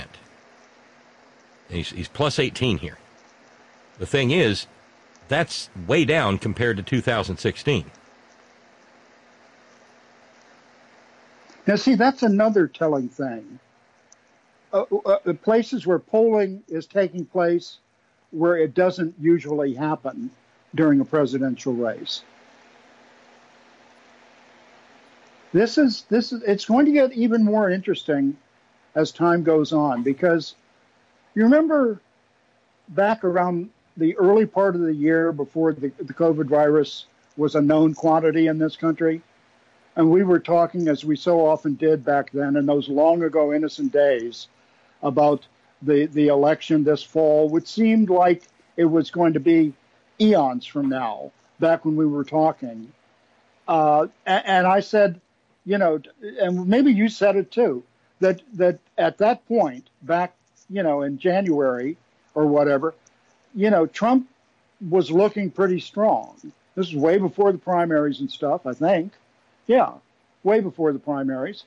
He's plus 18 here. The thing is, that's way down compared to 2016. Now, see, that's another telling thing. The places where polling is taking place where it doesn't usually happen during a presidential race. It's going to get even more interesting as time goes on, because you remember back around the early part of the year before the COVID virus was a known quantity in this country, and we were talking, as we so often did back then in those long ago innocent days, about the election this fall, which seemed like it was going to be eons from now, back when we were talking. And I said, you know, and maybe you said it too, that at that point, back, you know, in January or whatever, you know, Trump was looking pretty strong. This is way before the primaries and stuff, I think. Yeah, way before the primaries.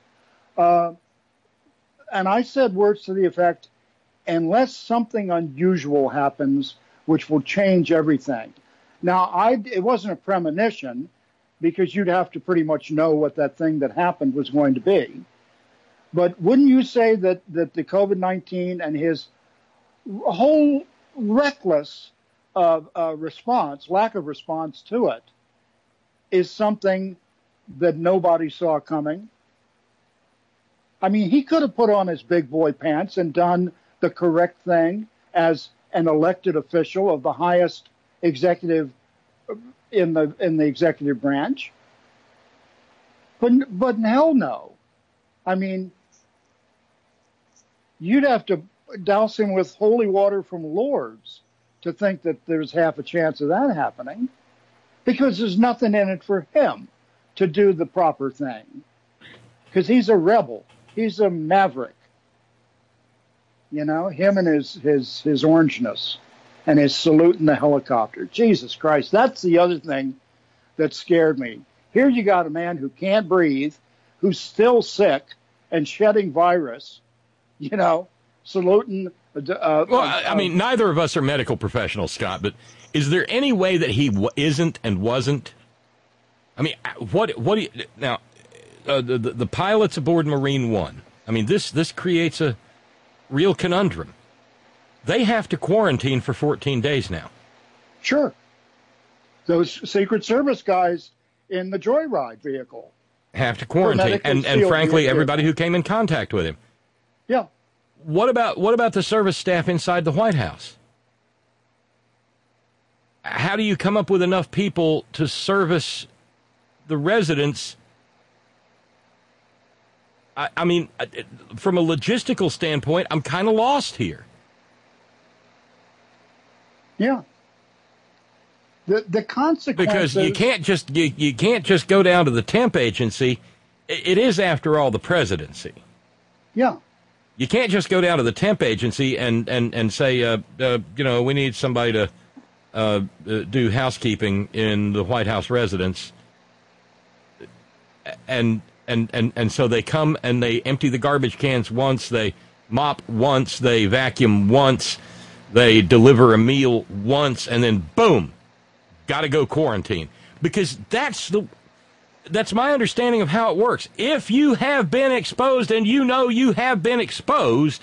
And I said words to the effect, unless something unusual happens, which will change everything. Now, it wasn't a premonition, because you'd have to pretty much know what that thing that happened was going to be. But wouldn't you say that the COVID-19 and his whole reckless response, lack of response to it, is something that nobody saw coming? I mean, he could have put on his big boy pants and done the correct thing as an elected official of the highest executive in the executive branch. But hell no. I mean, you'd have to douse him with holy water from Lourdes to think that there's half a chance of that happening, because there's nothing in it for him to do the proper thing, because he's a rebel. He's a maverick. You know, him and his orangeness and his salute in the helicopter. Jesus Christ, that's the other thing that scared me. Here you got a man who can't breathe, who's still sick and shedding virus, you know, saluting. I mean, neither of us are medical professionals, Scott, but is there any way that he isn't and wasn't? I mean, what do you, now, the pilots aboard Marine One, I mean, this creates a real conundrum. They have to quarantine for 14 days now. Sure. Those Secret Service guys in the Joyride vehicle have to quarantine, and frankly, everybody who came in contact with him. Yeah. What about the service staff inside the White House? How do you come up with enough people to service the residents? I mean, from a logistical standpoint, I'm kind of lost here. Yeah. The consequences, because you can't just go down to the temp agency. It is, after all, the presidency. Yeah. You can't just go down to the temp agency and say, you know, we need somebody to do housekeeping in the White House residence, and so they come and they empty the garbage cans once, they mop once, they vacuum once, they deliver a meal once, and then boom, got to go quarantine. Because that's my understanding of how it works. If you have been exposed and you know you have been exposed,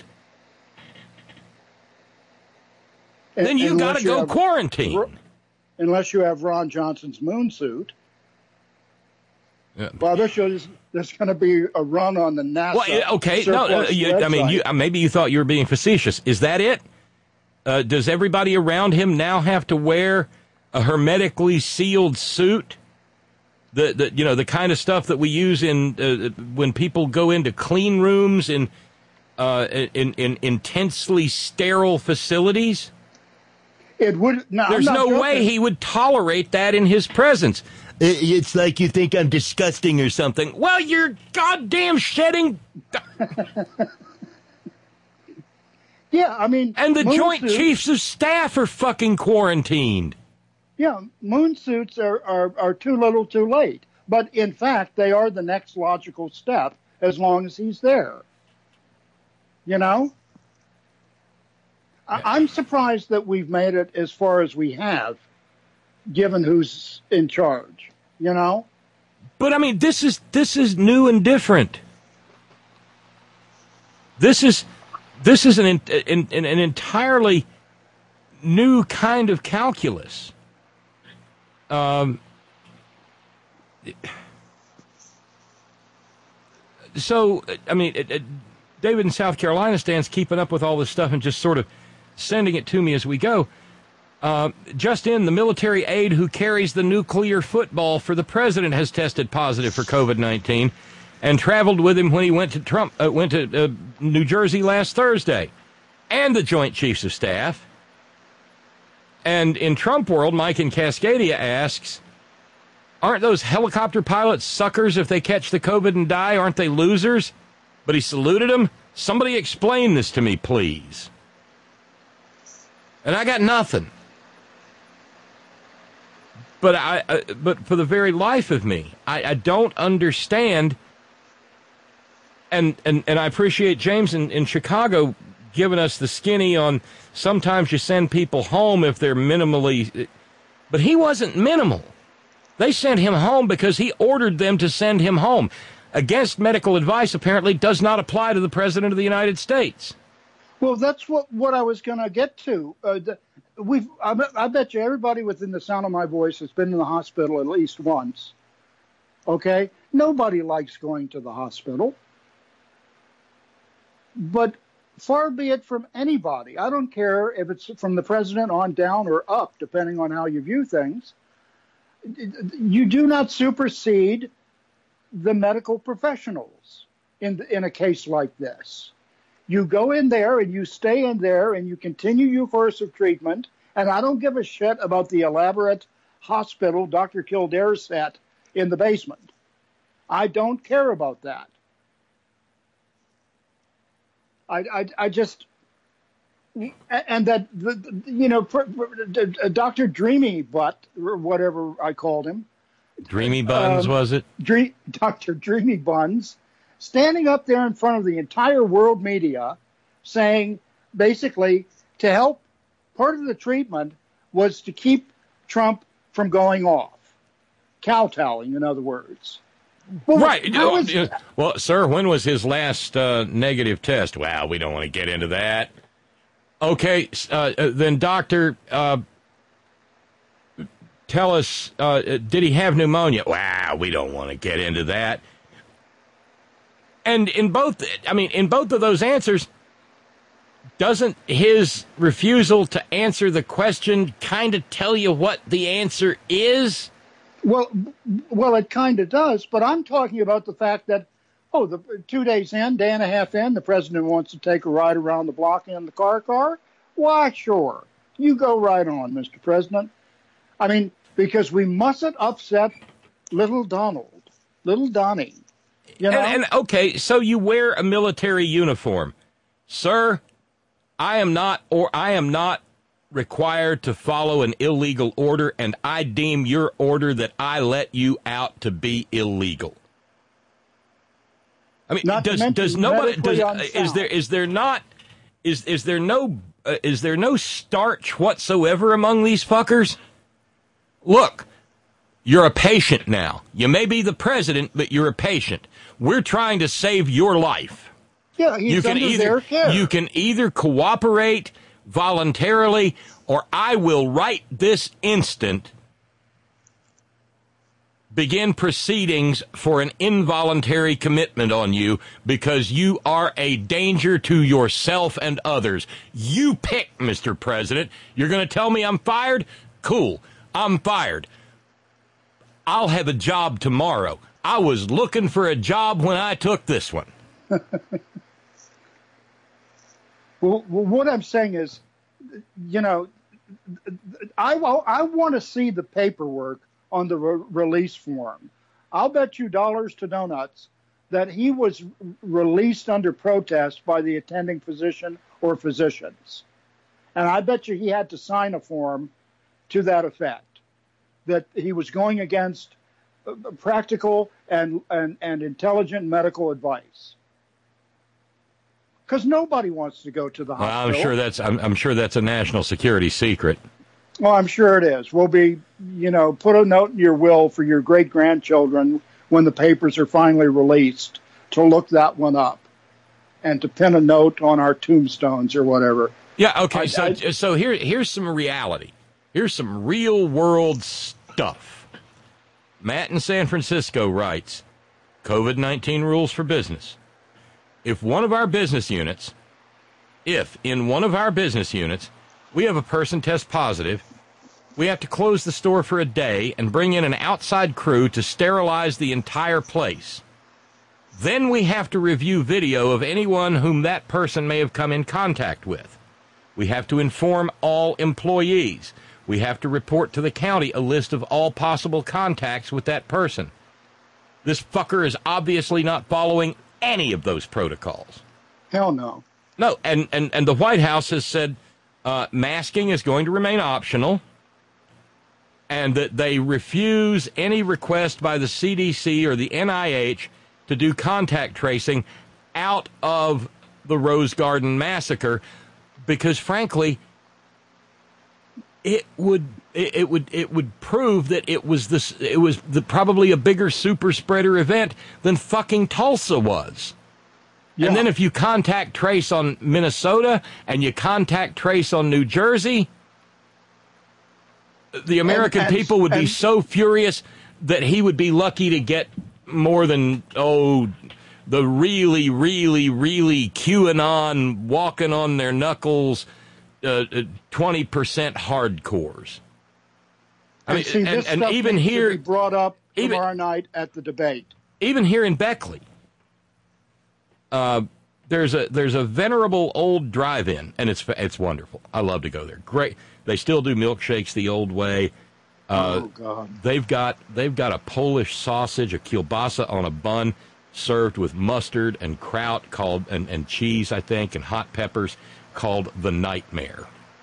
then you got to go quarantine. Unless you have Ron Johnson's moon suit. Yeah. Well, there's going to be a run on the NASA. Well, okay, no, I mean, maybe you thought you were being facetious. Is that it? Does everybody around him now have to wear a hermetically sealed suit? The kind of stuff that we use in when people go into clean rooms in intensely sterile facilities? It would. No, There's no way he would tolerate that in his presence. It's like you think I'm disgusting or something. Well, you're goddamn shedding. Yeah, I mean, And the moon Joint suits- Chiefs of Staff are fucking quarantined. Yeah, moon suits are too little, too late. But in fact, they are the next logical step as long as he's there. You know? I'm surprised that we've made it as far as we have, given who's in charge. You know? But I mean, this is new and different. This is an entirely new kind of calculus. So, I mean, David in South Carolina stands keeping up with all this stuff and just sort of sending it to me as we go. Just in, the military aide who carries the nuclear football for the president has tested positive for COVID-19 and traveled with him when he went to New Jersey last Thursday. And the Joint Chiefs of Staff. And in Trump world, Mike in Cascadia asks, aren't those helicopter pilots suckers if they catch the COVID and die? Aren't they losers? But he saluted them. Somebody explain this to me, please. And I got nothing. But for the very life of me, I don't understand. And I appreciate James in Chicago giving us the skinny on sometimes you send people home if they're minimally. But he wasn't minimal. They sent him home because he ordered them to send him home. Against medical advice, apparently, does not apply to the President of the United States. Well, that's what I was going to get to. I bet you everybody within the sound of my voice has been in the hospital at least once. Okay? Nobody likes going to the hospital. But far be it from anybody. I don't care if it's from the president on down or up, depending on how you view things. You do not supersede the medical professionals in a case like this. You go in there and you stay in there and you continue your course of treatment. And I don't give a shit about the elaborate hospital Dr. Kildare set in the basement. I don't care about that. I just, and that, you know, Dr. Dreamy Butt, or whatever I called him. Dreamy Buns, was it? Dr. Dreamy Buns, standing up there in front of the entire world media saying, basically, to help, part of the treatment was to keep Trump from going off. Kowtowing, in other words. Well, right. Well, sir, when was his last negative test? Well, we don't want to get into that. Okay, then, doctor, tell us, did he have pneumonia? Well, we don't want to get into that. And in both of those answers, doesn't his refusal to answer the question kind of tell you what the answer is? Well, it kind of does, but I'm talking about the fact that, the 2 days in, day and a half in, the president wants to take a ride around the block in the car. Why, sure. You go right on, Mr. President. I mean, because we mustn't upset little Donnie. You know? And okay, so you wear a military uniform. Sir, I am not required to follow an illegal order, and I deem your order that I let you out to be illegal. I mean, is there no starch whatsoever among these fuckers? Look, you're a patient now. You may be the president, but you're a patient. We're trying to save your life. Yeah, he's under their care. You can either cooperate voluntarily, or I will right this instant begin proceedings for an involuntary commitment on you because you are a danger to yourself and others. You pick, Mr. President. You're going to tell me I'm fired? Cool. I'm fired. I'll have a job tomorrow. I was looking for a job when I took this one. Well, what I'm saying is, I want to see the paperwork on the release form. I'll bet you dollars to donuts that he was released under protest by the attending physician or physicians. And I bet you he had to sign a form to that effect, that he was going against practical and intelligent medical advice. Because nobody wants to go to the hospital. I'm sure that's a national security secret. Well, I'm sure it is. We'll be, put a note in your will for your great-grandchildren when the papers are finally released to look that one up and to pin a note on our tombstones or whatever. Yeah, okay, so here's some reality. Here's some real-world stuff. Matt in San Francisco writes, COVID-19 rules for business. If in one of our business units we have a person test positive, we have to close the store for a day and bring in an outside crew to sterilize the entire place. Then we have to review video of anyone whom that person may have come in contact with. We have to inform all employees. We have to report to the county a list of all possible contacts with that person. This fucker is obviously not following any of those protocols. Hell no. No, and the White House has said masking is going to remain optional, and that they refuse any request by the CDC or the NIH to do contact tracing out of the Rose Garden massacre, because frankly, it would prove that it was probably a bigger super spreader event than fucking Tulsa was. Yeah. And then if you contact trace on Minnesota and you contact trace on New Jersey, the American people would be so furious that he would be lucky to get more than, the really, really, really QAnon walking on their knuckles 20% hardcores. And even here, be brought up tomorrow night at the debate. Even here in Beckley, there's a venerable old drive-in, and it's wonderful. I love to go there. Great. They still do milkshakes the old way. Oh God. They've got a Polish sausage, a kielbasa on a bun, served with mustard and kraut and cheese, I think, and hot peppers, called the Nightmare.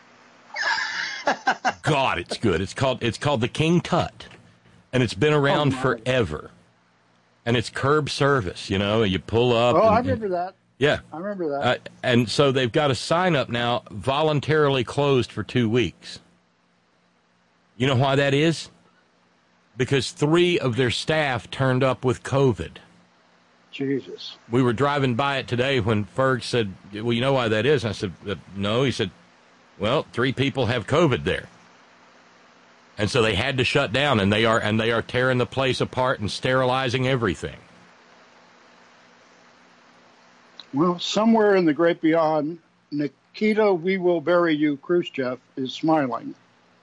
God, it's good. It's called the King Tut, and it's been around forever. And it's curb service, you pull up. Oh, I remember that. Yeah. I remember that. And so they've got a sign up now, voluntarily closed for 2 weeks. You know why that is? Because 3 of their staff turned up with COVID. Jesus. We were driving by it today when Ferg said, well, you know why that is? And I said, no. He said, well, 3 people have COVID there. And so they had to shut down, and they are tearing the place apart and sterilizing everything. Well, somewhere in the great beyond, Nikita, we will bury you, Khrushchev, is smiling.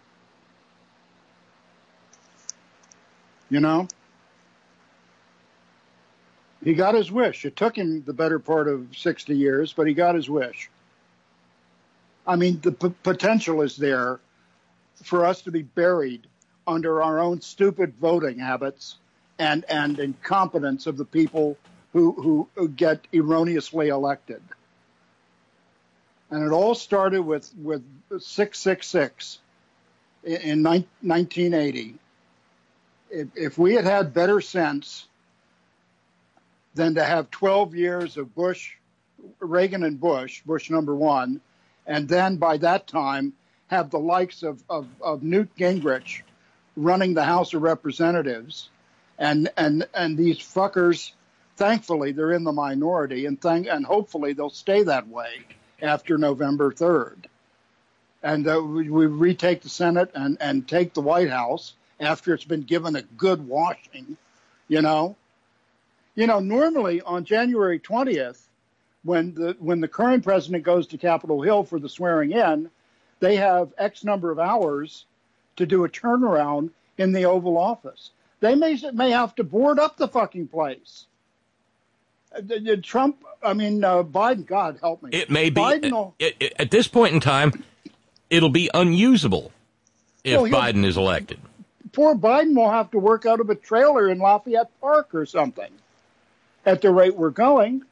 He got his wish. It took him the better part of 60 years, but he got his wish. I mean, the potential is there for us to be buried under our own stupid voting habits and incompetence of the people who get erroneously elected. And it all started with 666 in 1980. If we had had better sense than to have 12 years of Reagan and Bush number 1, and then by that time have the likes of Newt Gingrich running the House of Representatives, and these fuckers, thankfully they're in the minority, and hopefully they'll stay that way after November 3rd. And we retake the Senate and take the White House after it's been given a good washing, normally on January 20th, when the current president goes to Capitol Hill for the swearing in, they have X number of hours to do a turnaround in the Oval Office. They may have to board up the fucking place. Biden, God help me. It may be, at this point in time, it'll be unusable if Well, Biden is elected. Poor Biden will have to work out of a trailer in Lafayette Park or something at the rate we're going.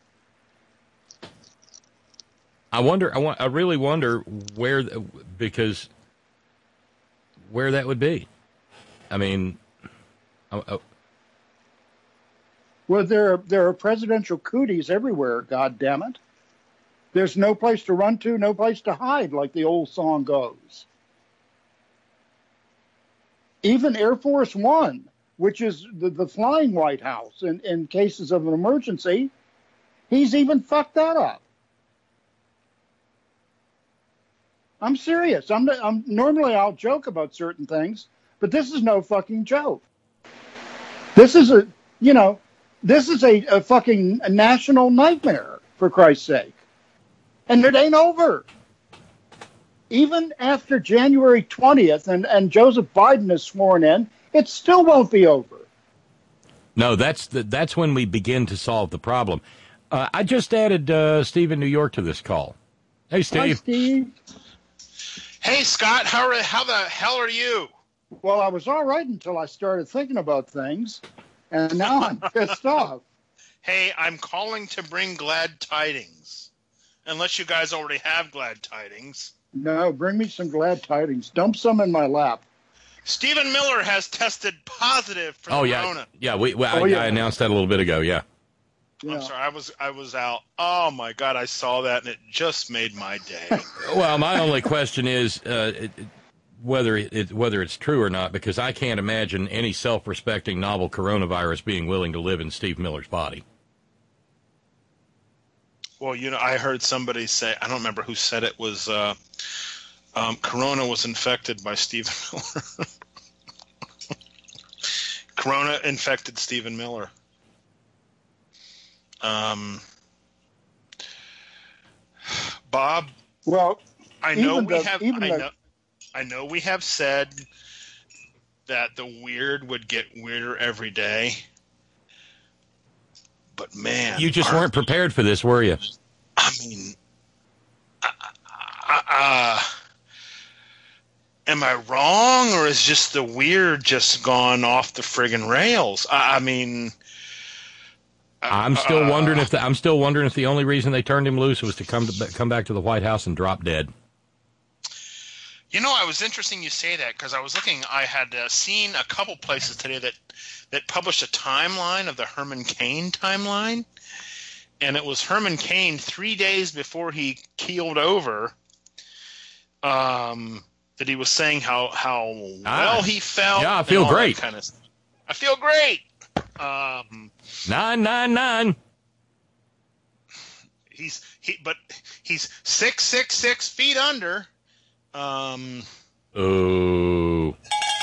I really wonder where that would be. I mean, Well, there are presidential cooties everywhere, God damn it. There's no place to run to, no place to hide, like the old song goes. Even Air Force One, which is the flying White House in cases of an emergency, he's even fucked that up. I'm serious. Normally I'll joke about certain things, but this is no fucking joke. This is a fucking national nightmare, for Christ's sake. And it ain't over. Even after January 20th and Joseph Biden is sworn in, it still won't be over. No, that's when we begin to solve the problem. I just added Steve in New York to this call. Hey, Steve. Hi, Steve. Hey, Scott, how the hell are you? Well, I was all right until I started thinking about things, and now I'm pissed off. Hey, I'm calling to bring glad tidings. Unless you guys already have glad tidings. No, bring me some glad tidings. Dump some in my lap. Stephen Miller has tested positive for the corona. Yeah, I announced that a little bit ago, yeah. I'm sorry, I was out. Oh my God, I saw that and it just made my day. Well, my only question is whether it's true or not, because I can't imagine any self-respecting novel coronavirus being willing to live in Steve Miller's body. Well, I heard somebody say, I don't remember who said it, was Corona was infected by Stephen Miller. Corona infected Stephen Miller. Bob. Well, I know we have said that the weird would get weirder every day. But man, you just weren't prepared for this, were you? I mean, am I wrong, or is just the weird just gone off the friggin' rails? I mean, I'm still wondering if the only reason they turned him loose was to come back to the White House and drop dead. I was interesting you say that, because I was looking. I had seen a couple places today that published a timeline of the Herman Cain timeline, and it was Herman Cain 3 days before he keeled over. That he was saying how well he felt. Yeah, I feel great. Kind of stuff. I feel great. 999. He's 6'6" feet under. Oh.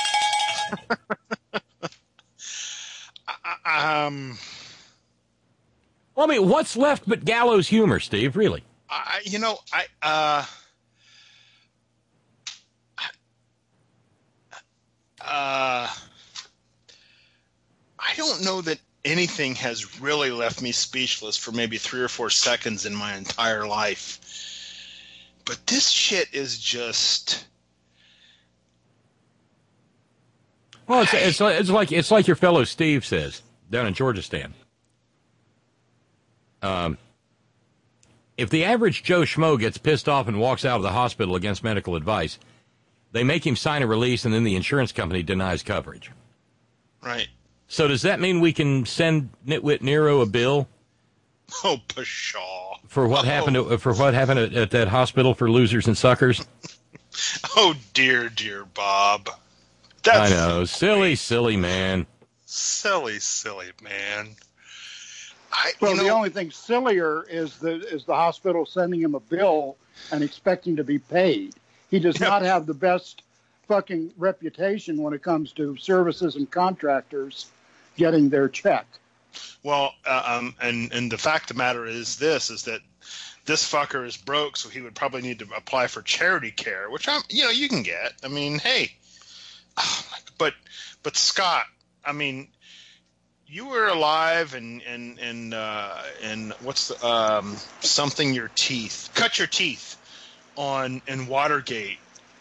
Well, I mean, what's left but gallows humor, Steve? Really? I don't know that anything has really left me speechless for maybe 3 or 4 seconds in my entire life. But this shit is just. Well, it's like your fellow Steve says down in Georgistan. If the average Joe Schmo gets pissed off and walks out of the hospital against medical advice, they make him sign a release, and then the insurance company denies coverage. Right. So does that mean we can send Nitwit Nero a bill? Oh, pshaw. For what happened at that hospital for losers and suckers? Oh, dear Bob. I know. Silly man. Silly man. The only thing sillier is the hospital sending him a bill and expecting to be paid. He does not have the best fucking reputation when it comes to services and contractors getting their check. Well, and the fact of the matter is that this fucker is broke, so he would probably need to apply for charity care, which you can get. I mean, hey, but Scott, I mean, you were alive and what's the, something your teeth, cut your teeth in Watergate.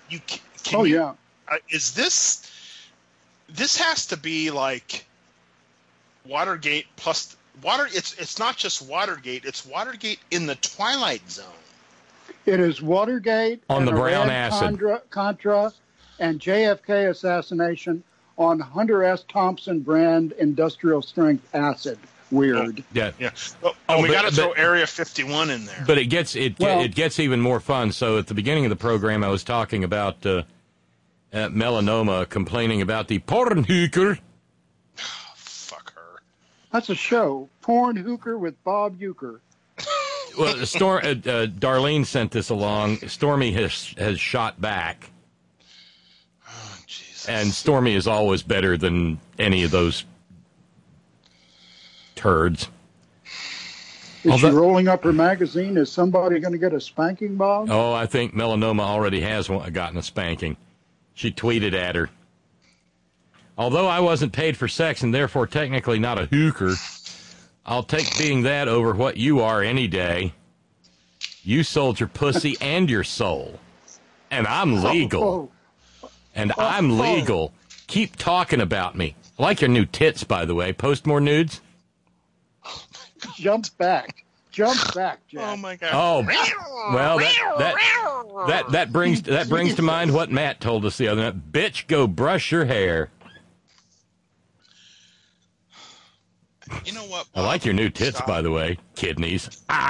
Is this has to be like Watergate plus water? It's not just Watergate. It's Watergate in the Twilight Zone. It is Watergate on the brown Iran acid, Contra, and JFK assassination on Hunter S. Thompson brand industrial strength acid. Weird. Yeah. We got to throw Area 51 in there. But it gets even more fun. So at the beginning of the program, I was talking about melanoma complaining about the porn hooker. Fuck her. That's a show. Porn hooker with Bob Euchre. Well, Darlene sent this along. Stormy has shot back. Oh, Jesus. And Stormy is always better than any of those turds. Is she rolling up her magazine? Is somebody going to get a spanking, Bob? Oh, I think Melanoma already has gotten a spanking. She tweeted at her. Although I wasn't paid for sex and therefore technically not a hooker, I'll take being that over what you are any day. You sold your pussy and your soul. And I'm legal. I'm legal. Keep talking about me. I like your new tits, by the way. Post more nudes? Jump back, Jack. Oh my God. Oh, well, that brings to mind what Matt told us the other night. Bitch, go brush your hair. You know what, Bob? I like your new tits, by the way. Kidneys.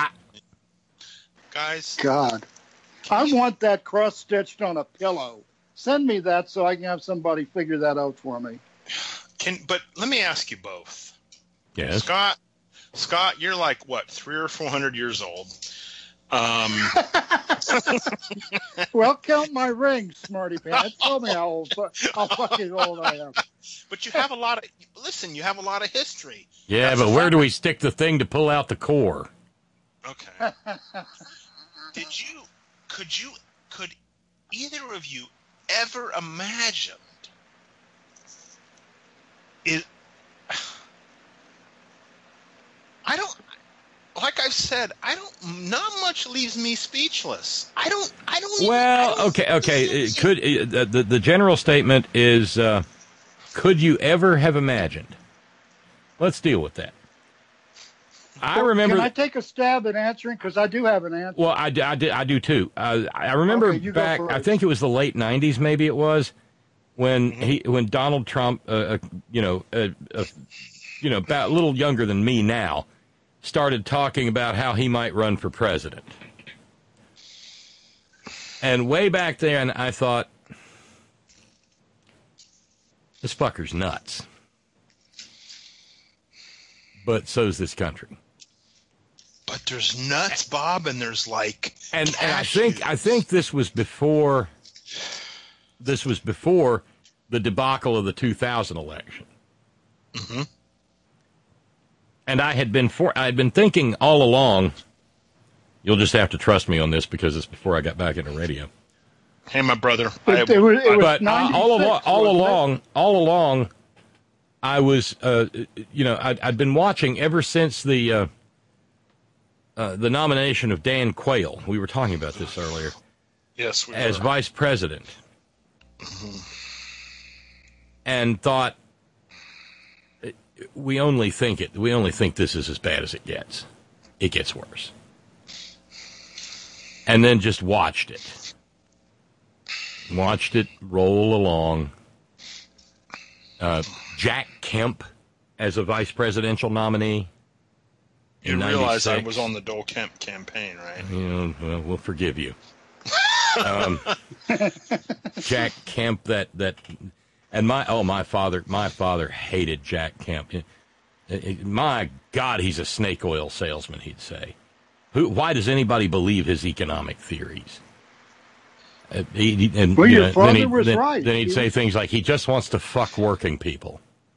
Guys. God. I want that cross-stitched on a pillow. Send me that so I can have somebody figure that out for me. But let me ask you both. Yes. Scott, you're like, what, 300 or 400 years old? Well, count my rings, smarty pants. Tell me how fucking old I am. But you have a lot of history. Yeah, That's but where do we stick the thing to pull out the core? Okay. Could either of you ever imagined it? I don't. Like I've said, not much leaves me speechless. I don't. Okay. The general statement is, could you ever have imagined? Let's deal with that. I remember. Can I take a stab at answering? Because I do have an answer. Well, I do too. I remember back. I think it was the late '90s. Maybe it was when Donald Trump, about a little younger than me now, started talking about how he might run for president. And way back then, I thought, this fucker's nuts. But so's this country. But there's nuts, Bob, and there's like and I think this was before the debacle of the 2000 election. Mm-hmm. And I had been thinking all along. You'll just have to trust me on this because it's before I got back into radio. Hey, my brother. But all along, I was, I'd been watching ever since the nomination of Dan Quayle. We were talking about this earlier. Yes, we as were. vice president, and thought, we only think this is as bad as it gets. It gets worse. And then just watched it roll along. Jack Kemp as a vice presidential nominee. You realize I was on the Dole Kemp campaign, right? Well, we'll forgive you. Jack Kemp, and my father hated Jack Kemp. My God, he's a snake oil salesman, he'd say. Why does anybody believe his economic theories? Your father was right. Then he'd say things like, he just wants to fuck working people.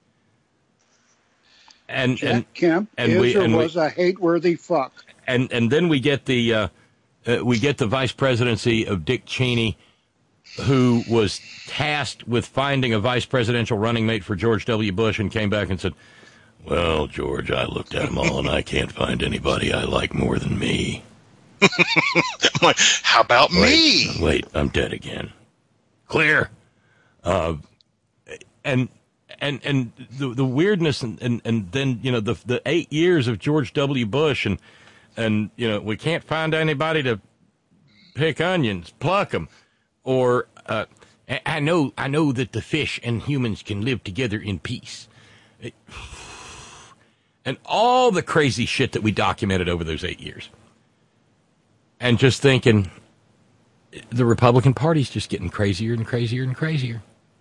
Jack Kemp was a hate-worthy fuck. And then we get the vice presidency of Dick Cheney, who was tasked with finding a vice presidential running mate for George W. Bush, and came back and said, "Well, George, I looked at them all, and I can't find anybody I like more than me." I'm like, how about me? Wait, I'm dead again. Clear. And the weirdness, and then, you know, the 8 years of George W. Bush, and you know, we can't find anybody to pick onions, pluck them, or I know that the fish and humans can live together in peace, and all the crazy shit that we documented over those 8 years, and just thinking, the Republican Party's just getting crazier and crazier and crazier.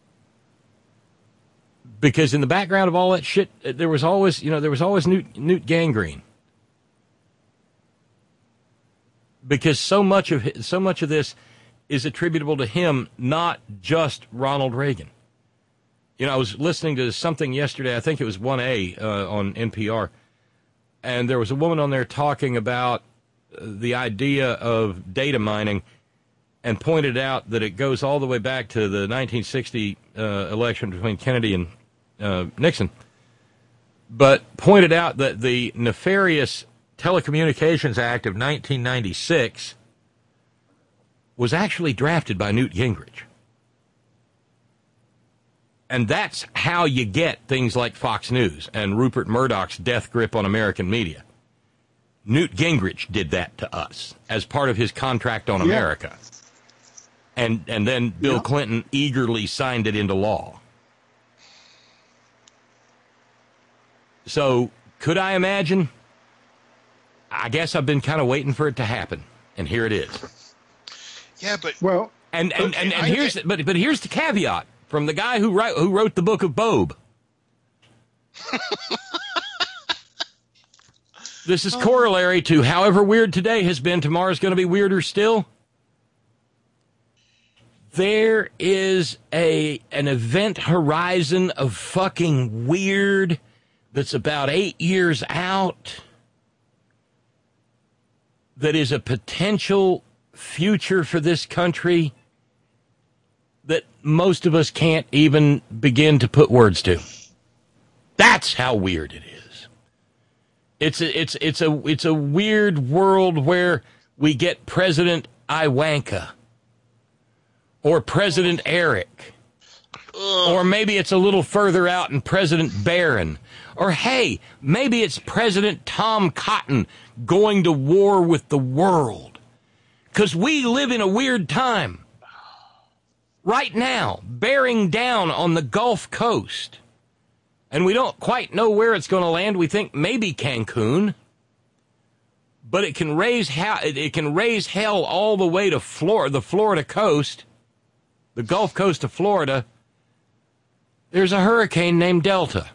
Because in the background of all that shit, there was always Newt Gingrich. Because so much of this is attributable to him, not just Ronald Reagan. You know, I was listening to something yesterday, I think it was 1A on NPR, and there was a woman on there talking about the idea of data mining, and pointed out that it goes all the way back to the 1960 election between Kennedy and Nixon, but pointed out that the nefarious Telecommunications Act of 1996 was actually drafted by Newt Gingrich. And that's how you get things like Fox News and Rupert Murdoch's death grip on American media. Newt Gingrich did that to us as part of his contract on America. And then Bill Clinton eagerly signed it into law. So, could I imagine? I guess I've been kind of waiting for it to happen, and here it is. Yeah, but and here's the caveat from the guy who wrote the Book of Bob. This is corollary to however weird today has been, tomorrow's going to be weirder still. There is an event horizon of fucking weird that's about 8 years out that is a potential future for this country that most of us can't even begin to put words to. That's how weird it is. It's a weird world where we get President Ivanka or President Eric, or maybe it's a little further out and President Barron, or hey, maybe it's President Tom Cotton going to war with the world. Because we live in a weird time. Right now, bearing down on the Gulf Coast. And we don't quite know where it's going to land. We think maybe Cancun. But it can raise hell all the way to the Florida coast, the Gulf Coast of Florida. There's a hurricane named Delta.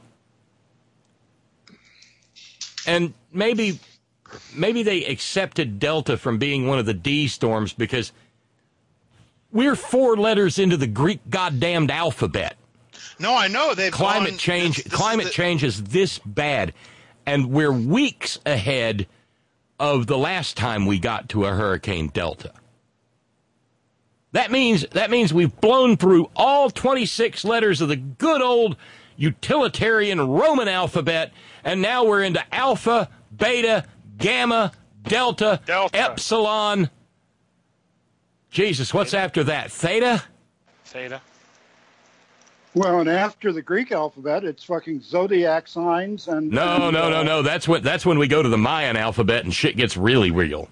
And maybe they accepted Delta from being one of the D storms because we're 4 letters into the Greek goddamned alphabet. No, I know. Climate change is this bad, and we're weeks ahead of the last time we got to a Hurricane Delta. That means we've blown through all 26 letters of the good old utilitarian Roman alphabet, and now we're into Alpha, Beta, Gamma, Delta. Epsilon. Jesus, what's after that? Theta? Theta. Well, and after the Greek alphabet, it's fucking zodiac signs and... No. That's when we go to the Mayan alphabet and shit gets really real.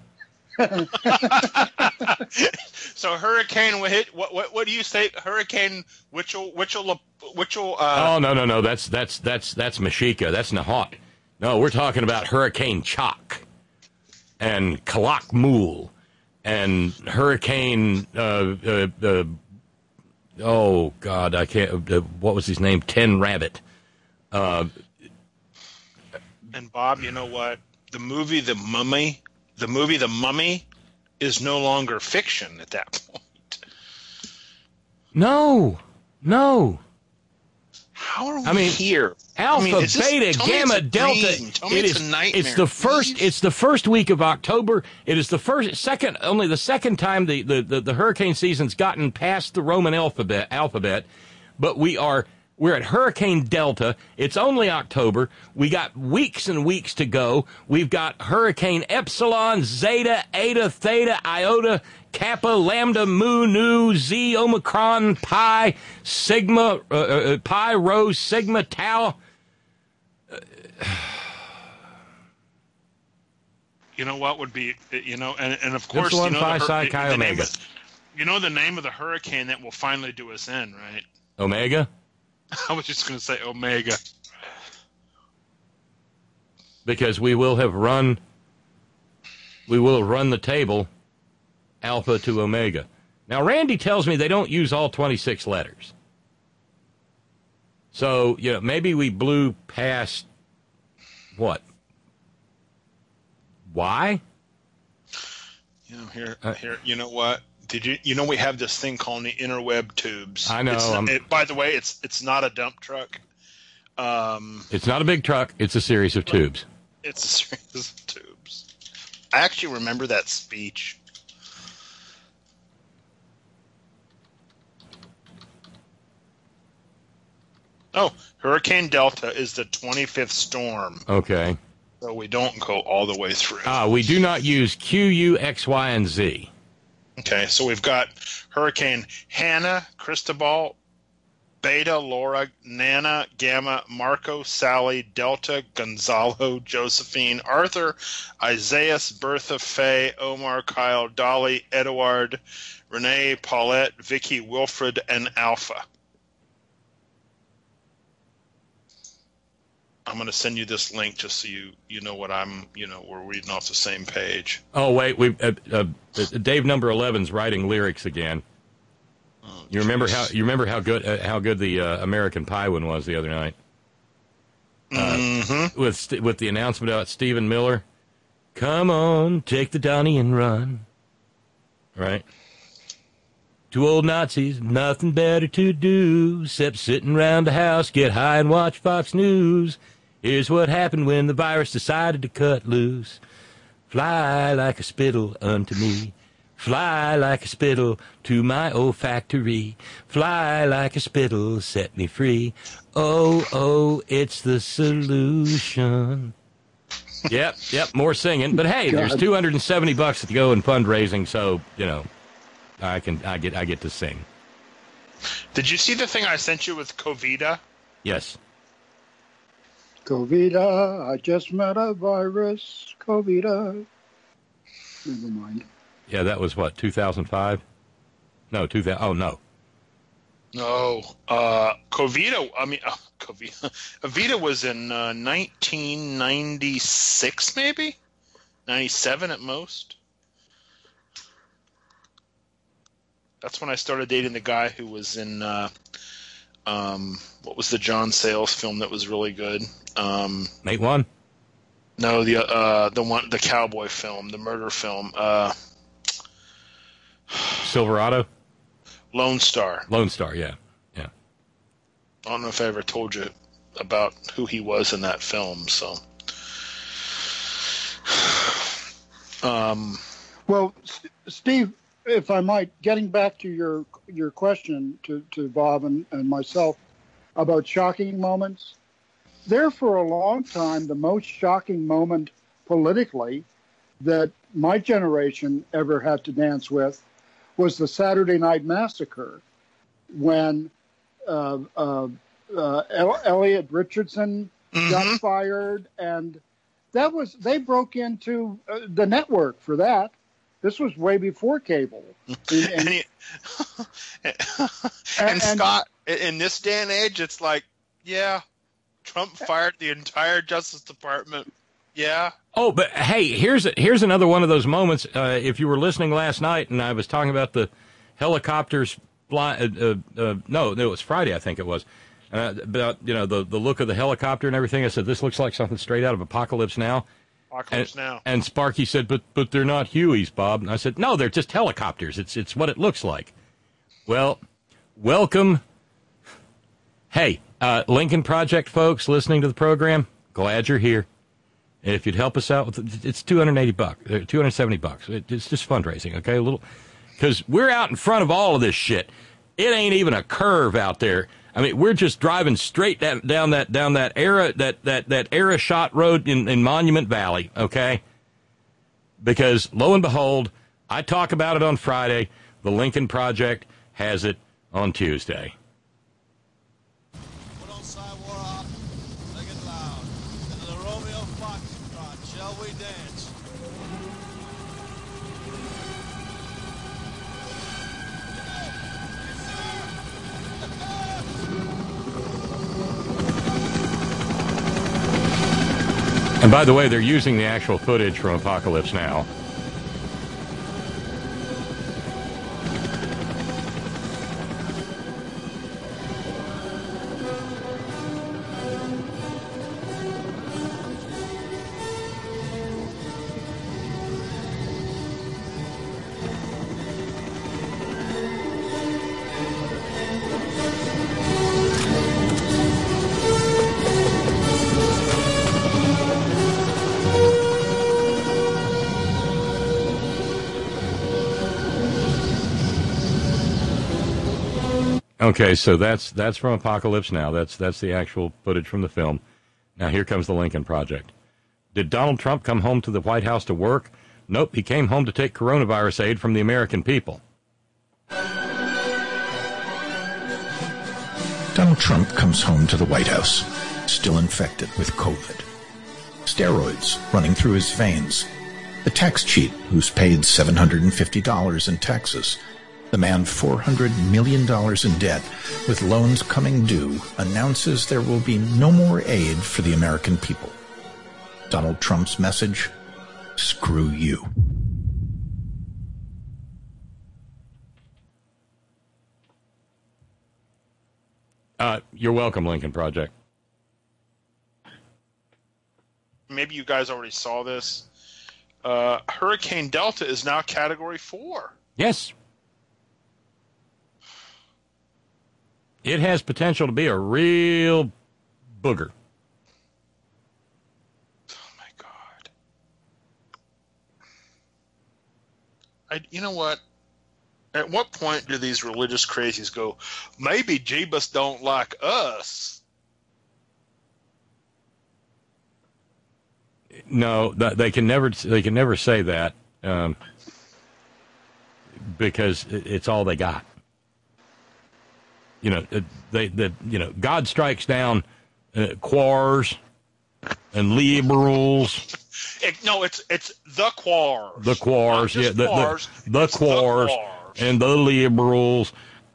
So hurricane will hit. What do you say? Hurricane which will Oh no. That's Mashika. That's Nahot. No, we're talking about Hurricane Chak and Kalak Mool and Hurricane. Oh God, I can't. What was his name? Ten Rabbit. And Bob, you know what? The movie The Mummy is no longer fiction at that point. No. How are we here? Alpha, Beta, Gamma, Delta. It's a nightmare. It's the first week of October. It is only the second time the hurricane season's gotten past the Roman alphabet. But we are We're at Hurricane Delta. It's only October. We got weeks and weeks to go. We've got Hurricane Epsilon, Zeta, Eta, Theta, Iota, Kappa, Lambda, Mu, Nu, Z, Omicron, Pi, Sigma, Pi, Rho, Sigma, Tau. You know what would be, and of course, Epsilon, you know, Phi, Psi, Chi, Omega. You know the name of the hurricane that will finally do us in, right? Omega? I was just going to say Omega. Because we will have run the table Alpha to Omega. Now, Randy tells me they don't use all 26 letters. So, maybe we blew past, what? Y? Here, you know what? We have this thing called the interweb tubes. I know. By the way, it's not a dump truck. It's not a big truck. It's a series of tubes. It's a series of tubes. I actually remember that speech. Oh, Hurricane Delta is the 25th storm. Okay. So we don't go all the way through. We do not use Q, U, X, Y, and Z. Okay, so we've got Hurricane Hannah, Cristobal, Beta, Laura, Nana, Gamma, Marco, Sally, Delta, Gonzalo, Josephine, Arthur, Isaias, Bertha, Faye, Omar, Kyle, Dolly, Edward, Renee, Paulette, Vicky, Wilfred, and Alpha. I'm going to send you this link just so you know what we're reading off the same page. Oh, wait, Dave number 11's writing lyrics again. Oh, you remember how good the American Pie one was the other night? With the announcement about Stephen Miller. Come on, take the Donnie and run. Right? Two old Nazis, nothing better to do except sitting around the house, get high and watch Fox News. Here's what happened when the virus decided to cut loose. Fly like a spittle unto me. Fly like a spittle to my olfactory. Fly like a spittle, set me free. Oh, it's the solution. Yep, more singing. But hey, there's $270 to go in fundraising, so, I get to sing. Did you see the thing I sent you with Covida? Yes. Covida, I just met a virus. Covida. Never mind. Yeah, that was what, 2005? No, 2000. Oh no. No, Covida. Covida was in 1996, maybe 97 at most. That's when I started dating the guy who was in what was the John Sayles film that was really good? Mate One? No, the cowboy film, the murder film. Silverado? Lone Star. Lone Star, yeah. I don't know if I ever told you about who he was in that film, so. Well, Steve, if I might, getting back to your question to Bob and myself about shocking moments, there for a long time, the most shocking moment politically that my generation ever had to dance with was the Saturday Night Massacre, when Elliot Richardson got fired, and they broke into the network for that. This was way before cable. And Scott, in this day and age, it's like, yeah, Trump fired the entire Justice Department. Yeah. Oh, but hey, here's another one of those moments. If you were listening last night, and I was talking about the helicopters flying. No, it was Friday, I think it was. About the look of the helicopter and everything. I said this looks like something straight out of Apocalypse Now. And Sparky said, but they're not Hueys, Bob. And I said, no, they're just helicopters. It's what it looks like. Well, welcome. Hey, Lincoln Project folks listening to the program, glad you're here. If you'd help us out with it's $280, $270. It's just fundraising, okay? A little, because we're out in front of all of this shit. It ain't even a curve out there. I mean, we're just driving straight down that era shot road in Monument Valley, okay? Because lo and behold, I talk about it on Friday. The Lincoln Project has it on Tuesday. Put on Sidewalk, make it loud. This is a Romeo Foxtrot. Shall we dance? And by the way, they're using the actual footage from Apocalypse Now. Okay, so that's from Apocalypse Now. That's the actual footage from the film. Now here comes the Lincoln Project. Did Donald Trump come home to the White House to work? Nope, he came home to take coronavirus aid from the American people. Donald Trump comes home to the White House, still infected with COVID. Steroids running through his veins. The tax cheat who's paid $750 in taxes. The man $400 million in debt, with loans coming due, announces there will be no more aid for the American people. Donald Trump's message: screw you. You're welcome, Lincoln Project. Maybe you guys already saw this. Hurricane Delta is now Category 4. Yes. It has potential to be a real booger. Oh, my God. You know what? At what point do these religious crazies go, maybe Jeebus don't like us? No, they can never say that because it's all they got. You know, God strikes down quars and liberals. It's the quars. The quars, yeah, the quars and the liberals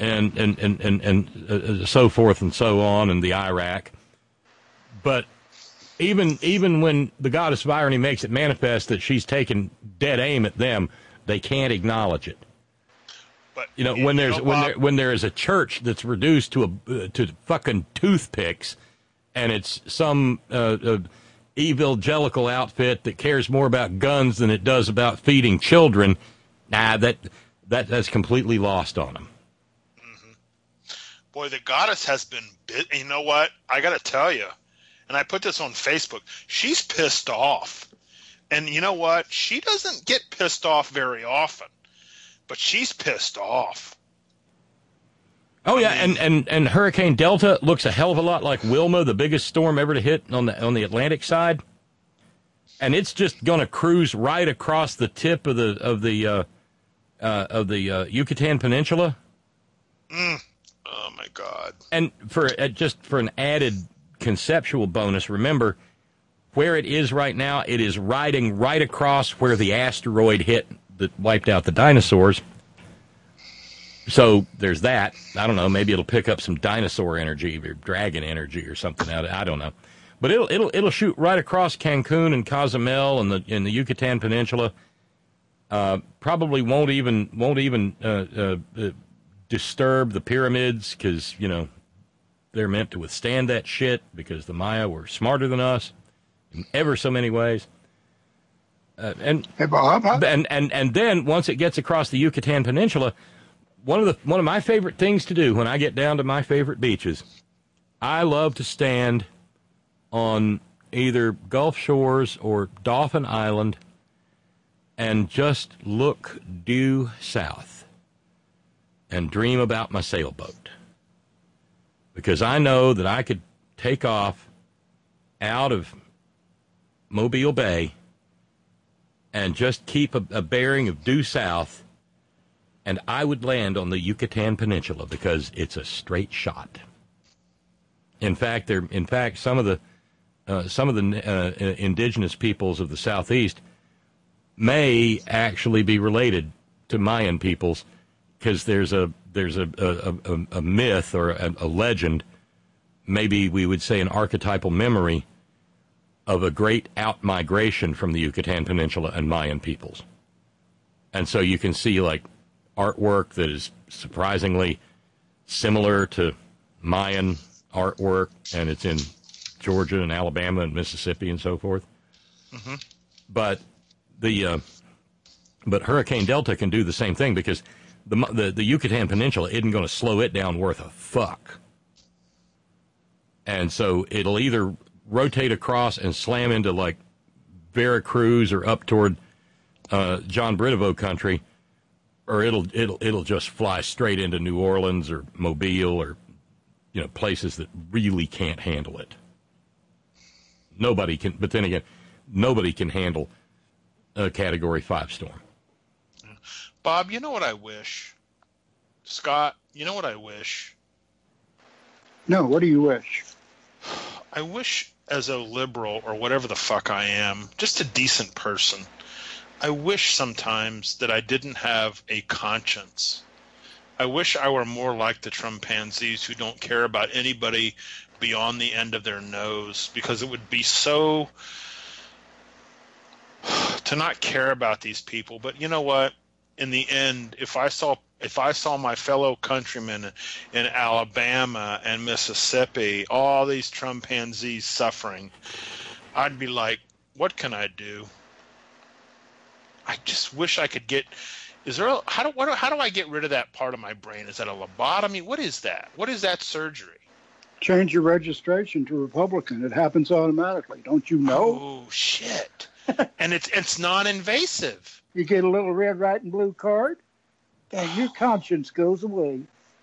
and so forth and so on, and the Iraq. But even when the goddess of irony makes it manifest that she's taking dead aim at them, they can't acknowledge it. But you know, when there is a church that's reduced to fucking toothpicks, and it's some evangelical outfit that cares more about guns than it does about feeding children, that's completely lost on them. Mm-hmm. Boy, the goddess has been you know what? I got to tell you, and I put this on Facebook. She's pissed off, and you know what? She doesn't get pissed off very often. But she's pissed off. Oh, yeah, and Hurricane Delta looks a hell of a lot like Wilma, the biggest storm ever to hit on the Atlantic side. And it's just going to cruise right across the tip of the Yucatan Peninsula. Oh, my God. And for an added conceptual bonus, remember, where it is right now, it is riding right across where the asteroid hit that wiped out the dinosaurs. So there's that. I don't know. Maybe it'll pick up some dinosaur energy or dragon energy or something out. I don't know. But it'll shoot right across Cancun and Cozumel and the Yucatan Peninsula. Probably won't even disturb the pyramids because they're meant to withstand that shit because the Maya were smarter than us in ever so many ways. And then once it gets across the Yucatan Peninsula, one of my favorite things to do when I get down to my favorite beaches, I love to stand on either Gulf Shores or Dauphin Island and just look due south and dream about my sailboat. because I know that I could take off out of Mobile Bay and just keep a bearing of due south, and I would land on the Yucatan Peninsula because it's a straight shot. In fact, some of the indigenous peoples of the Southeast may actually be related to Mayan peoples, because there's a myth or a legend, maybe we would say an archetypal memory, of a great out-migration from the Yucatan Peninsula and Mayan peoples. And so you can see, like, artwork that is surprisingly similar to Mayan artwork, and it's in Georgia and Alabama and Mississippi and so forth. Mm-hmm. But Hurricane Delta can do the same thing, because the Yucatan Peninsula isn't going to slow it down worth a fuck. And so it'll either rotate across and slam into, like, Veracruz or up toward John Brideveau country, or it'll just fly straight into New Orleans or Mobile, or, you know, places that really can't handle it. Nobody can, but then again, nobody can handle a Category 5 storm. Bob, you know what I wish? Scott, you know what I wish? No, what do you wish? I wish, as a liberal or whatever the fuck I am, just a decent person, I wish sometimes that I didn't have a conscience. I wish I were more like the Trumpanzees, who don't care about anybody beyond the end of their nose, because it would be so to not care about these people. But you know what? In the end, if I saw my fellow countrymen in Alabama and Mississippi, all these Trumpanzees suffering, I'd be like, what can I do? I just wish I could get. How do I get rid of that part of my brain? Is that a lobotomy? What is that? What is that surgery? Change your registration to Republican. It happens automatically. Don't you know? Oh shit! And it's non-invasive. You get a little red, white, and blue card, and your conscience goes away.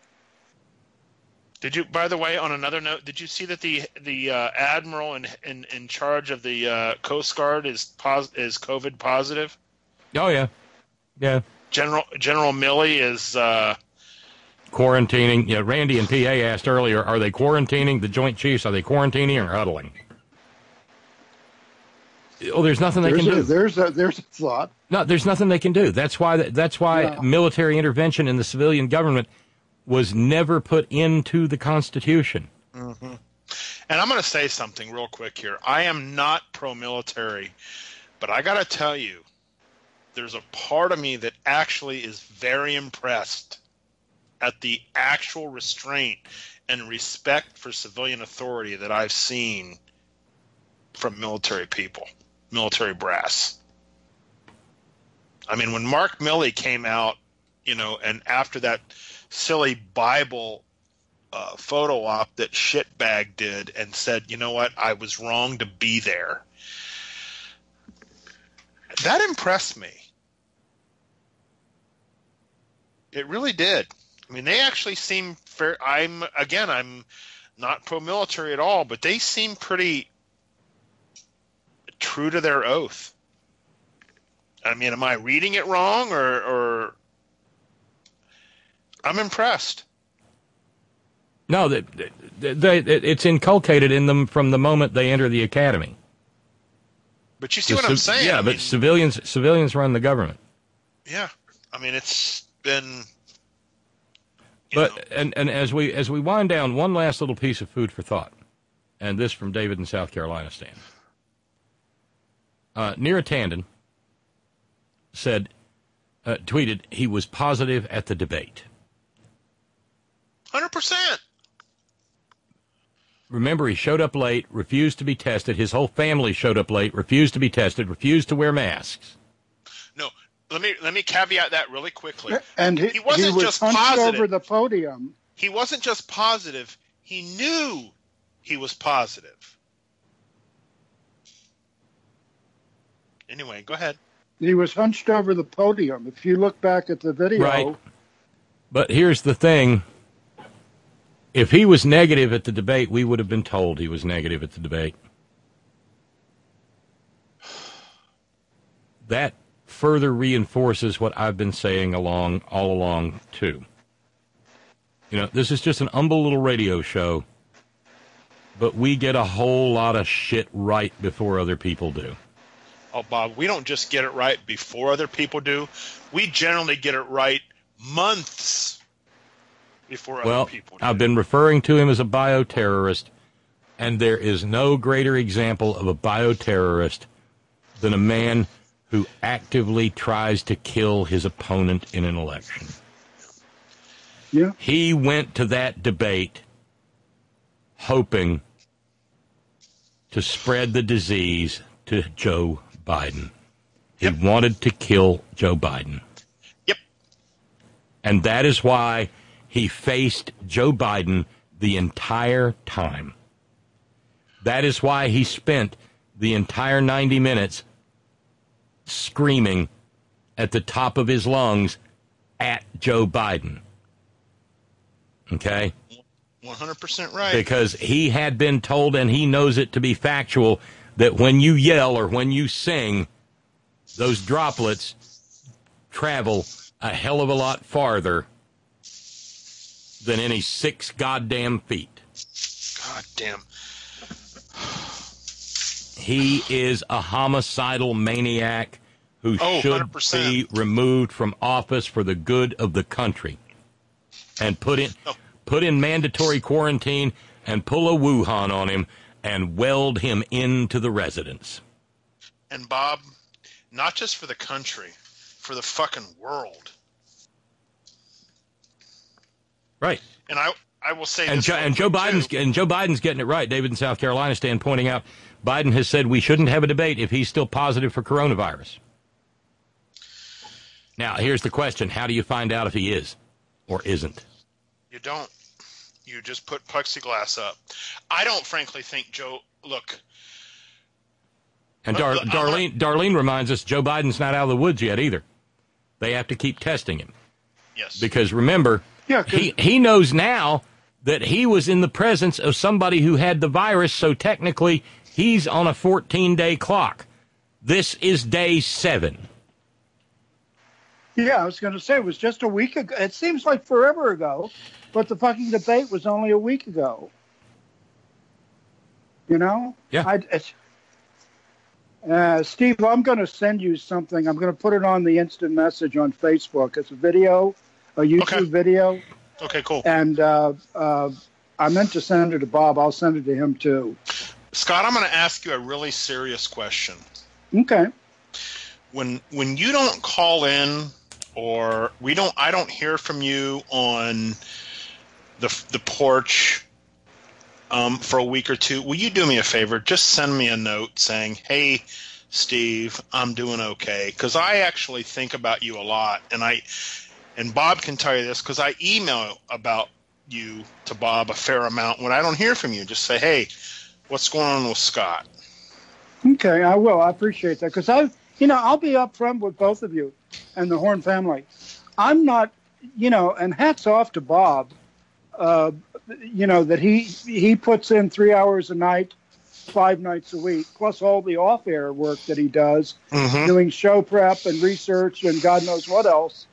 Did you, by the way, on another note, did you see that the admiral in charge of the Coast Guard is COVID positive? Oh yeah, yeah. General Milley is quarantining. Yeah, Randy and PA asked earlier, are they quarantining the Joint Chiefs? Are they quarantining or huddling? Oh, there's nothing they can do. There's a thought. No, there's nothing they can do. That's why military intervention in the civilian government was never put into the Constitution. Mm-hmm. And I'm going to say something real quick here. I am not pro-military, but I got to tell you, there's a part of me that actually is very impressed at the actual restraint and respect for civilian authority that I've seen from military people, military brass. I mean, when Mark Milley came out, you know, and after that silly Bible photo op that shitbag did and said, you know what, I was wrong to be there. That impressed me. It really did. I mean, they actually seem fair. I'm not pro-military at all, but they seem pretty true to their oath. I mean, am I reading it wrong, or I'm impressed? No, it's inculcated in them from the moment they enter the academy. But you see what I'm saying? Yeah, but civilians run the government. Yeah, I mean, it's been. But and as we wind down, one last little piece of food for thought, and this from David in South Carolina, Stan. Neera Tanden said, tweeted, he was positive at the debate. 100%. Remember, he showed up late, refused to be tested. His whole family showed up late, refused to be tested, refused to wear masks. No, let me caveat that really quickly. And he was just hunched positive over the podium. He wasn't just positive. He knew he was positive. Anyway, go ahead. He was hunched over the podium. If you look back at the video. Right. But here's the thing. If he was negative at the debate, we would have been told he was negative at the debate. That further reinforces what I've been saying all along, too. You know, this is just an humble little radio show, but we get a whole lot of shit right before other people do. Oh, Bob, we don't just get it right before other people do. We generally get it right months before other people do. I've been referring to him as a bioterrorist, and there is no greater example of a bioterrorist than a man who actively tries to kill his opponent in an election. Yeah. He went to that debate hoping to spread the disease to Joe Biden. He wanted to kill Joe Biden. Yep. And that is why he faced Joe Biden the entire time. That is why he spent the entire 90 minutes screaming at the top of his lungs at Joe Biden. Okay? 100% right. Because he had been told, and he knows it to be factual, that when you yell or when you sing, those droplets travel a hell of a lot farther than any 6 goddamn feet. God damn. He is a homicidal maniac who should 100%. be removed from office for the good of the country and put in mandatory quarantine and pull a Wuhan on him and weld him into the residence. And Bob, not just for the country, for the fucking world. Right. And I will say and this. Joe Biden's getting it right. David in South Carolina stand pointing out Biden has said we shouldn't have a debate if he's still positive for coronavirus. Now, here's the question. How do you find out if he is or isn't? You don't. You just put plexiglass up. I don't frankly think Joe, look. And Darlene reminds us Joe Biden's not out of the woods yet either. They have to keep testing him. Yes. Because remember, he knows now that he was in the presence of somebody who had the virus, so technically he's on a 14-day clock. This is day 7. Yeah, I was going to say, it was just a week ago. It seems like forever ago, but the fucking debate was only a week ago. You know? Yeah. Steve, I'm going to send you something. I'm going to put it on the instant message on Facebook. It's a video, a YouTube video. Okay, cool. And I meant to send it to Bob. I'll send it to him, too. Scott, I'm going to ask you a really serious question. Okay. When you don't call in, or I don't hear from you on the porch for a week or two, will you do me a favor? Just send me a note saying, "Hey, Steve, I'm doing okay," because I actually think about you a lot, and Bob can tell you this because I email about you to Bob a fair amount. When I don't hear from you, just say, "Hey, what's going on with Scott?" Okay, I will. I appreciate that because I'll be up front with both of you and the Horn family. I'm not, and hats off to Bob, that he puts in 3 hours a night, 5 nights a week, plus all the off-air work that he does, doing show prep and research and God knows what else.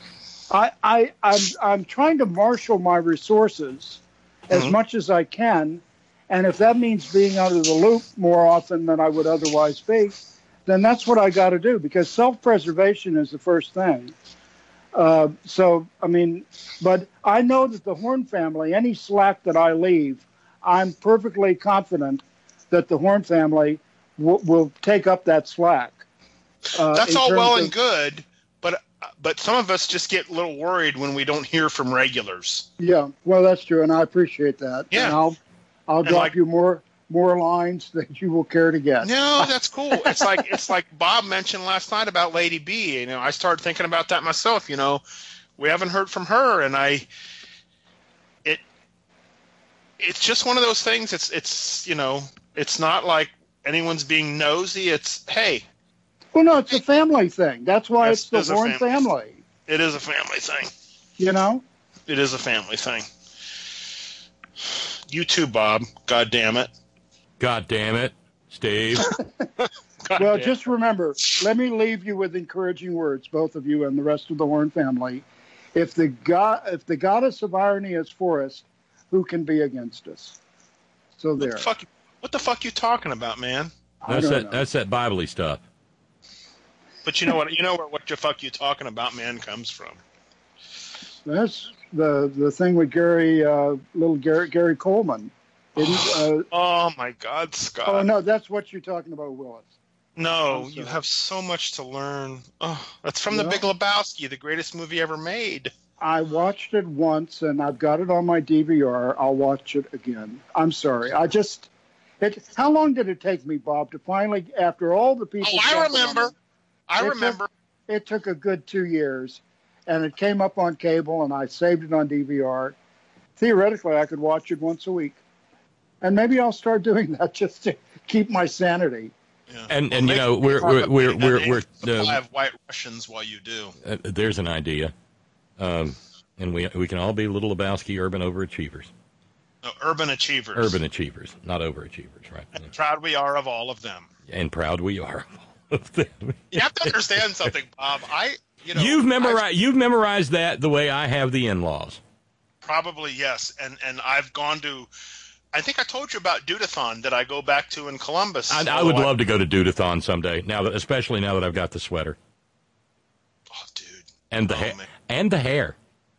I'm trying to marshal my resources as much as I can, and if that means being out of the loop more often than I would otherwise be, then that's what I got to do, because self-preservation is the first thing. But I know that the Horn family, any slack that I leave, I'm perfectly confident that the Horn family will take up that slack. That's all well and good, but some of us just get a little worried when we don't hear from regulars. Yeah, well, that's true, and I appreciate that. Yeah. And I'll drop you more lines that you will care to get. No, that's cool. It's like Bob mentioned last night about Lady B. I started thinking about that myself. We haven't heard from her, and it's just one of those things. It's not like anyone's being nosy. It's, hey. Well, no, it's a family thing. That's why it's the Horn family. It is a family thing. It is a family thing. You too, Bob. God damn it. God damn it, Steve. Well, just remember, let me leave you with encouraging words, both of you and the rest of the Horn family. If the goddess of irony is for us, who can be against us? So there. What the fuck you talking about, man? That's that Bible-y stuff. But you know what? You know what the fuck you talking about, man, comes from. That's the thing with Gary Coleman. Oh my God, Scott! Oh no, that's what you're talking about, Willis. No, you have so much to learn. Oh, that's from The Big Lebowski, the greatest movie ever made. I watched it once, and I've got it on my DVR. I'll watch it again. I'm sorry. How long did it take me, Bob, to finally, after all the people... Oh, I remember. It took a good 2 years, and it came up on cable, and I saved it on DVR. Theoretically, I could watch it once a week. And maybe I'll start doing that just to keep my sanity. Yeah. And you know, we're supply of White Russians while you do. There's an idea. And we can all be little Lebowski urban overachievers. No, urban achievers. Urban achievers, not overachievers, right? And proud we are of all of them. And proud we are of all of them. You have to understand something, Bob. You've memorized that the way I have the in-laws. Probably, yes. And I've gone to... I think I told you about Dudathon that I go back to in Columbus. I would love to go to Dudathon someday. Especially now that I've got the sweater. Oh, dude. And the hair.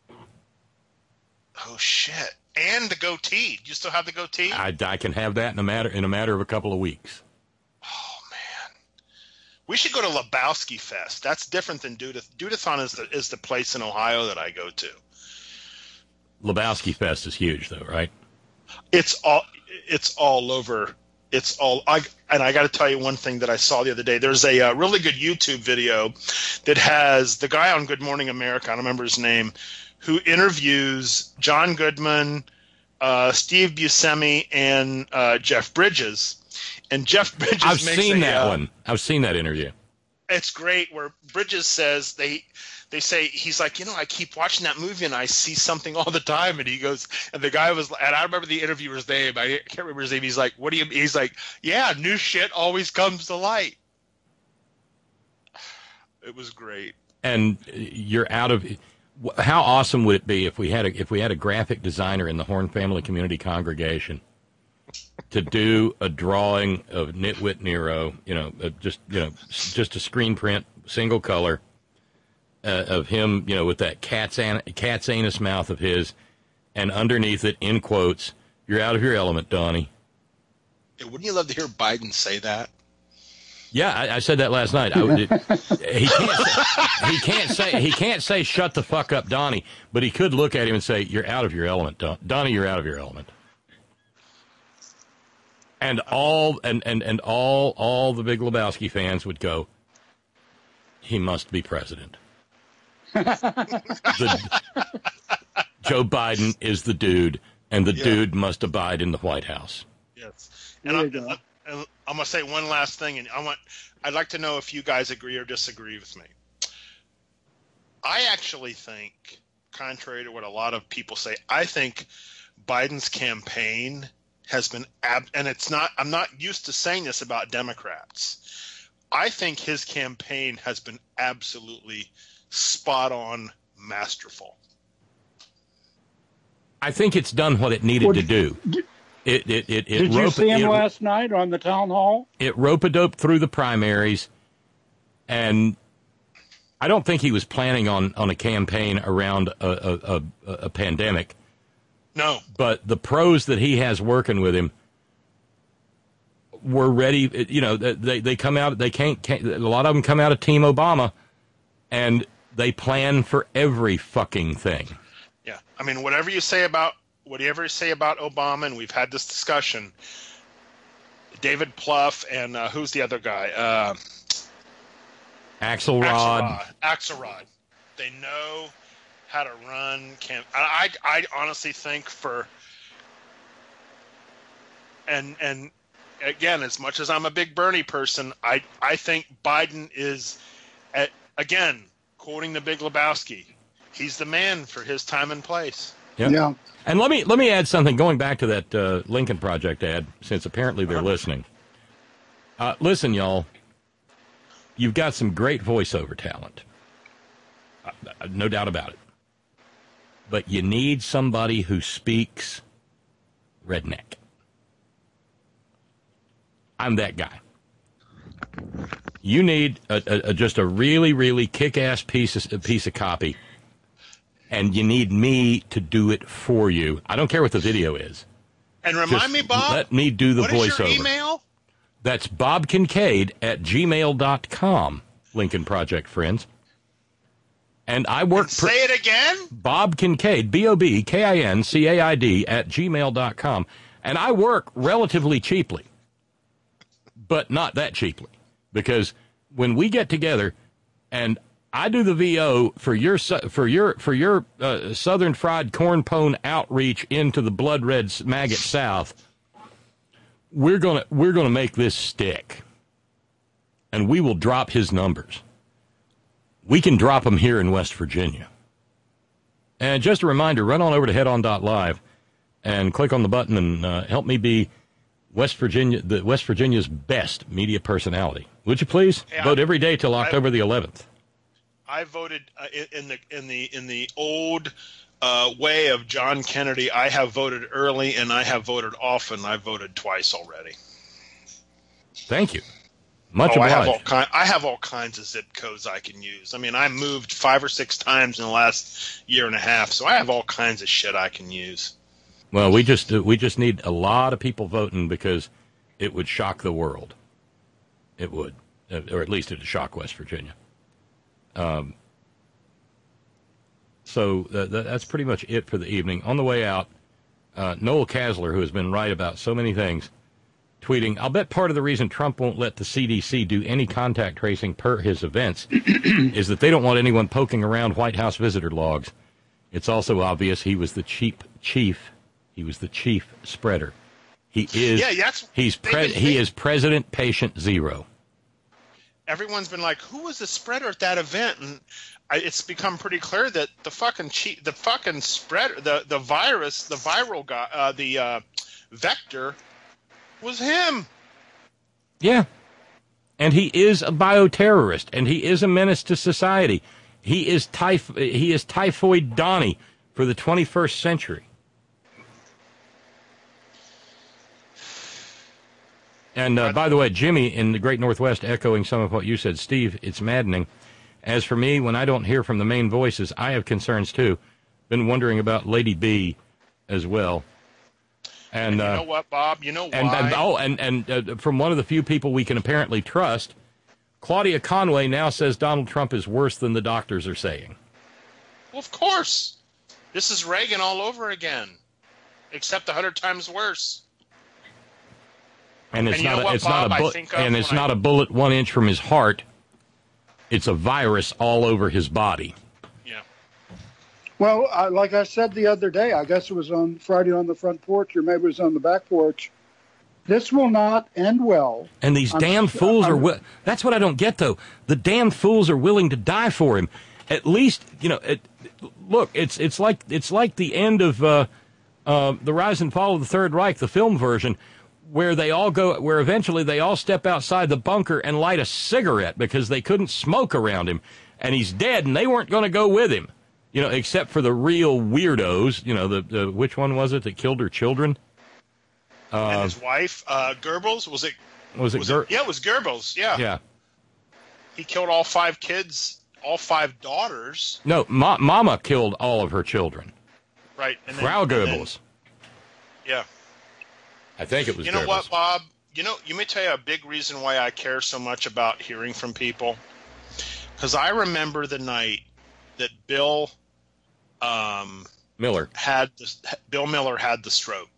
Oh shit! And the goatee. Do you still have the goatee? I can have that in a matter of a couple of weeks. Oh man, we should go to Lebowski Fest. That's different than Dudathon. Dudathon is the place in Ohio that I go to. Lebowski Fest is huge, though, right? It's all over. I got to tell you one thing that I saw the other day. There's a really good YouTube video that has the guy on Good Morning America, I don't remember his name, who interviews John Goodman, Steve Buscemi, and Jeff Bridges. And Jeff Bridges I've seen that interview. It's great where Bridges says they say, he's like, I keep watching that movie and I see something all the time. And he goes, and the guy was, and I remember the interviewer's name. I can't remember his name. He's like, what do you mean? He's like, yeah, new shit always comes to light. It was great. And you're out of, how awesome would it be if we had a graphic designer in the Horn Family Community Congregation to do a drawing of Nitwit Nero, just a screen print, single color, of him, with that cat's anus mouth of his, and underneath it, in quotes, "You're out of your element, Donnie." Yeah, wouldn't you love to hear Biden say that? Yeah, I said that last night. He can't say "shut the fuck up, Donnie," but he could look at him and say, "You're out of your element, Donnie. You're out of your element." And all the Big Lebowski fans would go, "He must be president." Joe Biden is the dude, and the dude must abide in the White House. Yes, and I'm going to say one last thing, and I'd like to know if you guys agree or disagree with me. I actually think, contrary to what a lot of people say, I think Biden's campaign has been and it's not. I'm not used to saying this about Democrats. I think his campaign has been absolutely spot on, masterful. I think it's done what it needed to do. Did you see him last night on the town hall? It rope-a-dope through the primaries, and I don't think he was planning on a campaign around a pandemic. No. But the pros that he has working with him were ready. They come out. They can't. A lot of them come out of Team Obama, and they plan for every fucking thing. Yeah, I mean, whatever you say about Obama, and we've had this discussion. David Plouffe and who's the other guy? Axelrod. Axelrod. They know how to run I honestly think and again, as much as I'm a big Bernie person, I think Biden is, again, quoting the Big Lebowski, he's the man for his time and place. Yep. Yeah. And let me add something. Going back to that Lincoln Project ad, since apparently they're listening. Listen, y'all. You've got some great voiceover talent. No doubt about it. But you need somebody who speaks redneck. I'm that guy. You need just a really, really kick-ass piece of copy, and you need me to do it for you. I don't care what the video is. And remind me, Bob. Let me do the voiceover. What is your email? That's bobkincaid@gmail.com, Lincoln Project friends. And I work... say it again? Bob Kincaid, BOBKINCAID @gmail.com. And I work relatively cheaply, but not that cheaply. Because when we get together and I do the VO for your Southern Fried Corn Pone outreach into the blood red maggot South, we're gonna make this stick, and we will drop his numbers. We can drop them here in West Virginia. And just a reminder, run on over to headon.live and click on the button and help me be West Virginia's best media personality. Would you please vote every day till October the 11th? I voted in the old way of John Kennedy. I have voted early and I have voted often. I voted twice already. Thank you. Much obliged. I have all kinds of zip codes I can use. I mean, I moved 5 or 6 times in the last year and a half, so I have all kinds of shit I can use. Well, we just need a lot of people voting because it would shock the world. It would, or at least it would shock West Virginia. So that's pretty much it for the evening. On the way out, Noel Kasler, who has been right about so many things, tweeting, "I'll bet part of the reason Trump won't let the CDC do any contact tracing per his events is that they don't want anyone poking around White House visitor logs. It's also obvious he was the chief spreader. He is. Yeah, he is President Patient Zero." Everyone's been like, "Who was the spreader at that event?" And it's become pretty clear that the fucking spreader, the virus, the viral guy, the vector, was him. Yeah, and he is a bioterrorist, and he is a menace to society. He is Typhoid Donnie for the 21st century. And by the way, Jimmy in the Great Northwest echoing some of what you said. Steve, it's maddening. As for me, when I don't hear from the main voices, I have concerns too. Been wondering about Lady B as well. And you know what, Bob? You know why? And from one of the few people we can apparently trust, Claudia Conway now says Donald Trump is worse than the doctors are saying. Well, of course. This is Reagan all over again, except 100 times worse. And it's not a bullet 1 inch from his heart. It's a virus all over his body. Yeah. Well, like I said the other day, I guess it was on Friday on the front porch, or maybe it was on the back porch. This will not end well. And these damn fools are. That's what I don't get, though. The damn fools are willing to die for him. At least, look, it's like the end of the Rise and Fall of the Third Reich, the film version, where eventually they all step outside the bunker and light a cigarette because they couldn't smoke around him, and he's dead, and they weren't going to go with him, except for the real weirdos. The which one was it that killed her children? And his wife, Goebbels, was it? Yeah, it was Goebbels. Yeah. Yeah. He killed all 5 kids, all 5 daughters. No, Mama killed all of her children. Right. Frau Goebbels. Yeah. I think it was. You know what, Bob? You may tell you a big reason why I care so much about hearing from people. Because I remember the night that Bill Miller had the stroke.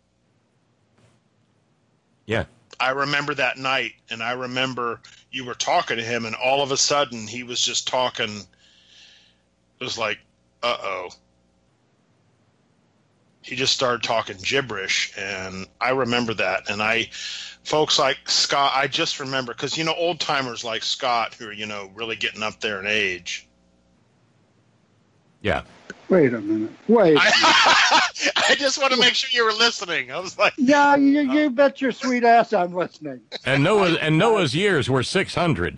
Yeah. I remember that night, and I remember you were talking to him, and all of a sudden he was just talking. It was like, uh-oh. He just started talking gibberish, and I remember that. And folks like Scott, I just remember, because, old timers like Scott who are, really getting up there in age. Yeah. Wait a minute. Wait. I just want to make sure you were listening. I was like, Yeah, you bet your sweet ass I'm listening. And Noah's years were 600.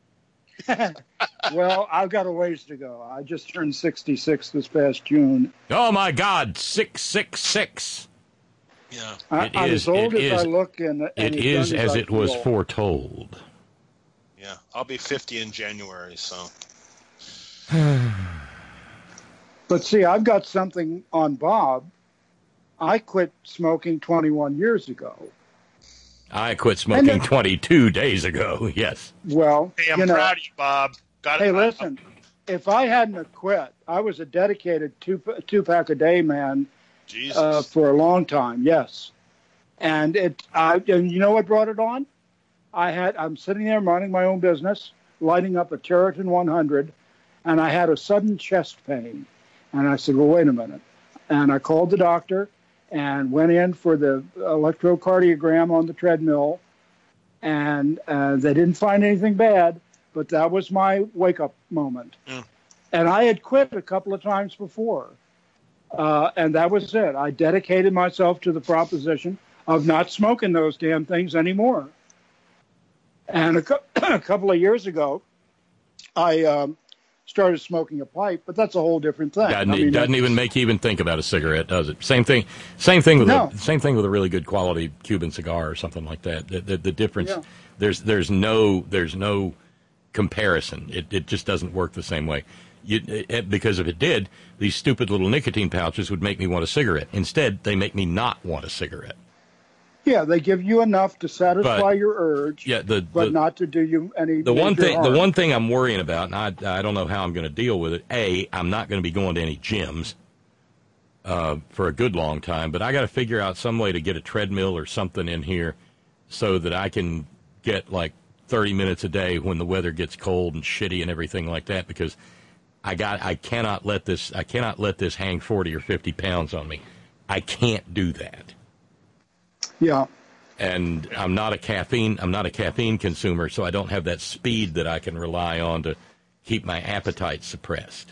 Well, I've got a ways to go. I just turned 66 this past June. Oh my God, 666. yeah. I'm as old as I look, and It as is young as I it was feel. foretold. Yeah, I'll be 50 in January, so. But see, I've got something on Bob. I quit smoking 21 years ago. I quit smoking 22 days ago, yes. Well, Hey, I'm proud of you, Bob. Got it. Hey, listen, if I hadn't have quit, I was a dedicated two-pack a day man Jesus. for a long time, yes. And and you know what brought it on? I'm sitting there minding my own business, lighting up a Territon 100, and I had a sudden chest pain. And I said, well, wait a minute. And I called the doctor and went in for the electrocardiogram on the treadmill. And they didn't find anything bad, but that was my wake-up moment. Mm. And I had quit a couple of times before. And that was it. I dedicated myself to the proposition of not smoking those damn things anymore. And a couple of years ago, I started smoking a pipe, but that's a whole different thing. Doesn't even make you even think about a cigarette, does it? Same thing with a really good quality Cuban cigar or something like that. The difference, there's no comparison. It just doesn't work the same way. Because if it did, these stupid little nicotine pouches would make me want a cigarette. Instead, they make me not want a cigarette. Yeah, they give you enough to satisfy your urge, but not to do you any the one harm. thing I'm worrying about, and I don't know how I'm going to deal with it. I'm not going to be going to any gyms for a good long time, but I got to figure out some way to get a treadmill or something in here so that I can get like 30 minutes a day when the weather gets cold and shitty and everything like that, because I cannot let this hang 40 or 50 pounds on me. I can't do that. Yeah. And I'm not a caffeine consumer, so I don't have that speed that I can rely on to keep my appetite suppressed.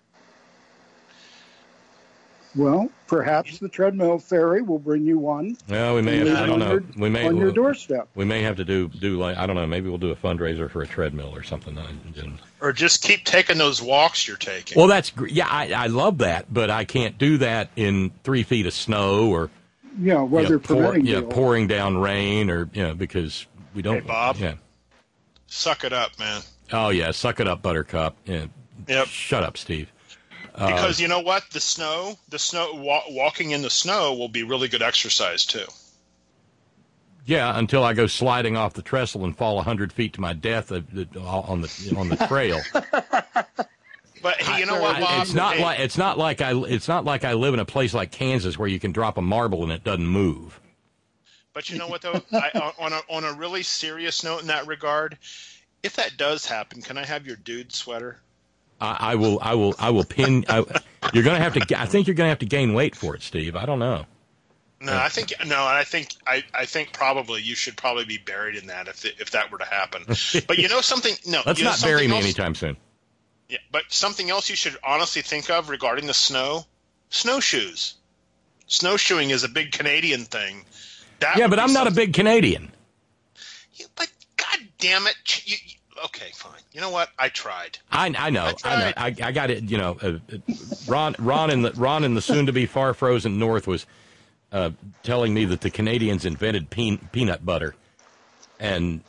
Well, perhaps the treadmill ferry will bring you one. Well, we may have, I don't know. We may on your doorstep. We may have to do like, I don't know, maybe we'll do a fundraiser for a treadmill or something. Or just keep taking those walks you're taking. Well, I love that, but I can't do that in 3 feet of snow or weather permitting. Pouring down rain or because we don't. Hey, Bob. Yeah. Suck it up, man. Oh yeah, suck it up, Buttercup. Yeah. Yep. Shut up, Steve. Because you know what? The snow, walking in the snow will be really good exercise too. Yeah, until I go sliding off the trestle and fall 100 feet to my death on the trail. But you know what, Bob? It's not like I live in a place like Kansas where you can drop a marble and it doesn't move. But you know what though? On a really serious note in that regard, if that does happen, can I have your dude sweater? I will pin. You're going to have to. I think you're going to have to gain weight for it, Steve. I don't know. No, I think probably you should probably be buried in that if that were to happen. But you know something? No, let's not bury me anytime soon. Yeah, but something else you should honestly think of regarding the snow: snowshoes. Snowshoeing is a big Canadian thing. But I'm not a big Canadian. But God damn it! Okay, fine. You know what? I tried. I know. I got it. Ron in the soon-to-be far-frozen North was telling me that the Canadians invented peanut butter, and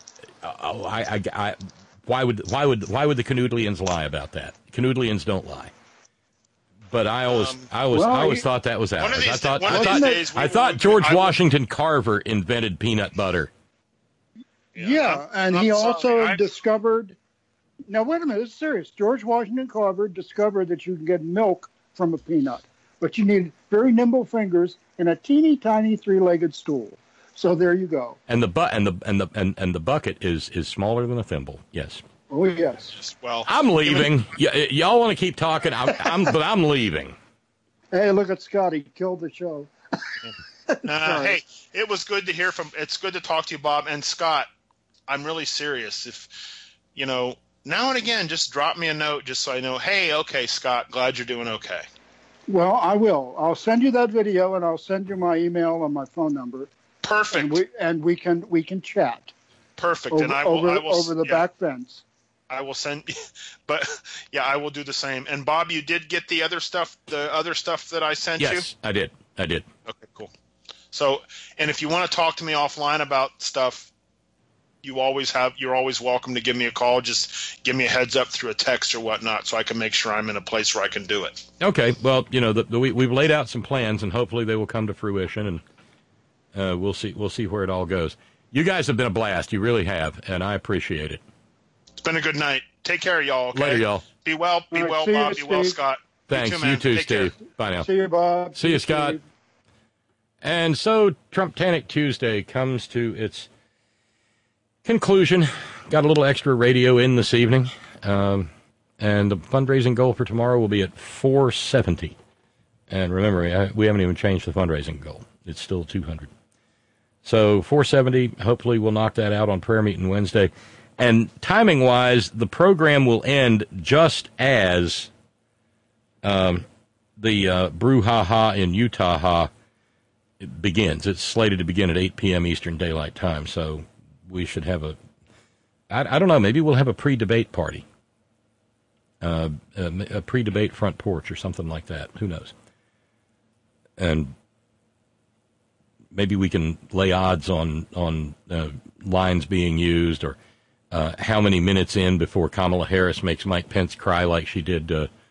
why would the Canoodlians lie about that? Canoodlians don't lie. But I always thought that was ours. I thought George Washington Carver invented peanut butter. Yeah, and he also discovered. Now wait a minute, it's serious. George Washington Carver discovered that you can get milk from a peanut, but you need very nimble fingers and a teeny tiny 3-legged stool. So there you go. And the bucket is smaller than a thimble. Yes. Oh yes. Well, I'm leaving. Y'all want to keep talking? but I'm leaving. Hey, look at Scott. He killed the show. Hey, it was good to hear from. It's good to talk to you, Bob and Scott. I'm really serious. If now and again, just drop me a note just so I know. Hey, okay, Scott, glad you're doing okay. Well, I will. I'll send you that video, and I'll send you my email and my phone number. Perfect. And we can chat. Perfect. Over, And I will over the back fence. I will send, but yeah, I will do the same. And Bob, you did get the other stuff that I sent you? Yes, I did. Okay, cool. So, and if you want to talk to me offline about stuff, you're always welcome to give me a call. Just give me a heads up through a text or whatnot, so I can make sure I'm in a place where I can do it. Okay. Well, we've laid out some plans, and hopefully they will come to fruition, and we'll see where it all goes. You guys have been a blast. You really have, and I appreciate it. It's been a good night. Take care, y'all. Okay? Later, y'all. Be well, All right, Bob. you, Be well, Steve. Scott. Thanks. You too, Steve. Care. Bye now. See you, Bob. See you, Scott. Steve. And so Trump-tanic Tuesday comes to its conclusion. Got a little extra radio in this evening. And the fundraising goal for tomorrow will be at 470. And remember, we haven't even changed the fundraising goal. It's still 200. So 470, hopefully we'll knock that out on prayer meeting Wednesday. And timing-wise, the program will end just as the brouhaha in Utah begins. It's slated to begin at 8 p.m. Eastern Daylight Time. So we should have I don't know, maybe we'll have a pre-debate party, a pre-debate front porch or something like that. Who knows? And maybe we can lay odds on lines being used, or how many minutes in before Kamala Harris makes Mike Pence cry like she did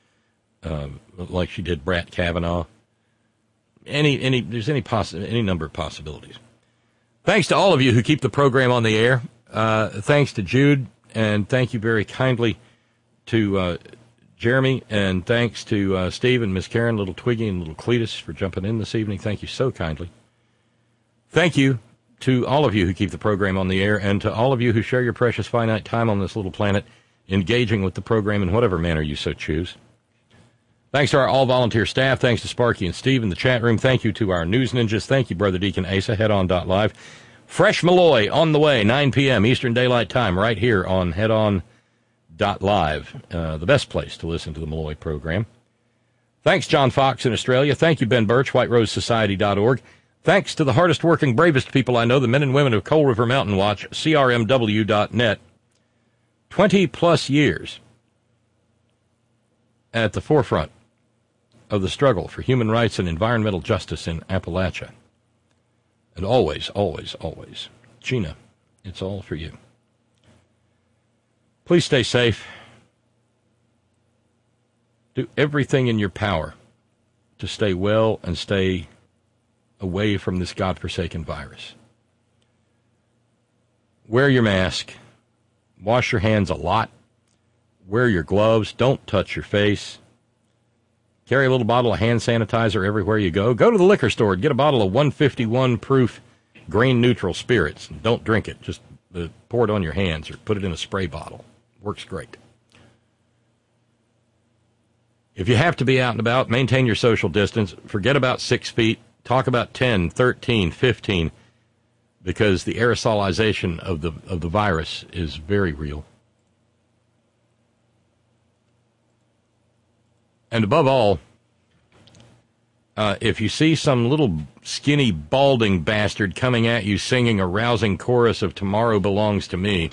Brett Kavanaugh. There's any number of possibilities. Thanks to all of you who keep the program on the air. Thanks to Jude, and thank you very kindly to Jeremy, and thanks to Steve and Miss Karen, little Twiggy and little Cletus for jumping in this evening. Thank you so kindly. Thank you to all of you who keep the program on the air, and to all of you who share your precious finite time on this little planet, engaging with the program in whatever manner you so choose. Thanks to our all-volunteer staff. Thanks to Sparky and Steve in the chat room. Thank you to our news ninjas. Thank you, Brother Deacon Asa. Headon.live. Fresh Malloy on the way, 9 p.m. Eastern Daylight Time, right here on Headon.live. The best place to listen to the Malloy program. Thanks, John Fox in Australia. Thank you, Ben Birch, WhiteRoseSociety.org. Thanks to the hardest working, bravest people I know, the men and women of Coal River Mountain Watch, CRMW.net. 20-plus years at the forefront of the struggle for human rights and environmental justice in Appalachia. And always, always, always, Gina, it's all for you. Please stay safe. Do everything in your power to stay well and stay away from this godforsaken virus. Wear your mask. Wash your hands a lot. Wear your gloves. Don't touch your face. Carry a little bottle of hand sanitizer everywhere you go. Go to the liquor store and get a bottle of 151 proof grain neutral spirits. Don't drink it. Just pour it on your hands or put it in a spray bottle. Works great. If you have to be out and about, maintain your social distance. Forget about 6 feet. Talk about 10, 13, 15, because the aerosolization of the virus is very real. And above all, if you see some little skinny, balding bastard coming at you singing a rousing chorus of Tomorrow Belongs to Me,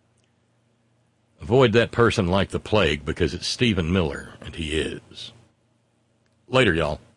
avoid that person like the plague, because it's Stephen Miller, and he is. Later, y'all.